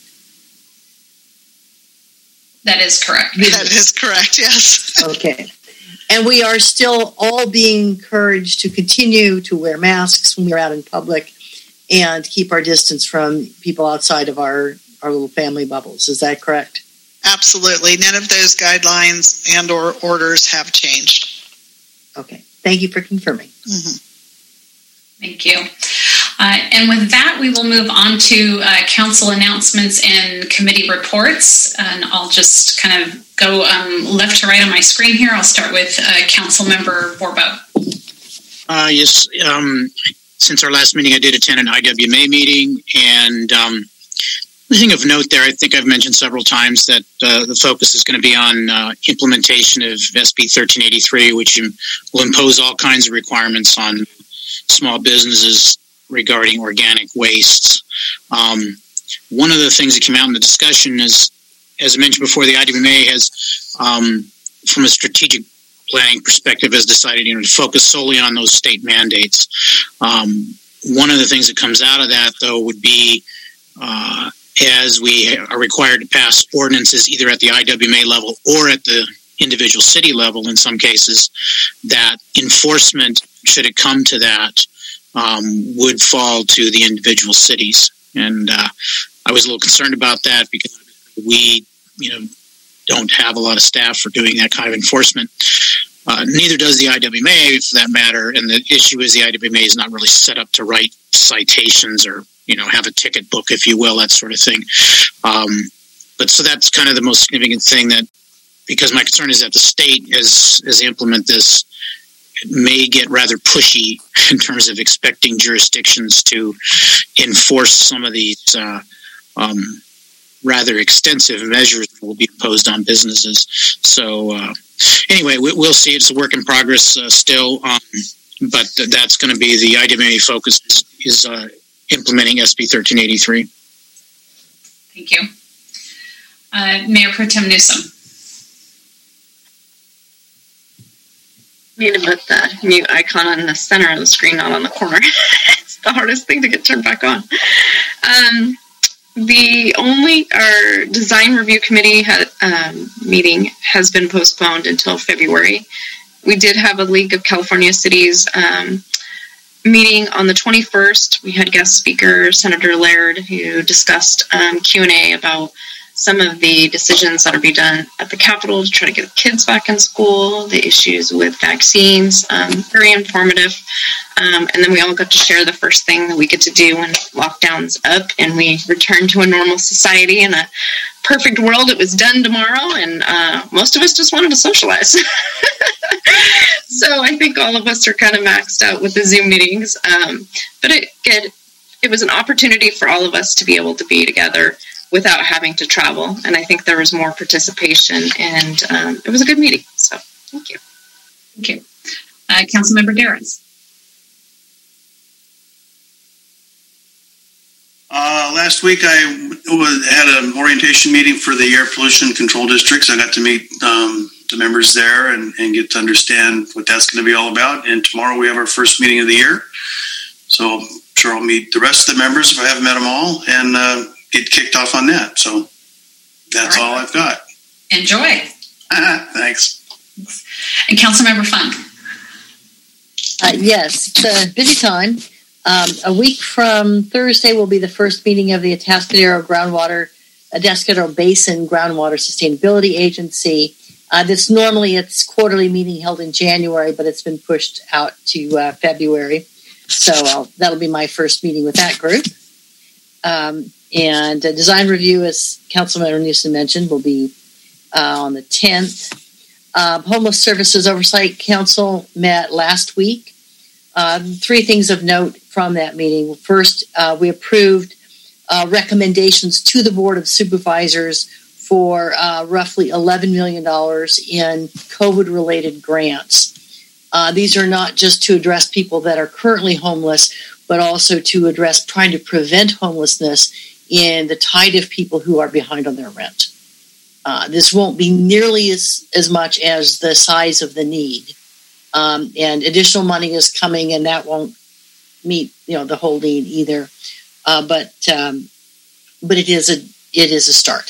That is correct.
That is correct, yes.
Okay. And we are still all being encouraged to continue to wear masks when we're out in public and keep our distance from people outside of our, our little family bubbles. Is that correct?
Absolutely. None of those guidelines and or orders have changed.
Okay. Thank you for confirming.
Mm-hmm.
Thank you. Uh, and with that, we will move on to uh, council announcements and committee reports. And I'll just kind of go um, left to right on my screen here. I'll start with uh, Councilmember Borbo.
Uh, yes, um, since our last meeting, I did attend an I W M A meeting. And um, the thing of note there, I think I've mentioned several times that uh, the focus is going to be on uh, implementation of S B thirteen eighty-three, which will impose all kinds of requirements on small businesses regarding organic wastes. Um, one of the things that came out in the discussion is, as I mentioned before, the I W M A has, um, from a strategic planning perspective, has decided, you know, to focus solely on those state mandates. Um, one of the things that comes out of that, though, would be uh, as we are required to pass ordinances either at the I W M A level or at the individual city level in some cases, that enforcement, should it come to that, Um, would fall to the individual cities. And uh, I was a little concerned about that because we, you know, don't have a lot of staff for doing that kind of enforcement. Uh, neither does the I W M A, for that matter. And the issue is the I W M A is not really set up to write citations or, you know, have a ticket book, if you will, that sort of thing. Um, but so that's kind of the most significant thing, that because my concern is that the state, as as they implement this, may get rather pushy in terms of expecting jurisdictions to enforce some of these uh, um, rather extensive measures that will be imposed on businesses. So uh, anyway, we, we'll see. It's a work in progress uh, still, um, but th- that's going to be the I W M A focus is, is uh, implementing S B thirteen eighty-three.
Thank you. Uh, Mayor Pro Tem Newsom.
Need to put the mute icon on the center of the screen, not on the corner. It's the hardest thing to get turned back on. Um, the only, our design review committee had, um, meeting has been postponed until February. We did have a League of California Cities um, meeting on the twenty-first. We had guest speaker Senator Laird, who discussed um, Q and A about some of the decisions that are being done at the Capitol to try to get kids back in school, the issues with vaccines, um, very informative. Um, and then we all got to share the first thing that we get to do when lockdown's up and we return to a normal society. In a perfect world, it was done tomorrow, and uh, most of us just wanted to socialize. So I think all of us are kind of maxed out with the Zoom meetings. Um, but it, it, it was an opportunity for all of us to be able to be together without having to travel. And I think there was more participation, and um, it was a good meeting. So thank you.
Thank you. Uh, Councilmember Darris.
Uh, last week I was, had an orientation meeting for the air pollution control districts. I got to meet um, the members there and, and get to understand what that's going to be all about. And tomorrow we have our first meeting of the year. So I'm sure I'll meet the rest of the members if I haven't met them all, and uh, get kicked off on that. So that's all, right. all I've got.
Enjoy.
Thanks.
And Councilmember Funk.
Uh, yes, it's a busy time. Um, a week from Thursday will be the first meeting of the Atascadero Groundwater, Atascadero Basin Groundwater Sustainability Agency. Uh, this normally its quarterly meeting held in January, but it's been pushed out to uh, February. So I'll, that'll be my first meeting with that group. Um, and a design review, as Councilmember Newsom mentioned, will be uh, on the tenth. Uh, Homeless Services Oversight Council met last week. Uh, three things of note from that meeting. First, uh, we approved uh, recommendations to the Board of Supervisors for uh, roughly eleven million dollars in COVID-related grants. Uh, these are not just to address people that are currently homeless, but also to address trying to prevent homelessness in the tide of people who are behind on their rent. Uh, this won't be nearly as, as much as the size of the need. Um, and additional money is coming, and that won't meet, you know, the whole need either. Uh, but um, but it is a it is a start.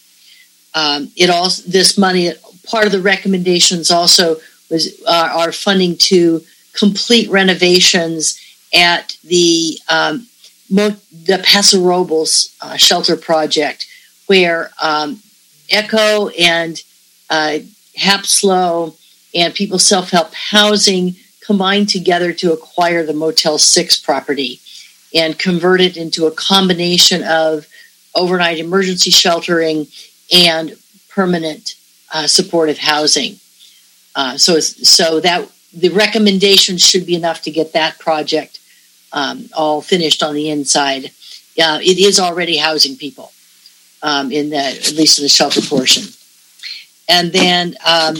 Um, it also this money, part of the recommendations also was uh, are funding to complete renovations at the um, Mo- the Paso Robles uh, shelter project, where um, ECHO and uh, HAPSLO and People's Self-Help Housing combined together to acquire the Motel six property and convert it into a combination of overnight emergency sheltering and permanent uh, supportive housing. Uh, so, so that the recommendation should be enough to get that project um, all finished on the inside. Uh, it is already housing people um, in the at least in the shelter portion, and then. Um,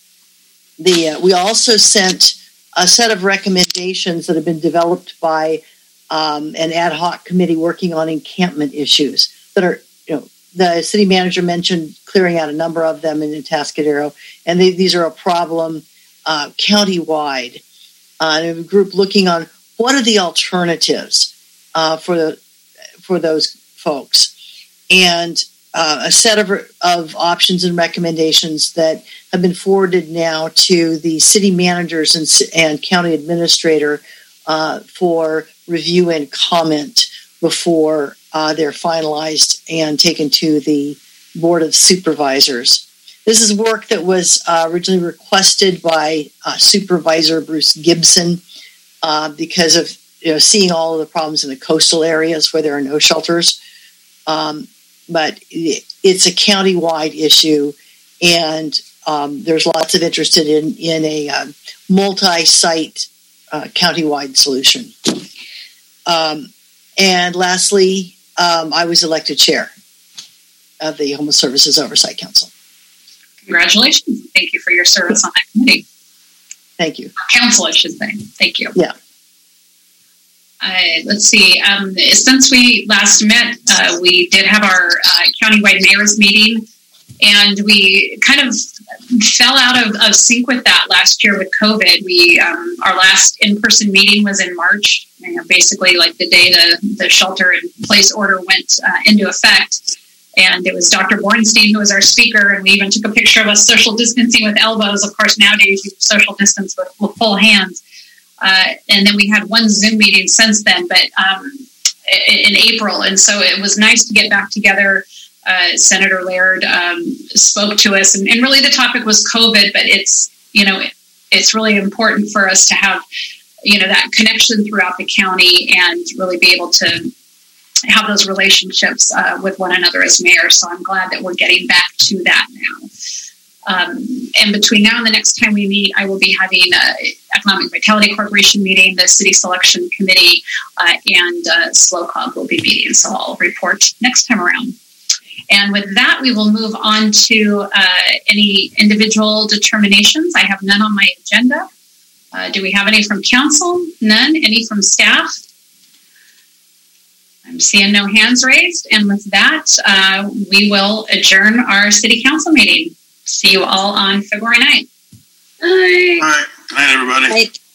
The, uh, we also sent a set of recommendations that have been developed by um, an ad hoc committee working on encampment issues that are, you know, the city manager mentioned clearing out a number of them in Atascadero, and they, these are a problem uh, countywide. Uh, and a group looking on what are the alternatives uh, for the for those folks, and uh, a set of of options and recommendations that have been forwarded now to the city managers and, and county administrator uh, for review and comment before uh, they're finalized and taken to the Board of Supervisors. This is work that was uh, originally requested by uh, Supervisor Bruce Gibson uh, because of you know seeing all of the problems in the coastal areas where there are no shelters. Um, but it's a county-wide issue, and Um, there's lots of interest in, in a um, multi-site uh, county-wide solution. Um, and lastly, um, I was elected chair of the Homeless Services Oversight Council.
Congratulations. Thank you for your service on that committee.
Thank you.
Council, I should say. Thank you.
Yeah.
Uh, let's see. Um, since we last met, uh, we did have our uh, countywide mayor's meeting, and we kind of fell out of, of sync with that last year with COVID. We um, our last in-person meeting was in March, you know, basically like the day the, the shelter-in-place order went uh, into effect. And it was Doctor Bornstein who was our speaker, and we even took a picture of us social distancing with elbows. Of course, nowadays you social distance with, with full hands. Uh, and then we had one Zoom meeting since then, but um, in April. And so it was nice to get back together. Uh, Senator Laird um, spoke to us, and, and really the topic was COVID, but it's, you know, it, it's really important for us to have, you know, that connection throughout the county and really be able to have those relationships uh, with one another as mayor. So I'm glad that we're getting back to that now. Um, and between now and the next time we meet, I will be having an Economic Vitality Corporation meeting, the City Selection Committee, uh, and uh, SLOCOG will be meeting. So I'll report next time around. And with that, we will move on to uh, any individual determinations. I have none on my agenda. Uh, do we have any from council? None. Any from staff? I'm seeing no hands raised. And with that, uh, we will adjourn our city council meeting. See you all on February ninth.
Bye. All right. Good night, everybody.
Bye.